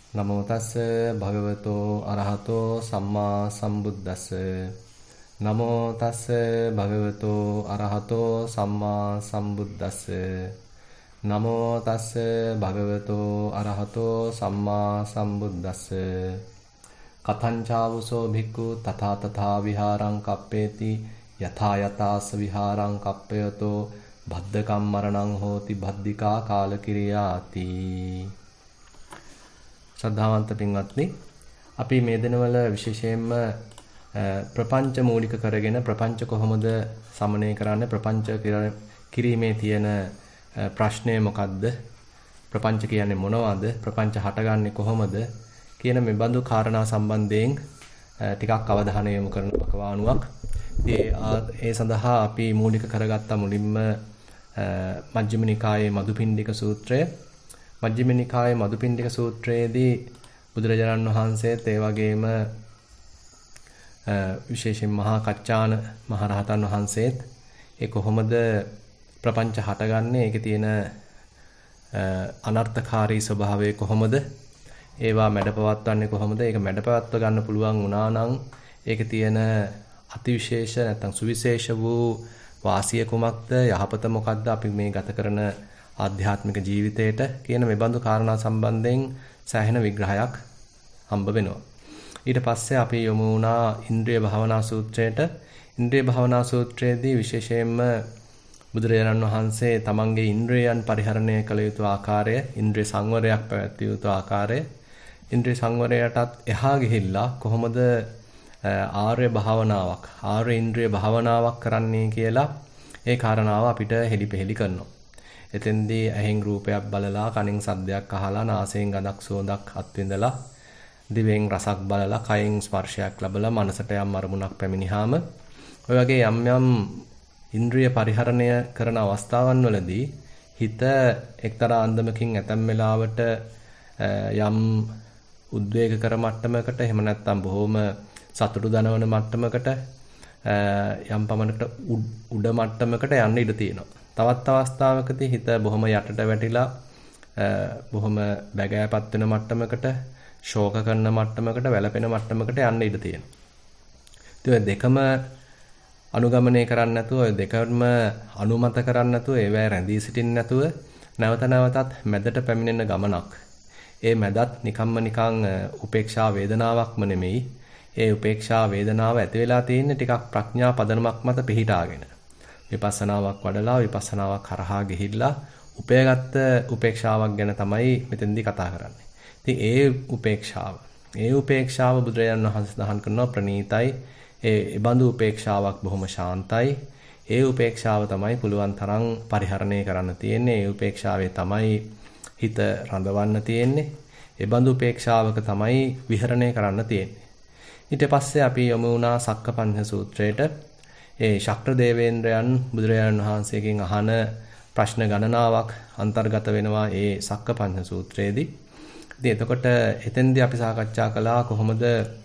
නමෝ තස්ස භගවතෝ අරහතෝ සම්මා සම්බුද්දස්ස නමෝ තස්ස භගවතෝ අරහතෝ සම්මා සම්බුද්දස්ස නමෝ තස්ස භගවතෝ අරහතෝ සම්මා සම්බුද්දස්ස කතංචාවසෝ භික්ඛු තථා තථා විහාරං කප්පේති යථා යතාස විහාරං කප්පයතෝ බද්ධකම් මරණං හෝති බද්ධිකා කාලකිරියාති. ශ්‍රද්ධාවන්ත පින්වත්නි, අපි මේ දිනවල විශේෂයෙන්ම ප්‍රපංච මූලික කරගෙන ප්‍රපංච කොහොමද සමනය කරන්නේ, ප්‍රපංච කිරීමේ තියෙන ප්‍රශ්නය මොකද්ද, ප්‍රපංච කියන්නේ මොනවද, ප්‍රපංච හටගන්නේ කොහොමද කියන මේ බඳු කාරණා සම්බන්ධයෙන් ටිකක් අවධානය යොමු කරන වකවානුවක්. ඒ සඳහා අපි මූලික කරගත්ත මුලින්ම මජ්ක්‍ධිම නිකායේ මදුපිණ්ඩික සූත්‍රය. මජ්ක්‍ධිම නිකායේ මදුපිණ්ඩික සූත්‍රයේදී බුදුරජාණන් වහන්සේත් ඒ වගේම විශේෂයෙන් මහා කච්චාන මහරහතන් වහන්සේත් ඒ කොහොමද ප්‍රපංච හටගන්නේ, ඒකේ තියෙන අනර්ථකාරී ස්වභාවය කොහොමද, ඒවා මැඩපවත්වන්නේ කොහොමද, ඒක මැඩපවත්ව ගන්න පුළුවන් වුණා නම් ඒකේ තියෙන අතිවිශේෂ නැත්නම් සුවිශේෂ වූ වාසිය කුමක්ද, යහපත මොකක්ද අපි මේ ගත කරන ආධ්‍යාත්මික ජීවිතයට කියන මේ බඳු කාරණා සම්බන්ධයෙන් සෑහෙන විග්‍රහයක් හම්බ වෙනවා. ඊට පස්සේ අපි යොමු වුණා ඉන්ද්‍රිය භාවනා සූත්‍රයට. ඉන්ද්‍රිය භාවනා සූත්‍රයේදී විශේෂයෙන්ම බුදුරජාණන් වහන්සේ තමන්ගේ ඉන්ද්‍රියයන් පරිහරණය කළ යුතු ආකාරය, ඉන්ද්‍රිය සංවරයක් පැවැත්විය යුතු ආකාරය, ඉන්ද්‍රිය සංවරයටත් එහා ගිහිල්ලා කොහොමද ආර්ය භාවනාවක්, ආර්ය ඉන්ද්‍රිය භාවනාවක් කරන්නේ කියලා ඒ කාරණාව අපිට හෙලිපෙහෙලි කරනවා. එතෙන්දී ඇහෙන් රූපයක් බලලා, කනෙන් සද්දයක් අහලා, නාසයෙන් ගඳක් සුවඳක් අත්විඳලා, දිවෙන් රසක් බලලා, කයෙන් ස්පර්ශයක් ලැබලා, මනසට යම් අරමුණක් පැමිණියාම ඔය වගේ යම් යම් ඉන්ද්‍රිය පරිහරණය කරන අවස්ථාවන් වලදී හිත එක්තරා අන්දමකින් ඇතැම් වෙලාවට යම් උද්වේග කර මට්ටමකට, එහෙම නැත්නම් බොහොම සතුටු දනවන මට්ටමකට, යම් පමණකට උඩ මට්ටමකට යන්න ඉඩ තියෙනවා. තවත් අවස්ථාවකදී හිත බොහොම යටට වැටිලා බොහොම බැගෑපත් වෙන මට්ටමකට, ශෝක කරන මට්ටමකට, වැළපෙන මට්ටමකට යන්න ඉඩ තියෙනවා. ඉතින් දෙකම අනුගමනය කරන්නේ නැතුව, ඔය දෙකම අනුමත කරන්නේ නැතුව, ඒවැ රැඳී සිටින්නේ නැතුව නැවත නැවතත් මැදට පැමිණෙන ගමනක්. ඒ මැදත් නිකන් උපේක්ෂා වේදනාවක්ම නෙමෙයි. ඒ උපේක්ෂා වේදනාව ඇති වෙලා තියෙන්නේ ටිකක් ප්‍රඥා පදනමක් මත පිහිටාගෙන. විපස්සනාවක් වඩලා, විපස්සනාවක් කරහා ගිහිල්ලා උපයගත් උපේක්ෂාවක් ගැන තමයි මෙතෙන්දී කතා කරන්නේ. ඉතින් ඒ උපේක්ෂාව බුදුරජාණන් වහන්සේ සඳහන් කරනවා ප්‍රණීතයි. ඒ බඳු උපේක්ෂාවක් බොහොම ශාන්තයි. ඒ උපේක්ෂාව තමයි පුළුවන් තරම් පරිහරණය කරන්න තියෙන්නේ. ඒ උපේක්ෂාවේ තමයි හිත රඳවන්න තියෙන්නේ. ඒ බඳු උපේක්ෂාවක තමයි විහරණය කරන්න තියෙන්නේ. ඊට පස්සේ අපි යමු වුණා සක්කපඤ්ඤ සූත්‍රයට. ඒ ශක්‍ර දේවේන්ද්‍රයන් බුදුරජාණන් වහන්සේගෙන් අහන ප්‍රශ්න ගණනාවක් අන්තර්ගත වෙනවා ඒ සක්කපඤ්ඤ සූත්‍රයේදී. ඉතින් එතකොට එතෙන්දී අපි සාකච්ඡා කළා කොහොමද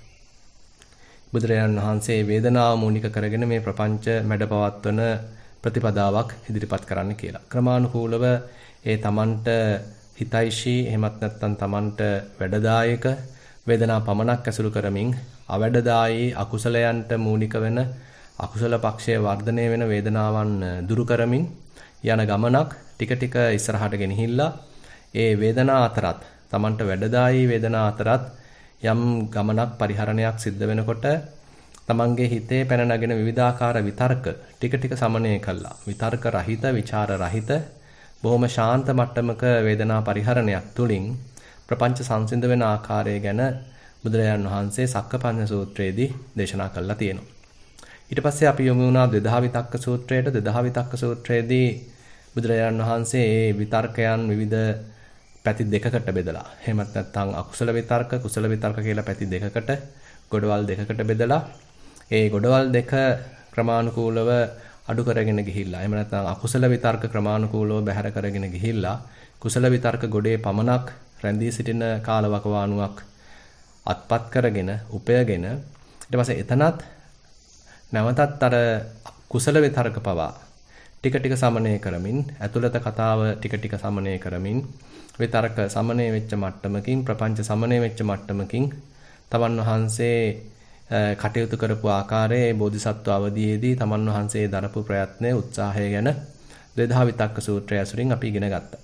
බුදුරජාණන් වහන්සේ වේදනාව මූලික කරගෙන මේ ප්‍රපංච මැඩපවත්වන ප්‍රතිපදාවක් ඉදිරිපත් කරන්න කියලා. ක්‍රමානුකූලව ඒ තමන්ට හිතයිෂී, එහෙමත් නැත්නම් තමන්ට වැඩදායක වේදනා පමණක් ඇසුරු කරමින් අවැඩදායී අකුසලයන්ට මූලික වෙන, අකුසල පක්ෂයේ වර්ධනය වෙන වේදනාවන් දුරු කරමින් යන ගමනක් ටික ටික ඉස්සරහට ගෙනහිල්ලා ඒ වේදනා අතරත්, තමන්ට වැඩදායී වේදනා අතරත් යම් ගමනක් පරිහරණයක් සිද්ධ වෙනකොට තමන්ගේ හිතේ පැන නගින විවිධාකාර විතර්ක ටික ටික සමනය කළා. විතර්ක රහිත, විචාර රහිත බොහොම ශාන්ත මට්ටමක වේදනා පරිහරණයක් තුලින් ප්‍රපංච සංසිඳ වෙන ආකාරය ගැන බුදුරජාණන් වහන්සේ සක්කපඤ්ඤ සූත්‍රයේදී දේශනා කළා තියෙනවා. ඊට පස්සේ අපි යොමු වුණා දෙදහ විතක්ක සූත්‍රයට. දෙදහ විතක්ක සූත්‍රයේදී බුදුරජාණන් වහන්සේ මේ විතර්කයන් විවිධ පැති දෙකකට බෙදලා, එහෙමත් නැත්නම් අකුසල විතර්ක, කුසල විතර්ක කියලා පැති දෙකකට, ගොඩවල් දෙකකට බෙදලා ඒ ගොඩවල් දෙක ක්‍රමානුකූලව අඩු කරගෙන ගිහිල්ලා, එහෙම නැත්නම් අකුසල විතර්ක ක්‍රමානුකූලව බැහැර කරගෙන ගිහිල්ලා කුසල විතර්ක ගොඩේ පමණක් රැඳී සිටින කාලවකවානුවක් අත්පත් කරගෙන, උපයගෙන ඊට පස්සේ එතනත් නැවතත් අර කුසල විතර්ක පවා ටික සමනය කරමින් ඇතුළත කතාව ටික සමනය කරමින් විතර්ක සමනය වෙච්ච මට්ටමකින් ප්‍රපංච සමනය වෙච්ච මට්ටමකින් තමන් වහන්සේ කටයුතු කරපු ආකාරයේ බෝධිසත්ව අවදීයේදී තමන් වහන්සේ දරපු ප්‍රයත්නයේ උත්සාහය ගැන ද්වේධා විතක්ක සූත්‍රය ඇසුරින් අපි ඉගෙන ගත්තා.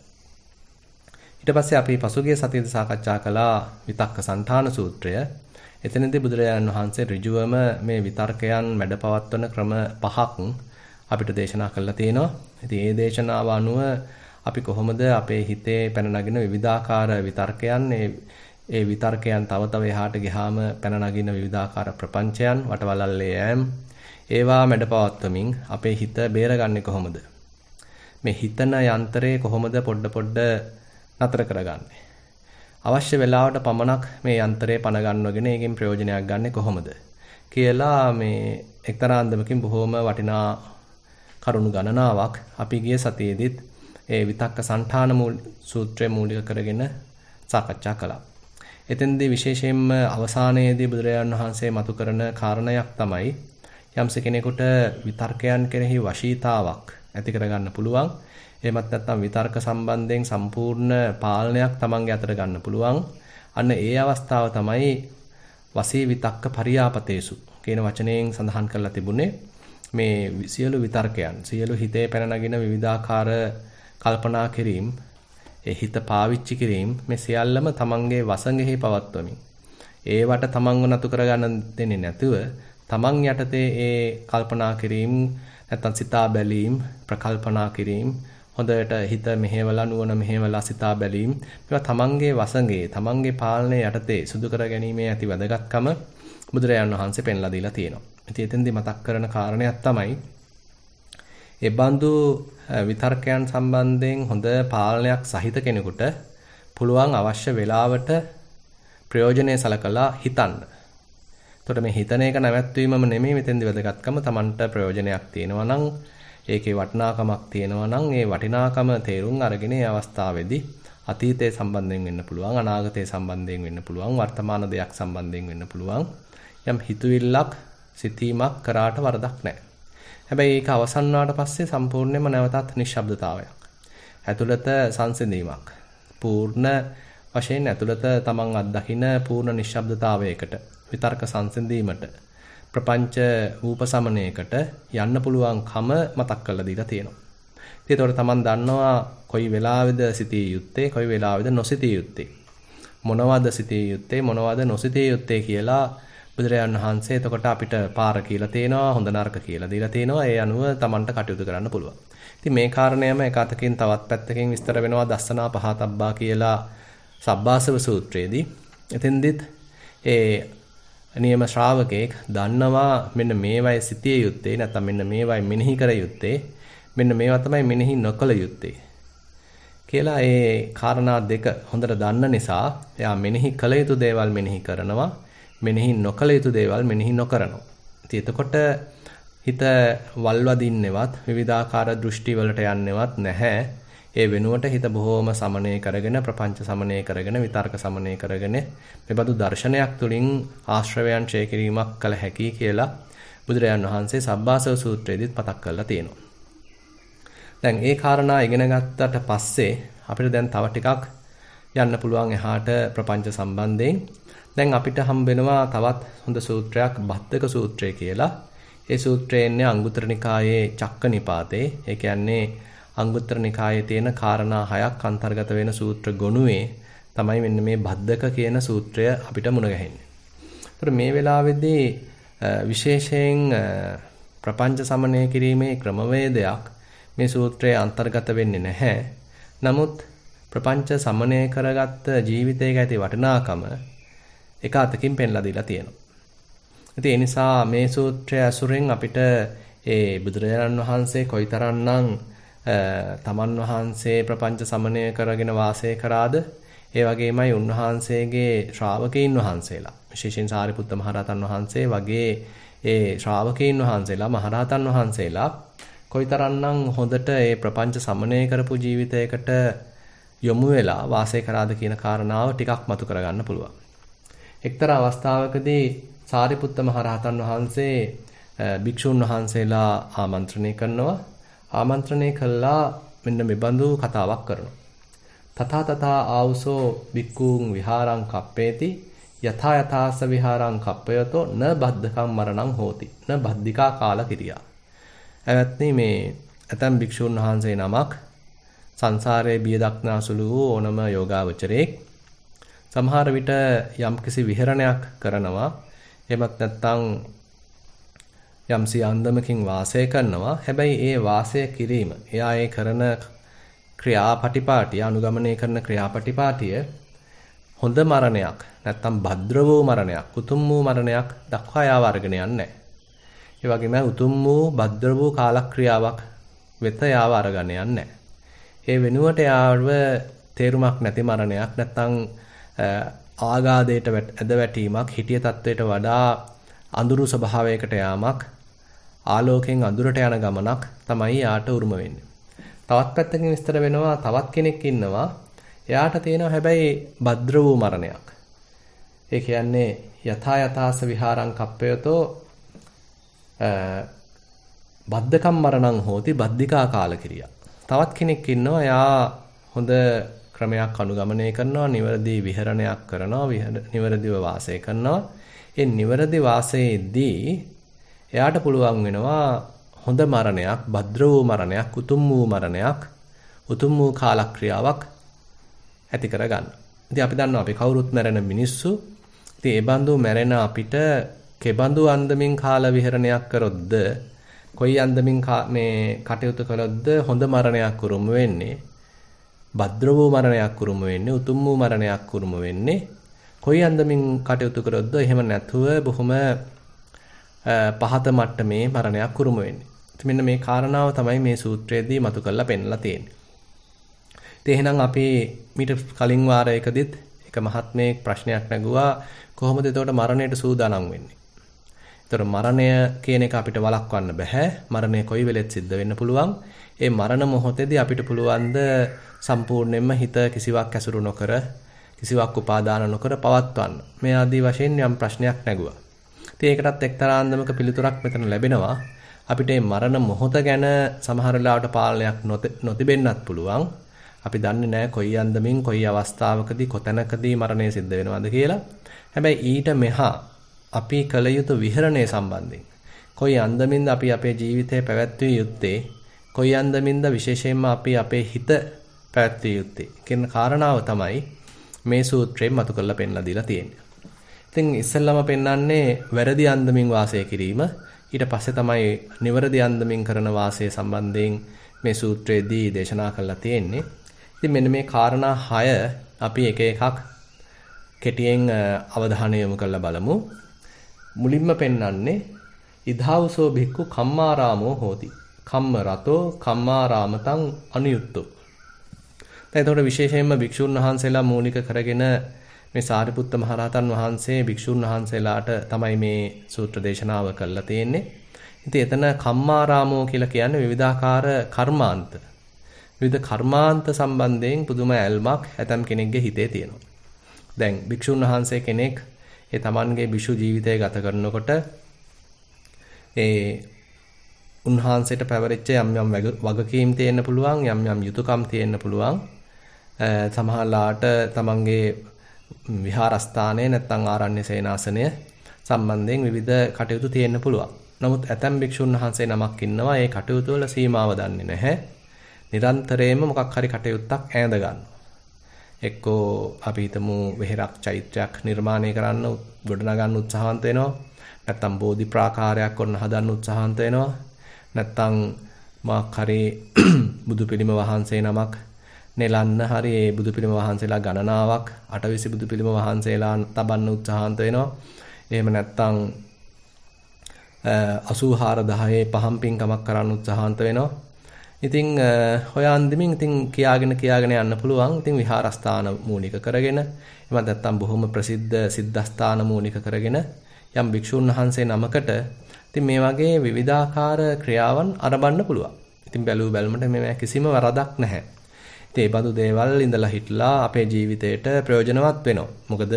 ඊට පස්සේ අපි පසුගිය සතියේදී සාකච්ඡා කළා විතක්ක සංඨාන සූත්‍රය. එතනදී බුදුරජාණන් වහන්සේ ඍජුවම මේ විතර්කයන් මැඩපවත්වන ක්‍රම 5ක් අපිට දේශනා කළා තියෙනවා. ඉතින් මේ දේශනාව අනුව අපි කොහොමද අපේ හිතේ පැන නගින විවිධාකාර විතර්කයන් ඒ විතර්කයන් තව එහාට ගියාම පැන නගින විවිධාකාර ප්‍රපංචයන් වටවලල්ලේ යෑම් ඒවා මැඩපවත්වමින් අපේ හිත බේරගන්නේ කොහොමද? මේ හිතන යන්ත්‍රය කොහොමද පොඩ නතර කරගන්නේ? අවශ්‍ය වෙලාවට පමණක් මේ යන්ත්‍රය පණ ගන්නවගෙන ඒකෙන් ප්‍රයෝජනයක් ගන්න කොහොමද කියලා මේ එක්තරා අන්දමකින් බොහොම වටිනා කරුණු ගණනාවක් අපි ගිය සතියේදීත් ඒ විතක්ක සංඨාන සූත්‍රය මූලික කරගෙන සාකච්ඡා කළා. එතෙන්දී විශේෂයෙන්ම අවසානයේදී බුදුරජාණන් වහන්සේ මතු කරන කාරණයක් තමයි යම්ස කෙනෙකුට විතර්කයන් කෙරෙහි වශීතාවක් ඇති කරගන්න පුළුවන්. එහෙමත් නැත්නම් විතර්ක සම්බන්ධයෙන් සම්පූර්ණ පාලනයක් තමන්ගේ අතට ගන්න පුළුවන්. අන්න ඒ අවස්ථාව තමයි වසී විතක්ක පරියාපතේසු කියන වචනයෙන් සඳහන් කරලා තිබුණේ. මේ සියලු විතර්කයන්, සියලු හිතේ පැන නගින විවිධාකාර කල්පනා කිරීම, ඒ හිත පාවිච්චි කිරීම මේ සියල්ලම තමන්ගේ වසඟෙහි පවත්වමින් ඒවට තමන්ව නතු කරගන්න දෙන්නේ නැතුව තමන් යටතේ ඒ කල්පනා කිරීම නැත්නම් සිතා බැලීම්, ප්‍රකල්පනා කිරීම, හොඳට හිත මෙහෙवला නුවණ මෙහෙवला සිතා බැලීම් මේවා තමන්ගේ වසඟේ, තමන්ගේ පාලනයේ යටතේ සිදු කර ගැනීමේ ඇති වැදගත්කම බුදුරජාණන් වහන්සේ පෙන්ලා දීලා තියෙනවා. ඉතින් එතෙන්දී මතක් කරන කාරණයක් තමයි ඒ බඳු විතර්කයන් සම්බන්ධයෙන් හොඳ පාලනයක් සහිත කෙනෙකුට පුළුවන් අවශ්‍ය වෙලාවට ප්‍රයෝජනෙ සලකලා හිතන්න. එතකොට මේ හිතන එක නැවැත්වීමම නෙමෙයි මෙතෙන්දි වැදගත්කම. Tamanට ප්‍රයෝජනයක් තියෙනවා නම්, ඒකේ වටිනාකමක් තියෙනවා නම්, ඒ වටිනාකම තේරුම් අරගෙන ඒ අවස්ථාවේදී අතීතයේ සම්බන්ධයෙන් වෙන්න පුළුවන්, අනාගතයේ සම්බන්ධයෙන් වෙන්න පුළුවන්, වර්තමාන දෙයක් සම්බන්ධයෙන් වෙන්න පුළුවන්. යම් හිතුවිල්ලක්, සිතීමක් කරාට වරදක් නැහැ. හැබැයි ඒක අවසන් වුණාට පස්සේ සම්පූර්ණයෙන්ම නැවතත් නිශ්ශබ්දතාවයක්. ඇතුළත සංසිඳීමක්. පූර්ණ වශයෙන් ඇතුළත තමන් අත්දකින පූර්ණ නිශ්ශබ්දතාවයකට, විතර්ක සංසිඳීමට, ප්‍රපංච ූපසමනයකට යන්න පුළුවන්කම මතක් කරලා දීලා තියෙනවා. ඉතින් ඒතකොට තමන් දන්නවා කොයි වෙලාවෙද සිටිය යුත්තේ, කොයි වෙලාවෙද නොසිටිය යුත්තේ. මොනවද සිටිය යුත්තේ, මොනවද නොසිටිය යුත්තේ කියලා බුදුරජාණන් වහන්සේ එතකොට අපිට පාර කියලා තේනවා, හොඳ නරක කියලා දීලා තේනවා. ඒ අනුව Tamanට කටයුතු කරන්න පුළුවන්. ඉතින් මේ කාරණයම එක අතකින් තවත් පැත්තකින් විස්තර වෙනවා දස්සනා පහතබ්බා කියලා සබ්බාසව සූත්‍රයේදී. එතෙන්දිත් ඒ නියම ශ්‍රාවකෙක් දන්නවා මෙන්න මේවයි සිටිය යුත්තේ, නැත්නම් මෙන්න මේවයි මෙනෙහි කර යුත්තේ, මෙන්න මේවා තමයි මෙනෙහි නොකළ යුත්තේ කියලා ඒ කාරණා දෙක හොඳට දන්න නිසා එයා මෙනෙහි කළ යුතු දේවල් මෙනෙහි කරනවා, මෙනෙහි නොකළ යුතු දේවල් මෙනෙහි නොකරනවා. ඉතින් එතකොට හිත වල්වදින්නේවත් විවිධාකාර දෘෂ්ටි වලට යන්නේවත් නැහැ. ඒ වෙනුවට හිත බොහෝම සමනය කරගෙන, ප්‍රපංච සමනය කරගෙන, විතර්ක සමනය කරගෙන මෙබඳු දර්ශනයක් තුලින් ආශ්‍රවයන් ඡේ කිරීමක් කළ හැකි කියලා බුදුරජාණන් වහන්සේ සබ්බාසව සූත්‍රයේදීත් මතක් කරලා තියෙනවා. දැන් ඒ කාරණා ඉගෙන ගත්තට පස්සේ අපිට දැන් තව ටිකක් යන්න පුළුවන් එහාට ප්‍රපංච සම්බන්ධයෙන්. දැන් අපිට හම්බ වෙනවා තවත් හොඳ සූත්‍රයක්, බද්දක සූත්‍රය කියලා. ඒ සූත්‍රය එන්නේ අංගුත්තර නිකායේ චක්ක නිපාතේ. ඒ කියන්නේ අංගුත්තර නිකායේ තියෙන කාරණා 6ක් අන්තර්ගත වෙන සූත්‍ර ගොනුවේ තමයි මෙන්න මේ බද්දක කියන සූත්‍රය අපිට මුණ ගැහෙන්නේ. ඒතර මේ වෙලාවේදී විශේෂයෙන් ප්‍රපංච සමනය කිරීමේ ක්‍රමවේදයක් මේ සූත්‍රයේ අන්තර්ගත වෙන්නේ නැහැ. නමුත් ප්‍රපංච සමනය කරගත්ත ජීවිතයක ඇති වටිනාකම එක අතකින් පෙන්ලා දීලා තියෙනවා. ඉතින් ඒ නිසා මේ සූත්‍රය අසුරෙන් අපිට ඒ බුදුරජාණන් වහන්සේ කොයිතරම්නම් තමන් වහන්සේ ප්‍රපංච සමනය කරගෙන වාසය කරාද, ඒ වගේමයි උන්වහන්සේගේ ශ්‍රාවකීන් වහන්සේලා, විශේෂයෙන් සාරිපුත්ත මහරහතන් වහන්සේ වගේ ඒ ශ්‍රාවකීන් වහන්සේලා, මහරහතන් වහන්සේලා කොයිතරම්නම් හොඳට ඒ ප්‍රපංච සමනය කරපු ජීවිතයකට යොමු වෙලා වාසය කරාද කියන කාරණාව ටිකක් මතු කරගන්න පුළුවන්. එක්තරා අවස්ථාවකදී සාරිපුත්ත මහරහතන් වහන්සේ භික්ෂුන් වහන්සේලා ආමන්ත්‍රණය කරනවා. ආමන්ත්‍රණය කළා මෙන්න මෙබඳු කතාවක් කරනවා. තථා තථා ආවුසෝ බික්කුං විහාරං කප්පේති යථා යථාස විහාරං කප්පයතෝ න බද්ධකම් මරණං හෝති න බද්ධිකා කාල කිරියා. එවත්නි මේ ඇතම් භික්ෂුන් වහන්සේ නමක් සංසාරයේ බිය දක්නාසුළු වූ ඕනම යෝගාවචරයෙක් සමහර විට යම්කිසි විහරණයක් කරනවා. එහෙමත් නැත්නම් යම්සි අන්දමකින් වාසය කරනවා. හැබැයි ඒ වාසය කිරීම, එයා ඒ කරන ක්‍රියාපටිපාටිය, අනුගමනය කරන ක්‍රියාපටිපාටිය හොඳ මරණයක් නැත්නම් භද්‍ර වූ මරණයක්, උතුම් වූ මරණයක් දක්වා යාව අරගෙන යන්නේ නැහැ. ඒ වගේම උතුම් වූ භද්‍ර වූ කාලක්‍රියාවක් වෙත යාව අරගෙන යන්නේ නැහැ. ඒ වෙනුවට යාව තේරුමක් නැති මරණයක් නැත්නම් ආගාදයට ඇද වැටීමක්, හිටිය තත්වයට වඩා අඳුරු ස්වභාවයකට යාමක්, ආලෝකයෙන් අඳුරට යන ගමනක් තමයි යාට උරුම වෙන්නේ. තවත් පැත්තකින් විස්තර වෙනවා තවත් කෙනෙක් ඉන්නවා. එයාට තියෙනවා හැබැයි භද්‍ර වූ මරණයක්. ඒ කියන්නේ යථා යථාස විහාරං කප්පයතෝ බද්ධකම් මරණං හෝති බද්ධිකා කාල කිරියා. තවත් කෙනෙක් ඉන්නවා. එයා හොඳ ක්‍රමයක් අනුගමනය කරනවා, නිවැරදි විහරණයක් කරනවා, නිවැරදිව වාසය කරනවා. ඒ නිවැරදි වාසයේදී එයාට පුළුවන් වෙනවා හොඳ මරණයක්, භද්‍ර වූ මරණයක්, උතුම් වූ මරණයක්, උතුම් වූ කාලක්‍රියාවක් ඇති කරගන්න. ඉතින් අපි දන්නවා අපි කවුරුත් මැරෙන මිනිස්සු. ඉතින් ඒ බඳු මැරෙන අපිට කෙබඳු අන්දමින් කාල විහරණයක් කරොත්ද, කොයි අන්දමින් මේ කටයුතු කළොත්ද හොඳ මරණයක් උරුම වෙන්නේ, භද්‍ර වූ මරණයක් උරුම වෙන්නේ, උතුම් වූ මරණයක් උරුම වෙන්නේ, කොයි අන්දමින් කටයුතු කරොත්ද එහෙම නැතුව බොහොම පහත මට්ටමේ මරණයක් උරුම වෙන්නේ. ඉතින් මෙන්න මේ කාරණාව තමයි මේ සූත්‍රයේදී මතු කරලා පෙන්නලා තියෙන්නේ. ඉතින් එහෙනම් අපි මීට කලින් වාරයකදීත් එක මහත්මයෙක් ප්‍රශ්නයක් නැගුවා කොහොමද එතකොට මරණයට සූදානම් වෙන්නේ? ඒතර මරණය කියන එක අපිට වළක්වන්න බෑ. මරණය කොයි වෙලෙත් සිද්ධ වෙන්න පුළුවන්. ඒ මරණ මොහොතේදී අපිට පුළුවන් ද සම්පූර්ණයෙන්ම හිත කිසිවක් ඇසුරු නොකර, කිසිවක් උපාදාන නොකර පවත්වන්න. මේ ආදී වශයෙන් යම් ප්‍රශ්නයක් නැගුවා. ඉතින් ඒකටත් එක්තරා අන්දමක පිළිතුරක් මෙතන ලැබෙනවා. අපිට මේ මරණ මොහොත ගැන සමහර වෙලාවට පාලනයක් නොතිබෙන්නත් පුළුවන්. අපි දන්නේ නැහැ කොයි අන්දමින්, කොයි අවස්ථාවකදී, කොතැනකදී මරණය සිද්ධ වෙනවද කියලා. හැබැයි ඊට මෙහා අපි කල යුතු විහරණය සම්බන්ධයෙන් කොයි අන්දමින්ද අපි අපේ ජීවිතය පැවැත්විය යුත්තේ, කොයි අන්දමින්ද විශේෂයෙන්ම අපි අපේ හිත පැවැත්විය යුත්තේ කියන කාරණාව තමයි මේ සූත්‍රයෙන් මතු කරලා පෙන්නලා දීලා තියෙන්නේ. ඉතින් ඉස්සෙල්ලාම පෙන්වන්නේ වැරදි අන්දමින් වාසය කිරීම. ඊට පස්සේ තමයි නිවැරදි අන්දමින් කරන වාසය සම්බන්ධයෙන් මේ සූත්‍රයේදී දේශනා කරලා තියෙන්නේ. ඉතින් මෙන්න මේ කාරණා 6 අපි එක එකක් කෙටියෙන් අවධානය යොමු කරලා බලමු. මුලින්ම පෙන්වන්නේ ඉදාවසෝ භික්ඛු කම්මාරාමෝ හෝති. කම්ම රතෝ කම්මාරාමතං අනුයුක්තෝ. දැන් එතකොට විශේෂයෙන්ම භික්ෂුන් වහන්සේලා මූලික කරගෙන මේ සාරිපුත්ත මහරහතන් වහන්සේ භික්ෂුන් වහන්සේලාට තමයි මේ සූත්‍ර දේශනාව කළා තියෙන්නේ. ඉතින් එතන කම්මාරාමෝ කියලා කියන්නේ විවිධාකාර කර්මාන්ත. විවිධ කර්මාන්ත සම්බන්ධයෙන් පුදුම ඇල්මක් ඇතම් කෙනෙක්ගේ හිතේ තියෙනවා. දැන් භික්ෂුන් වහන්සේ කෙනෙක් ඒ තමන්ගේ භික්ෂු ජීවිතය ගත කරනකොට ඒ උන්වහන්සේට පැවරිච්ච යම් යම් වගකීම් තියෙන්න පුළුවන්, යම් යම් යුතුයකම් තියෙන්න පුළුවන්. සමහරලාට තමන්ගේ විහාරස්ථානය නැත්නම් ආරණ්‍ය සේනාසනය සම්බන්ධයෙන් විවිධ කටයුතු තියෙන්න පුළුවන්. නමුත් ඇතැම් භික්ෂුන් වහන්සේ නමක් ඉන්නවා ඒ කටයුතු වල සීමාව දන්නේ නැහැ. නිරන්තරයෙන්ම මොකක් හරි කටයුත්තක් ඈඳ ගන්නවා. එක්කෝ අපි හිතමු වෙහෙරක් චෛත්‍යයක් නිර්මාණය කරන්න ගොඩනගන්න උත්සාහන්ත වෙනවා. නැත්නම් බෝධි ප්‍රාකාරයක් ඔන්න හදන්න උත්සාහන්ත වෙනවා. නැත්නම් මාක් හරි බුදු පිළිම වහන්සේ නමක් නෙලන්න හරි ඒ බුදු පිළිම වහන්සේලා ගණනාවක් 8 බුදු පිළිම වහන්සේලා තබන්න උත්සාහන්ත වෙනවා. එහෙම නැත්නම් 84000 පහම් පින්කමක් කරන්න උත්සාහන්ත වෙනවා. ඉතින් ඔය අන්දිමින් ඉතින් කියාගෙන යන්න පුළුවන්. ඉතින් විහාරස්ථාන මූලික කරගෙන එමත් නැත්නම් බොහොම ප්‍රසිද්ධ සිද්ධාස්ථාන මූලික කරගෙන යම් භික්ෂුන් වහන්සේ නමකට ඉතින් මේ වගේ විවිධාකාර ක්‍රියාවන් ආරම්භන්න පුළුවන්. ඉතින් බැලූ බැලමට මේ කිසිම වරදක් නැහැ. ඉතින් මේ බඳු දේවල් ඉඳලා හිටලා අපේ ජීවිතයට ප්‍රයෝජනවත් වෙනවා. මොකද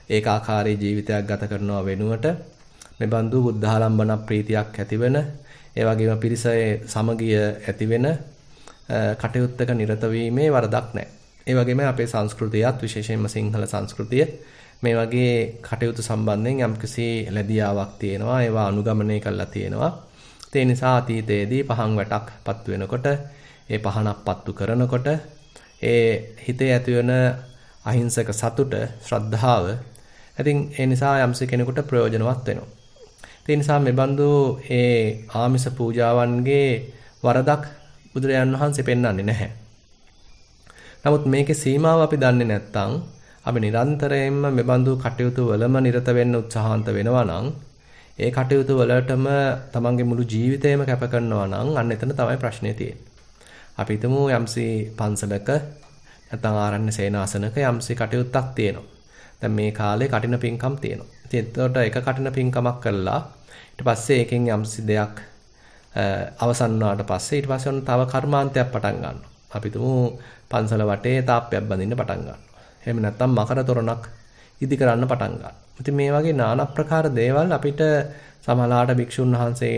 ඒකාකාරී ජීවිතයක් ගත කරනවා වෙනුවට මේ බඳු බුද්ධාලම්බන ප්‍රීතියක් ඇතිවෙන ඒ වගේම පිරිසේ සමගිය ඇති වෙන කටයුත්තක නිරත වීමේ වරදක් නැහැ. ඒ වගේම අපේ සංස්කෘතියත් විශේෂයෙන්ම සිංහල සංස්කෘතිය මේ වගේ කටයුතු සම්බන්ධයෙන් යම්කිසි ලැබියාවක් තියෙනවා. ඒවා අනුගමනය කරලා තියෙනවා. ඒ නිසා අතීතයේදී පහන් වැටක් පත්තු වෙනකොට ඒ පහනක් පත්තු කරනකොට ඒ හිතේ ඇතිවන අහිංසක සතුට ශ්‍රද්ධාව ඉතින් ඒ නිසා යම්සි කෙනෙකුට ප්‍රයෝජනවත් වෙනවා. ඒ නිසා මෙබඳු ඒ ආමිස පූජාවන්ගේ වරදක් බුදුරජාන් වහන්සේ පෙන්වන්නේ නැහැ. නමුත් මේකේ සීමාව අපි දන්නේ නැත්නම් අපි නිරන්තරයෙන්ම මෙබඳු කටයුතු වලම නිරත වෙන්න උත්සාහන්ත වෙනවා නම් ඒ කටයුතු වලටම තමන්ගේ මුළු ජීවිතේම කැප කරනවා නම් අන්න එතන තමයි ප්‍රශ්නේ තියෙන්නේ. අපි හිතමු යම්සි පන්සලක නැත්නම් ආරණ්‍ය සේනාසනක යම්සි කටයුත්තක් තියෙනවා. දැන් මේ කාලේ කටින පින්කම් තියෙනවා. ඉතින් එතකොට එක කටින පින්කමක් කළා ඊට පස්සේ ඒකෙන් යම්සි දෙයක් අවසන් වුණාට පස්සේ ඊට පස්සේ ඔන්න තව කර්මාන්තයක් පටන් ගන්නවා. අපි තුමු පන්සල වටේ තාප්පයක් බඳින්න පටන් ගන්නවා. එහෙම නැත්නම් මකර තොරණක් ඉදි කරන්න පටන් ගන්නවා. ඉතින් මේ වගේ নানা ප්‍රකාර දේවල් අපිට සමහරලාට භික්ෂුන්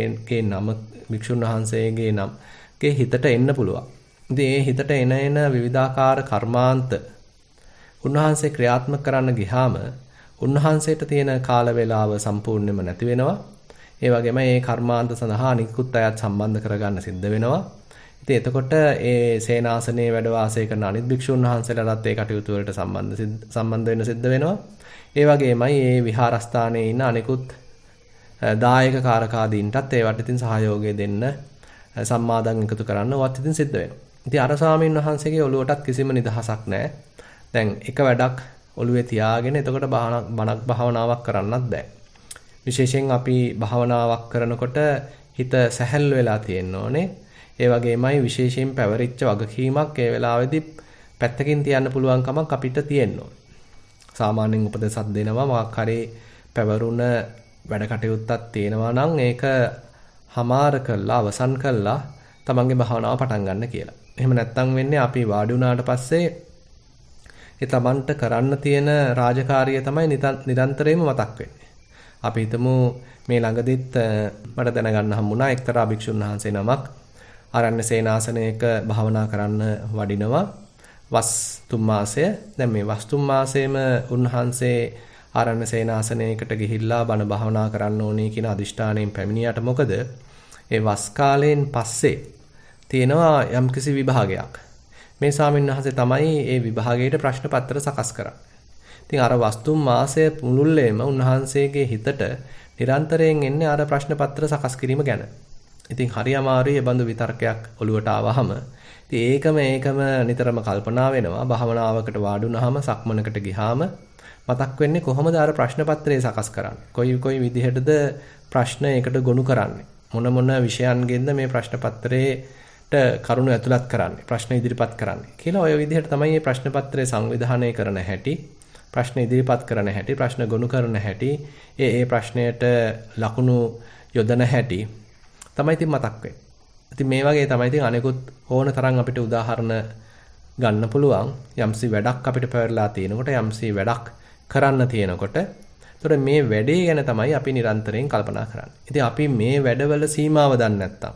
වහන්සේගේ නම්ගේ හිතට එන්න පුළුවන්. ඉතින් ඒ හිතට එන විවිධාකාර කර්මාන්ත උන්වහන්සේ ක්‍රියාත්මක කරන්න ගියාම උන්වහන්සේට තියෙන කාල වේලාව සම්පූර්ණයෙන්ම නැති වෙනවා. ඒ වගේම මේ කර්මාන්ත සඳහා අනිකුත් අයත් සම්බන්ධ කරගන්න සිද්ධ වෙනවා. ඉතින් එතකොට ඒ සේනාසනයේ වැඩ වාසය කරන අනිත් භික්ෂුන් වහන්සේලාට ඒ කටයුතු වලට සම්බන්ධ වෙන්න සිද්ධ වෙනවා. ඒ වගේමයි මේ විහාරස්ථානයේ ඉන්න අනිකුත් දායක කාරකාදීන්ටත් ඒවට ඉතින් සහයෝගය දෙන්න සම්මාදන් එකතු කරන්න ඕවත් ඉතින් සිද්ධ වෙනවා. ඉතින් අර ස්වාමීන් වහන්සේගේ ඔළුවටත් කිසිම නිදහසක් නැහැ. දැන් එක වැඩක් ඔළුවේ තියාගෙන එතකොට බණක් භාවනාවක් කරන්නත් බෑ. විශේෂයෙන් අපි භාවනාවක් කරනකොට හිත සැහැල්ලු වෙලා තියෙන්න ඕනේ. ඒ වගේමයි විශේෂයෙන් පැවරිච්ච වගකීමක් ඒ වෙලාවේදී පැත්තකින් තියන්න පුළුවන් කමක් අපිට තියෙන්න ඕනේ. සාමාන්‍යයෙන් උපදේශක් දෙනවා මොකක් හරි පැවරුණ වැඩ කටයුත්තක් තියෙනවා නම් ඒක හමාර කළා අවසන් කළා තමන්ගේ භාවනාව පටන් ගන්න කියලා. එහෙම නැත්නම් වෙන්නේ අපි වාඩි වුණාට පස්සේ ඒ තමන්ට කරන්න තියෙන රාජකාරිය තමයි නිරන්තරයෙන්ම මතක් වෙන්නේ. අපි හිතමු මේ ළඟදිත් මට දැනගන්න හම්බුණා එක්තරා භික්ෂුන් වහන්සේ නමක් ආරණ්‍ය සේනාසනයක භාවනා කරන්න වඩිනවා වස් 3 මාසය. දැන් මේ වස් 3 මාසෙම උන්වහන්සේ ආරණ්‍ය සේනාසනයකට ගිහිල්ලා බණ භාවනා කරන්න ඕනේ කියන අදිෂ්ඨානයෙන් පැමිණියට මොකද ඒ වස් කාලයෙන් පස්සේ තියෙනවා යම්කිසි විභාගයක්. මේ ස්වාමීන් වහන්සේ තමයි ඒ විභාගයට ප්‍රශ්න පත්‍ර සකස් කරන්නේ. ඉතින් අර වස් 3 මාසයේ මුළුල්ලේම උන්වහන්සේගේ හිතට නිරන්තරයෙන් එන්නේ අර ප්‍රශ්න පත්‍ර සකස් කිරීම ගැන. ඉතින් හරි අමාරුයි මේ බඳු විතර්කයක් ඔලුවට ආවහම. ඉතින් ඒකම නිතරම කල්පනා වෙනවා. භාවනාවකට වාඩි වුණාම සක්මනකට ගියාම මතක් වෙන්නේ කොහොමද අර ප්‍රශ්න පත්‍රය සකස් කරන්නේ? කොයි විදිහටද ප්‍රශ්න එකට ගොනු කරන්නේ? මොන විෂයන්ගෙන්ද මේ ප්‍රශ්න පත්‍රයට කරුණු ඇතුළත් කරන්නේ? ප්‍රශ්න ඉදිරිපත් කරන්නේ කියලා ඔය විදිහට තමයි මේ ප්‍රශ්න පත්‍රය සංවිධානය කරන හැටි, ප්‍රශ්න ඉදිරිපත් කරන හැටි, ප්‍රශ්න ගොනු කරන හැටි, ඒ ප්‍රශ්නයට ලකුණු යොදන හැටි තමයි ඉතින් මතක් වෙන්නේ. ඉතින් මේ වගේ තමයි ඉතින් අනෙකුත් ඕන තරම් අපිට උදාහරණ ගන්න පුළුවන්. යම්සි වැඩක් අපිට පැවරලා තියෙනකොට යම්සි වැඩක් කරන්න තියෙනකොට එතකොට මේ වැඩේ ගැන තමයි අපි නිරන්තරයෙන් කල්පනා කරන්නේ. ඉතින් අපි මේ වැඩවල සීමාව දන්නේ නැත්තම්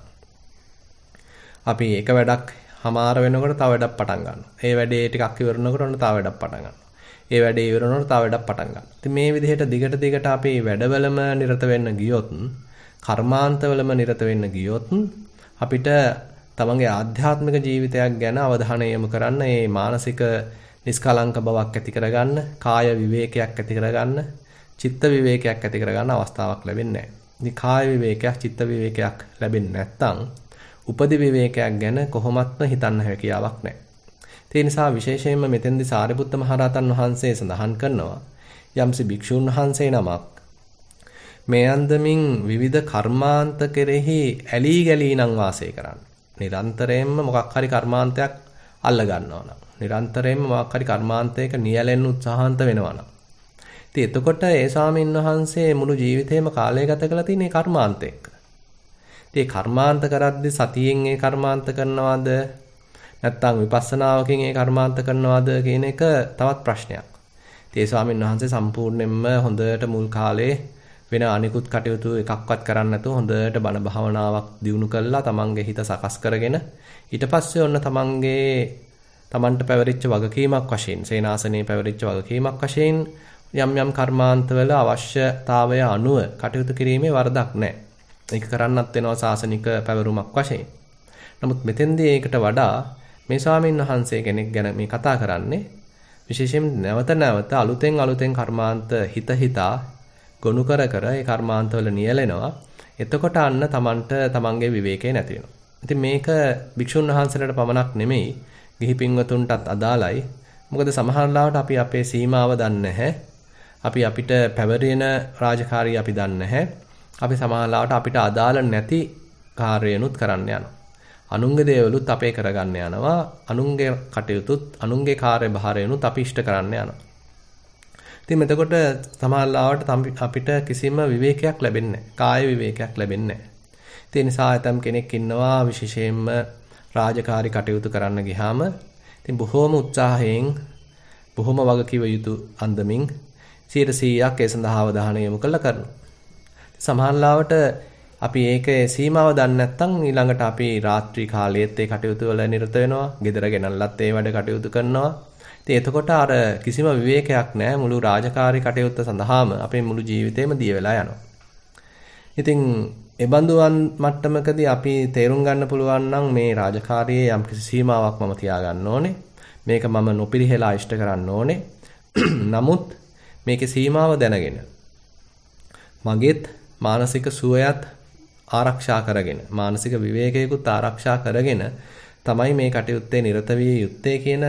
අපි එක වැඩක් හමාර වෙනකොට තව වැඩක් පටන් ගන්නවා. ඒ වැඩේ ටිකක් ඉවරනකොට ඔන්න තව වැඩක් පටන් ගන්නවා. ඒ වැඩේ ඉවරනකොට තව වැඩක් පටන් ගන්නවා. ඉතින් මේ විදිහට දිගට අපි වැඩවලම නිරත වෙන්න ගියොත්, කර්මාන්තවලම නිරත වෙන්න ගියොත් අපිට තමන්ගේ ආධ්‍යාත්මික ජීවිතයක් ගැන අවධානය යොමු කරන්න, මේ මානසික නිස්කලංක බවක් ඇති කරගන්න, කාය විවේකයක් ඇති කරගන්න, චිත්ත විවේකයක් ඇති කරගන්න අවස්ථාවක් ලැබෙන්නේ නැහැ. ඉතින් කාය විවේකයක්, චිත්ත විවේකයක් ලැබෙන්නේ නැත්නම් උපදි විවේකයක් ගැන කොහොමත්ම හිතන්න හැකියාවක් නැහැ. ඒ නිසා විශේෂයෙන්ම මෙතෙන්දී සාරිපුත්ත මහරහතන් වහන්සේ සඳහන් කරනවා යම්සි භික්ෂුන් වහන්සේ නමක් මේ අන්දමින් විවිධ කර්මාන්ත කෙරෙහි ඇලී ගලී නම් වාසය කරන්න. නිරන්තරයෙන්ම මොකක් හරි කර්මාන්තයක් අල්ල ගන්නවා නම්, නිරන්තරයෙන්ම මොකක් හරි කර්මාන්තයක නියැලෙන්න උත්සාහන්ත වෙනවා නම්. ඉතින් එතකොට ඒ ස්වාමීන් වහන්සේ මුළු ජීවිතේම කාලය ගත කරලා තියෙන මේ කර්මාන්ත එක්ක. ඉතින් මේ කර්මාන්ත කරද්දී සතියෙන් ඒ කර්මාන්ත කරනවද? නැත්නම් විපස්සනාවකින් ඒ කර්මාන්ත කරනවද කියන එක තවත් ප්‍රශ්නයක්. ඉතින් ඒ ස්වාමීන් වහන්සේ සම්පූර්ණයෙන්ම හොඳට මුල් කාලේ වෙන අනිකුත් කටයුතු එකක්වත් කරන්නේ නැතුව හොඳට බණ භාවනාවක් දියුණු කළා තමන්ගේ හිත සකස් කරගෙන ඊට පස්සේ ඔන්න තමන්ට පැවරිච්ච වගකීමක් වශයෙන් සේනාසනයේ පැවරිච්ච වගකීමක් වශයෙන් යම් කර්මාන්තවල අවශ්‍යතාවය අනුව කටයුතු කිරීමේ වරදක් නැහැ. ඒක කරන්නත් වෙනවා සාසනික පැවරුමක් වශයෙන්. නමුත් මෙතෙන්දී ඒකට වඩා මේ ස්වාමීන් වහන්සේ කෙනෙක් ගැන මේ කතා කරන්නේ විශේෂයෙන් නැවත අලුතෙන් කර්මාන්ත හිතා ගොනු කර ඒ කර්මාන්තවල නියැලෙනවා. එතකොට අන්න තමන්ගේ විවේකේ නැති වෙනවා. ඉතින් මේක භික්ෂුන් වහන්සේලාට පමණක් නෙමෙයි ගිහි පින්වතුන්ටත් අදාළයි. මොකද සමහර ලාවට අපි අපේ සීමාව දන්නේ නැහැ. අපි අපිට පැවරෙන රාජකාරිය අපි දන්නේ නැහැ. අපි සමහර ලාවට අපිට අදාළ නැති කාර්යයනුත් කරන්න යනවා. අනුන්ගේ දේවලුත් අපේ කරගන්න යනවා. අනුන්ගේ කටයුතුත් අනුන්ගේ කාර්යභාරයනුත් අපි ඉෂ්ට කරන්න යනවා. ඉතින් එතකොට සමහර ලාවට අපිට කිසිම විවේකයක් ලැබෙන්නේ නැහැ. කාය විවේකයක් ලැබෙන්නේ නැහැ. ඒ නිසා ඇතම් කෙනෙක් ඉන්නවා විශේෂයෙන්ම රාජකාරී කටයුතු කරන්න ගියාම ඉතින් බොහෝම උත්සාහයෙන් බොහොම වගකිව යුතු අන්දමින් 100%ක් ඒ සඳහා අවධානය යොමු කරනවා. සමහර ලාවට අපි ඒකේ සීමාව දන්නේ නැත්නම් ඊළඟට අපි රාත්‍රී කාලයේත් ඒ කටයුතු වල නිරත වෙනවා. ගෙදර ගෙනල්ලත් ඒ වැඩ කටයුතු කරනවා. ඉතින් එතකොට අර කිසිම විවේකයක් නැහැ. මුළු රාජකාරී කටයුත්ත සඳහාම අපේ මුළු ජීවිතේම දිය වෙලා යනවා. ඉතින් එබඳු මට්ටමකදී අපි තේරුම් ගන්න පුළුවන් නම් මේ රාජකාරියේ යම්කිසි සීමාවක් මම තියාගන්න ඕනේ. මේක මම නොපිරිහෙලා ඉෂ්ට කරන්න ඕනේ. නමුත් මේකේ සීමාව දැනගෙන මගේත් මානසික සුවයත් ආරක්ෂා කරගෙන මානසික විවේකයකුත් ආරක්ෂා කරගෙන තමයි මේ කටයුත්තේ නිරත විය යුත්තේ කියන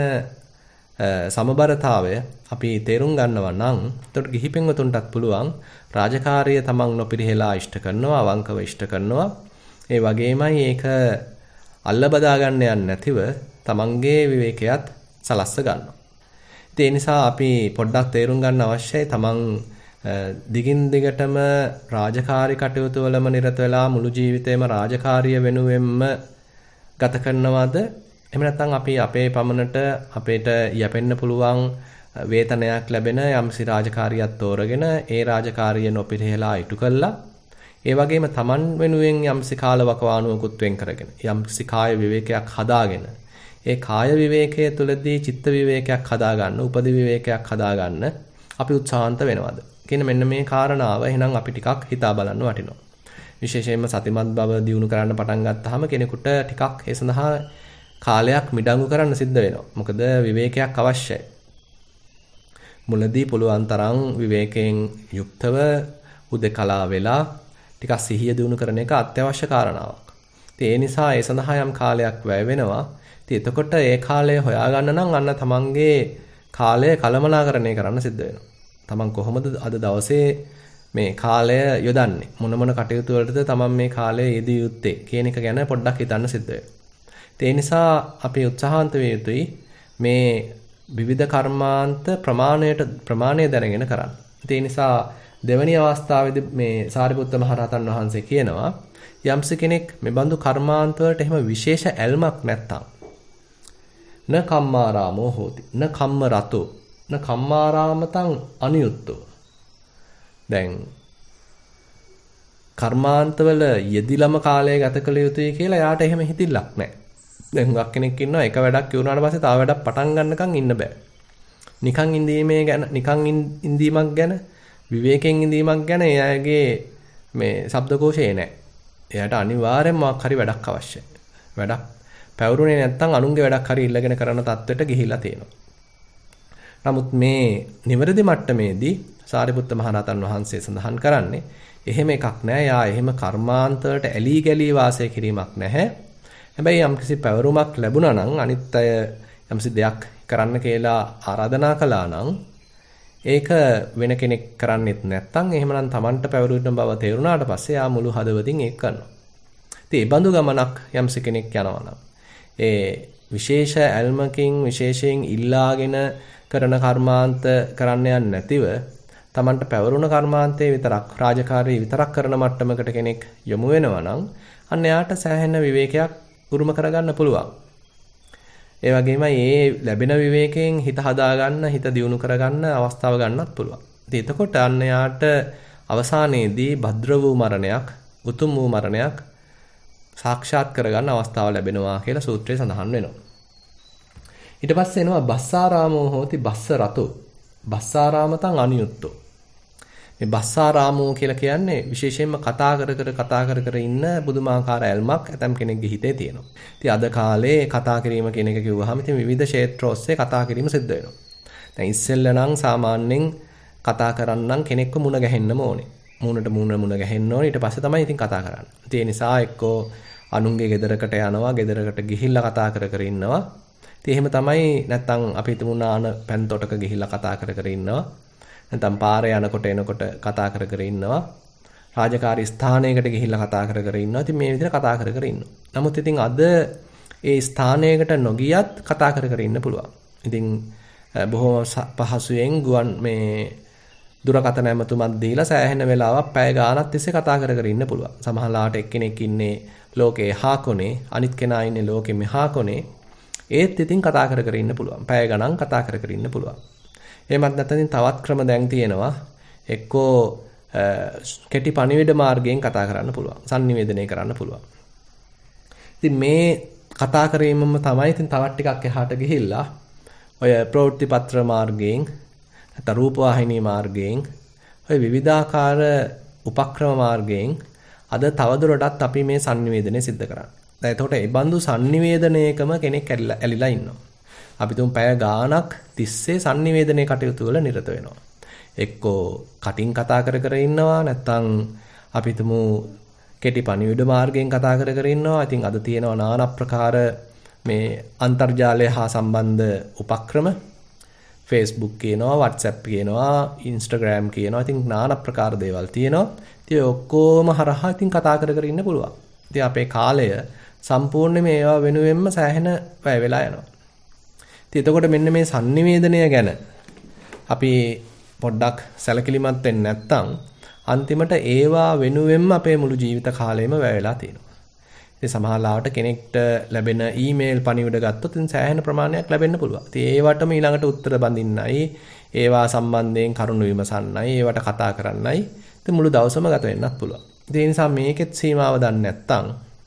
සමබරතාවය අපි තේරුම් ගන්නවා නම් එතකොට ගිහි පින්වතුන්ටත් පුළුවන් රාජකාරිය තමන් නොපිරිහෙලා ඉෂ්ට කරනවා අවංකව ඉෂ්ට කරනවා ඒ වගේමයි ඒක අල්ල බදා ගන්න යන්නේ නැතිව තමන්ගේ විවේකයත් සලස්ස ගන්නවා. ඒ නිසා අපි පොඩ්ඩක් තේරුම් ගන්න අවශ්‍යයි තමන් දිගින් දිගටම රාජකාරී කටයුතු වලම නිරත වෙලා මුළු ජීවිතේම රාජකාරිය වෙනුවෙන්ම ගත කරනවද එහෙම නැත්නම් අපි අපේ පමණට අපේට යැපෙන්න පුළුවන් වේතනයක් ලැබෙන යම්සි රාජකාරියක් තෝරගෙන ඒ රාජකාරිය නොපිරිහෙලා ඉටු කළා ඒ වගේම Taman වෙනුවෙන් යම්සි කාලවකවානුවකුත් වෙන් කරගෙන යම්සි කාය විවේකයක් හදාගෙන ඒ කාය විවේකයේ තුලදී චිත්ත විවේකයක් හදාගන්න උපදි විවේකයක් හදාගන්න අපි උත්සාහන්ත වෙනවද කියන මෙන්න මේ කාරණාව එහෙනම් අපි ටිකක් හිතා බලන්න වටිනවා. විශේෂයෙන්ම සතිමත් බව දියුණු කරන්න පටන් ගත්තාම කෙනෙකුට ටිකක් ඒ සඳහා කාලයක් මිඩංගු කරන්න සිද්ධ වෙනවා. මොකද විවේකයක් අවශ්‍යයි. මුලදී පුළුවන් තරම් විවේකයෙන් යුක්තව උදකලා වෙලා ටිකක් සිහිය දියුණු කරන එක අත්‍යවශ්‍ය කාරණාවක්. ඒ නිසා ඒ සඳහා යම් කාලයක් වැය වෙනවා. ඉතින් එතකොට ඒ කාලය හොයාගන්න නම් අන්න තමන්ගේ කාලය කළමනාකරණය කරන්න සිද්ධ වෙනවා. තමන් කොහොමද අද දවසේ මේ කාලය යොදන්නේ මොන කටයුතු වලටද තමන් මේ කාලය යෙදිය යුත්තේ කියන එක ගැන පොඩ්ඩක් හිතන්න සිද්ධ වෙනවා. ඒ නිසා අපි උත්සාහන්ත විය යුතුයි මේ විවිධ කර්මාන්ත ප්‍රමාණය දැනගෙන කරන්න. ඒ නිසා දෙවැනි අවස්ථාවේදී මේ සාරිපුත්ත මහ රහතන් වහන්සේ කියනවා යම්ස කෙනෙක් මේ බඳු කර්මාන්ත වලට එහෙම විශේෂ ඇල්මක් නැත්තම් න කම්මාරාමෝ හෝති න කම්ම රතෝ න කම්මාරාමතං අනියුත්තෝ දැන් කර්මාන්තවල යෙදිලම කාලය ගත කළ යුතුයි කියලා යාට එහෙම හිතිල්ලක් නැහැ. දැන් හුඟක් කෙනෙක් ඉන්නවා එක වැඩක් ඉවරනාට පස්සේ තව වැඩක් පටන් ගන්නකම් ඉන්න බෑ. නිකන් ඉඳීමක් ගැන විවේකයෙන් ඉඳීමක් ගැන එයාගේ මේ ශබ්දකෝෂේ නැහැ. එයාට අනිවාර්යෙන්ම මොකක් හරි වැඩක් අවශ්‍යයි. වැඩක් පැවරුනේ නැත්නම් අනුන්ගේ වැඩක් හරි ඉල්ලගෙන කරන තත්ත්වයට ගිහිලා තියෙනවා. නමුත් මේ නිවැරදි මට්ටමේදී සාරිපුත්ත මහ රහතන් වහන්සේ සඳහන් කරන්නේ එහෙම එකක් නෑ. යා එහෙම කර්මාන්ත වලට ඇලී ගලී වාසය කිරීමක් නැහැ. හැබැයි යම්කිසි පැවරුමක් ලැබුණා නම් අනිත් අය යම්සි දෙයක් කරන්න කියලා ආරාධනා කළා නම් ඒක වෙන කෙනෙක් කරන්නෙත් නැත්නම් එහෙමනම් Tamanට පැවරුණ බව තේරුණාට පස්සේ යා මුළු හදවතින් ඒක කරනවා. ඉතින් ඒ බඳු ගමනක් යම්සි කෙනෙක් යනවා නම් ඒ විශේෂ ඇල්මකින් විශේෂයෙන් ඉල්ලාගෙන කරන කර්මාන්ත කරන්න යන්නේ නැතිව Tamanට පැවරුණ කර්මාන්තේ විතරක් රාජකාරී විතරක් කරන මට්ටමකට කෙනෙක් යොමු වෙනවා නම් අන්න යාට සෑහෙන විවේකයක් උරුම කරගන්න පුළුවන්. ඒ වගේම මේ ලැබෙන විවේකයෙන් හිත හදාගන්න, හිත දියුණු කරගන්න අවස්ථාව ගන්නත් පුළුවන්. ඉතින් එතකොට අන්න යාට අවසානයේදී භද්‍ර වූ මරණයක්, උතුම් වූ මරණයක් සාක්ෂාත් කරගන්න අවස්ථාව ලැබෙනවා කියලා සූත්‍රයේ සඳහන් වෙනවා. ඊට පස්සේ එනවා බස්සාරාමෝ හෝති බස්ස රතෝ. බස්සාරාමතං අනියුත්තෝ. මේ බස්සාරාමෝ කියලා කියන්නේ විශේෂයෙන්ම කතා කර ඉන්න බුදුමාකාර ඇල්මක් ඇතම් කෙනෙක්ගේ හිතේ තියෙනවා. ඉතින් අද කාලේ කතා කිරීම කියන එක කිව්වහම ඉතින් විවිධ ක්ෂේත්‍ර ඔස්සේ කතා කිරීම සිද්ධ වෙනවා. දැන් ඉස්සෙල්ලා නම් සාමාන්‍යයෙන් කතා කරන්නම් කෙනෙක්ව මුණ ගැහෙන්නම ඕනේ. මුණට මුණ ගැහෙන්න ඕනේ. ඊට පස්සේ තමයි ඉතින් කතා කරන්නේ. ඒ නිසා එක්කෝ අනුන්ගේ ගෙදරකට යනවා, ගෙදරකට ගිහිල්ලා කතා කර ඉන්නවා. ඉතින් එහෙම තමයි නැත්තම් අපි හිතමු නාන පැන් තොටක ගිහිල්ලා කතා කර ඉන්නවා. නැත්නම් පාරේ යනකොට එනකොට කතා කර ඉන්නවා. රාජකාරී ස්ථානයකට ගිහිල්ලා කතා කර ඉන්නවා. ඉතින් මේ විදිහට කතා කර ඉන්නවා. නමුත් ඉතින් අද ඒ ස්ථානයකට නොගියත් කතා කර ඉන්න පුළුවන්. ඉතින් බොහොම පහසුවෙන් ගුවන් මේ දුරකථන ඇමතුමක් දීලා සෑහෙන වෙලාවක් පැය ගාණක් තිස්සේ කතා කර ඉන්න පුළුවන්. සමහරලාට එක්කෙනෙක් ඉන්නේ ලෝකේ එහා කොනේ, අනිත් කෙනා ඉන්නේ ලෝකෙ මෙහා කොනේ. ඒත් ඉතින් කතා කර ඉන්න පුළුවන්. පැය ගණන් කතා කර ඉන්න පුළුවන්. එහෙමත් නැත්නම් තවත් ක්‍රම දැන් තියෙනවා. එක්කෝ කෙටි පණිවිඩ මාර්ගයෙන් කතා කරන්න පුළුවන්. sannivedanaya කරන්න පුළුවන්. ඉතින් මේ කතා කිරීමම තමයි ඉතින් තවත් ටිකක් එහාට ගිහිල්ලා ඔය ප්‍රවෘත්ති පත්‍ර මාර්ගයෙන් නැත්නම් රූපවාහිනී මාර්ගයෙන් ඔය විවිධාකාර උපක්‍රම මාර්ගයෙන් අද තවදුරටත් අපි මේ sannivedanaya සිද්ධ කරන්නේ. දැන් එතකොට ඒ බඳු sannivedanayකම කෙනෙක් ඇලිලා ඉන්නවා. අපි තුන් පැය ගාණක් තිස්සේ sannivedanaya කටයුතු වල නිරත වෙනවා. එක්කෝ කටින් කතා කර ඉන්නවා නැත්නම් අපි තුමු කෙටි පණිවිඩ මාර්ගයෙන් කතා කර ඉන්නවා. ඉතින් අද තියෙනවා নানা ප්‍රකාර මේ අන්තර්ජාලය හා සම්බන්ධ උපක්‍රම Facebook කියනවා, WhatsApp කියනවා, Instagram කියනවා. ඉතින් নানা ප්‍රකාර දේවල් තියෙනවා. ඉතින් ඔක්කොම හරහා ඉතින් කතා කර ඉන්න පුළුවන්. ඉතින් අපේ කාලය සම්පූර්ණයෙන් මේවා වෙනුවෙන්ම සෑහෙන වැය වෙලා යනවා. ඉතින් එතකොට මෙන්න මේ sannivedanaya ගැන අපි පොඩ්ඩක් සැලකිලිමත් වෙන්නේ නැත්නම් අන්තිමට ඒවා වෙනුවෙන්ම අපේ මුළු ජීවිත කාලයම වැය වෙලා තියෙනවා. ඉතින් සමහරවිට කෙනෙක්ට ලැබෙන ඊමේල් පණිවිඩ ගත්තොත් ඉතින් සෑහෙන ප්‍රමාණයක් ලැබෙන්න පුළුවන්. ඉතින් ඒවටම ඊළඟට උත්තර බඳින්නයි, ඒවා සම්බන්ධයෙන් කරුණු විමසන්නයි, ඒවට කතා කරන්නයි ඉතින් මුළු දවසම ගත වෙන්නත් පුළුවන්. ඉතින් ඒ නිසා මේකෙත් සීමාව දන්නේ නැත්නම්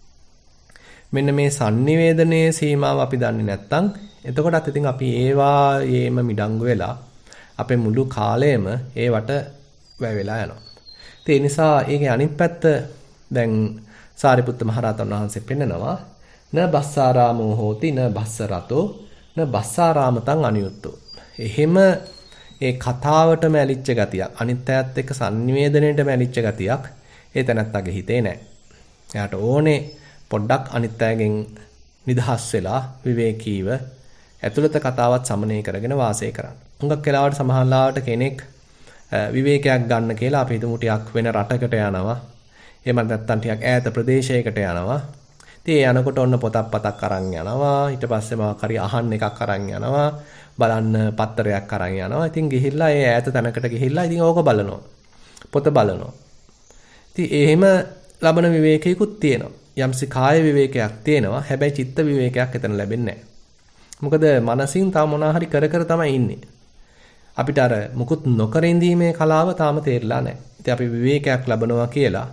මෙන්න මේ sannivedanaya සීමාව අපි දන්නේ නැත්නම් එතකොටත් ඉතින් අපි ඒවායේම මිඩංගු වෙලා අපේ මුළු කාලයම ඒවට වැය වෙලා යනවා. ඒ නිසා ඒකේ අනිත් පැත්ත දැන් සාරිපුත්ත මහරහතන් වහන්සේ පෙන්නනවා න බස්සාරාමෝ හෝති න බස්ස රතෝ න බස්සාරාමතං අනියුත්තෝ. එහෙම ඒ කතාවටම ඇලිච්ච ගතියක් අනිත් අයත් එක්ක sannivedanayටම ඇලිච්ච ගතියක් ඒ තැනත්තගේ හිතේ නැහැ. එයාට ඕනේ පොඩ්ඩක් අනිත් අයගෙන් නිදහස් වෙලා විවේකීව ඇතුළත කතාවත් සමනය කරගෙන වාසය කරන්න. හුඟක් වෙලාවට සමහරලාට කෙනෙක් විවේකයක් ගන්න කියලා අපි හිතමු ටිකක් වෙන රටකට යනවා. එහෙම නැත්නම් ටිකක් ඈත ප්‍රදේශයකට යනවා. ඉතින් ඒ යනකොට ඔන්න පොතක් පතක් අරන් යනවා. ඊට පස්සේ මොකක් හරි අහන්න එකක් අරන් යනවා. බලන්න පත්තරයක් අරන් යනවා. ඉතින් ගිහිල්ලා ඒ ඈත තැනකට ගිහිල්ලා ඉතින් ඕක බලනවා. පොත බලනවා. ඉතින් එහෙම ලබන විවේකයකුත් තියෙනවා. යම්සි කාය විවේකයක් තියෙනවා. හැබැයි චිත්ත විවේකයක් එතන ලැබෙන්නේ නැහැ. මොකද මනසින් තව මොනවා හරි කර තමයි ඉන්නේ. අපිට අර මුකුත් නොකර ඉඳීමේ කලාව තාම තේරලා නැහැ. ඉතින් අපි විවේකයක් ලබනවා කියලා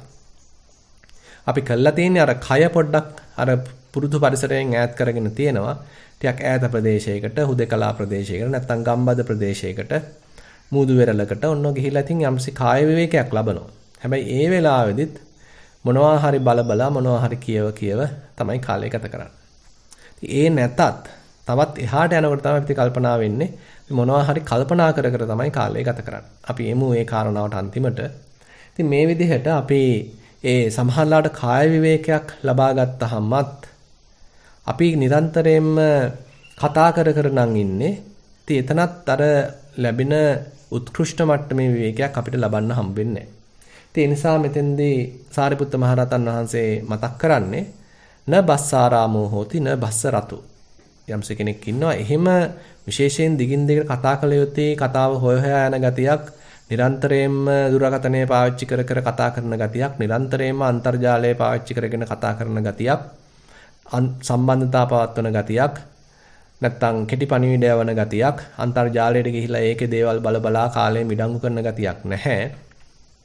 අපි කළා තියෙන්නේ අර කය පොඩ්ඩක් අර පුරුදු පරිසරයෙන් ඈත් කරගෙන තියෙනවා. ටිකක් ඈත ප්‍රදේශයකට, හුදකලා ප්‍රදේශයකට, නැත්නම් ගම්බද ප්‍රදේශයකට, මූදු වෙරළකට ඔන්න ගිහිල්ලා ඉතින් යම්සි කාය විවේකයක් ලබනවා. හැබැයි ඒ වෙලාවෙදිත් මොනවා හරි බල මොනවා හරි කියව තමයි කාලය ගත කරන්නේ. ඒ නැතත් තවත් එහාට යනකොට තමයි අපිට කල්පනා වෙන්නේ මොනවා හරි කල්පනා කර තමයි කාලය ගත කරන්නේ. අපි එමු ඒ කාරණාවට අන්තිමට. ඉතින් මේ විදිහට අපි ඒ සමහරලාට කාය විවේකයක් ලබා ගත්තහමත් අපි නිරන්තරයෙන්ම කතා කර නම් ඉන්නේ. ඉතින් එතනත් අර ලැබෙන උත්කෘෂ්ඨ මට්ටමේ විවේකයක් අපිට ලබන්න හම්බෙන්නේ නැහැ. ඒ නිසා මෙතෙන්දී සාරිපුත්ත මහරහතන් වහන්සේ මතක් කරන්නේ න බස්සාරාමෝ හෝති න බස්ස රතු. යම්ස කෙනෙක් ඉන්නවා එහෙම විශේෂයෙන් දිගින් දිගට කතා කළ යුත්තේ කතාව හොයා යන ගතියක්, නිරන්තරයෙන්ම දුරකථනය පාවිච්චි කර කතා කරන ගතියක්, නිරන්තරයෙන්ම අන්තර්ජාලය පාවිච්චි කරගෙන කතා කරන ගතියක්, සම්බන්ධතා පවත්වන ගතියක්, නැත්තම් කෙටි පණිවිඩය යවන ගතියක්, අන්තර්ජාලයට ගිහිලා ඒකේ දේවල් බලා කාලය මිඩංගු කරන ගතියක් නැහැ.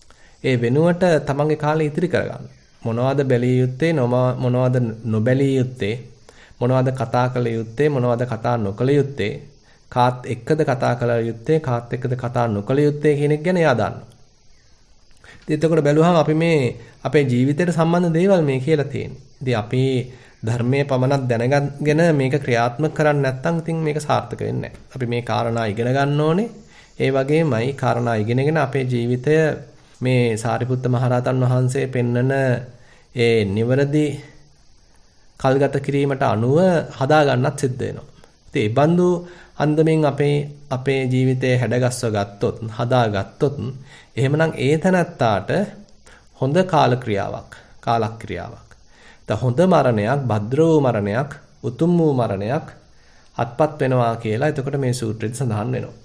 ඒ වෙනුවට තමන්ගේ කාලය ඉතිරි කරගන්න. මොනවද බැලිය යුත්තේ මොනවද නොබැලිය යුත්තේ මොනවද කතා කළ යුත්තේ මොනවද කතා නොකළ යුත්තේ කාත් එක්කද කතා කළ යුත්තේ කාත් එක්කද කතා නොකළ යුත්තේ කියන එක ගැන එයා දන්නවා. ඉතින් එතකොට බැලුවහම අපි මේ අපේ ජීවිතයට සම්බන්ධ දේවල් මේ කියලා තියෙන්නේ. ඉතින් අපි ධර්මයේ පමණක් දැනගෙන මේක ක්‍රියාත්මක කරන්නේ නැත්නම් ඉතින් මේක සාර්ථක වෙන්නේ නැහැ. අපි මේ කාරණා ඉගෙන ගන්න ඕනේ. ඒ වගේමයි කාරණා ඉගෙනගෙන අපේ ජීවිතය මේ සාරිපුත්ත මහරහතන් වහන්සේ පෙන්නන ඒ නිවැරදි කල්ගත කිරීමට අනුව හදා ගන්නත් සිද්ධ වෙනවා. ඉතින් ඒ බඳු අන්දමින් අපේ ජීවිතයේ හැඩගස්ව ගත්තොත්, හදා ගත්තොත් එහෙමනම් ඒ තැනත්තාට හොඳ කාලක්‍රියාවක්. හොඳ මරණයක්, භද්‍ර වූ මරණයක්, උතුම් වූ මරණයක් අත්පත් වෙනවා කියලා එතකොට මේ සූත්‍රයේ සඳහන් වෙනවා.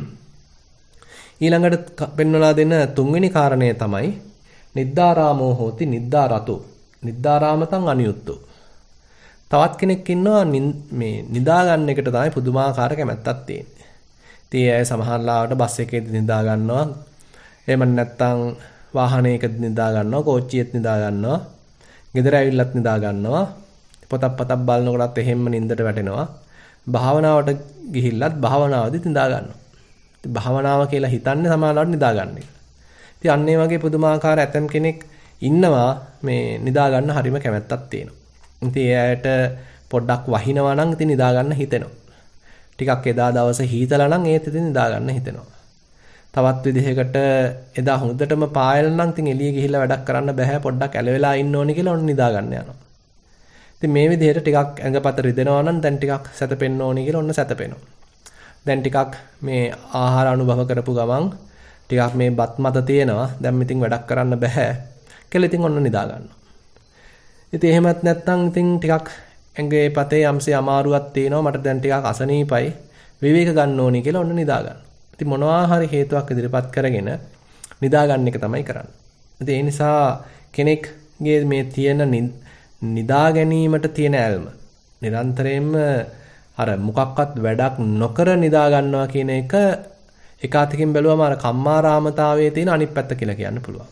ඊළඟට පෙන්වලා දෙන තුන්වෙනි කාරණය තමයි නිද්දාරාමෝ හෝති නිද්දාරතෝ. නිද්දාරාමතං අනියුත්තෝ. තවත් කෙනෙක් ඉන්නවා මේ නිදා ගන්න එකට තමයි පුදුමාකාර කැමැත්තක් තියෙන්නේ. ඉතින් අය සමහර ලාවට බස් එකේදී නිදා ගන්නවා. එහෙම නැත්නම් වාහනයකදී නිදා ගන්නවා, කෝච්චියෙත් නිදා ගන්නවා. ගෙදර ඇවිල්ලත් නිදා ගන්නවා. පොතක් බලනකොටත් එහෙම්ම නිින්දට වැටෙනවා. භාවනාවට ගිහිල්ලත් භාවනාවදී නිදා ගන්නවා. ඉතින් භාවනාව කියලා හිතන්නේ සමානවට නිදා ගන්න එක. ඉතින් අන්න ඒ වගේ පුදුමාකාර ඇතම් කෙනෙක් ඉන්නවා මේ නිදා ගන්න හරිම කැමැත්තක් තියෙනවා. ඉතින් ඒ අයට පොඩ්ඩක් වහිනවා නම් ඉතින් නිදා ගන්න හිතෙනවා. ටිකක් එදා දවසේ හීතලා නම් ඒත් ඉතින් නිදා ගන්න හිතෙනවා. තවත් විදිහකට එදා හොඳටම පායලා නම් ඉතින් එළිය ගිහිල්ලා වැඩක් කරන්න බෑ පොඩ්ඩක් ඇලවෙලා ඉන්න ඕනේ කියලා ඔන්න නිදා ගන්න යනවා. ඉතින් මේ විදිහට ටිකක් ඇඟපත රිදෙනවා නම් දැන් ටිකක් සැතපෙන්න ඕනේ කියලා ඔන්න සැතපෙනවා. දැන් ටිකක් මේ ආහාර අනුභව කරපු ගමන් ටිකක් මේ බත් මත තියෙනවා. දැන් ඉතින් වැඩක් කරන්න බෑ කියලා ඉතින් ඔන්න නිදා ගන්නවා. ඉතින් එහෙමත් නැත්නම් ඉතින් ටිකක් ඇඟේ පතේ යම්සේ අමාරුවක් තියෙනවා. මට දැන් ටිකක් අසනීපයි විවේක ගන්න ඕනේ කියලා ඔන්න නිදා ගන්නවා. ඉතින් මොනවා හරි හේතුවක් ඉදිරිපත් කරගෙන නිදා ගන්න එක තමයි කරන්නේ. ඉතින් ඒ නිසා කෙනෙක්ගේ මේ තියෙන නිදා ගැනීමට තියෙන ඇල්ම නිරන්තරයෙන්ම අර මොකක්වත් වැඩක් නොකර නිදා ගන්නවා කියන එක එකාතකින් බැලුවම අර කම්මාරාමතාවයේ තියෙන අනිත් පැත්ත කියලා කියන්න පුළුවන්.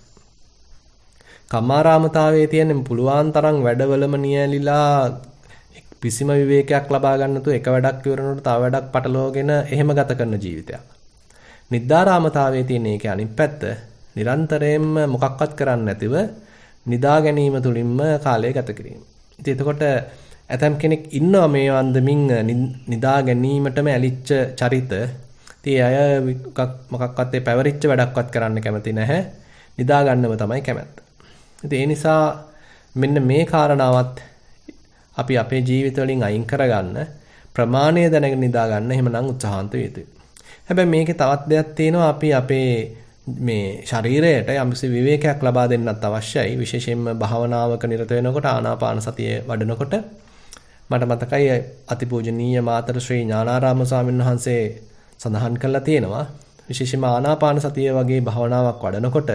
කම්මාරාමතාවයේ තියෙන පුළුවන් තරම් වැඩවලම නියැලිලා කිසිම විවේකයක් ලබා ගන්න තු එක වැඩක් ඉවරනකොට තව වැඩක් පටලවාගෙන එහෙම ගත කරන ජීවිතයක්. නිද්දාරාමතාවයේ තියෙන එකේ අනිත් පැත්ත නිරන්තරයෙන්ම මොකක්වත් කරන්නේ නැතිව නිදා ගැනීම තුලින්ම කාලය ගත කිරීම. ඉතින් එතකොට ඇතම් කෙනෙක් ඉන්නවා මේ වන්දමින් නිදා ගැනීමටම ඇලිච්ච චරිත. ඉතින් අය මොකක්වත් ඒ පැවරිච්ච වැඩක්වත් කරන්න කැමති නැහැ. නිදා ගන්නම තමයි කැමැත්ත. ඉතින් ඒ නිසා මෙන්න මේ කාරණාවත් අපි අපේ ජීවිත වලින් අයින් කරගන්න ප්‍රමාණය දැනගෙන නිදා ගන්න එහෙමනම් උත්සාහන්ත විය යුතුයි. හැබැයි මේකේ තවත් දෙයක් තියෙනවා අපි අපේ මේ ශරීරයට යම්කිසි විවේකයක් ලබා දෙන්නත් අවශ්‍යයි. විශේෂයෙන්ම භාවනාවක නිරත වෙනකොට ආනාපාන සතිය වඩනකොට මට මතකයි අතිපූජනීය මාතර ශ්‍රී ඥානාරාම ස්වාමීන් වහන්සේ සඳහන් කළා තියෙනවා. විශේෂයෙන්ම ආනාපාන සතිය වගේ භාවනාවක් වඩනකොට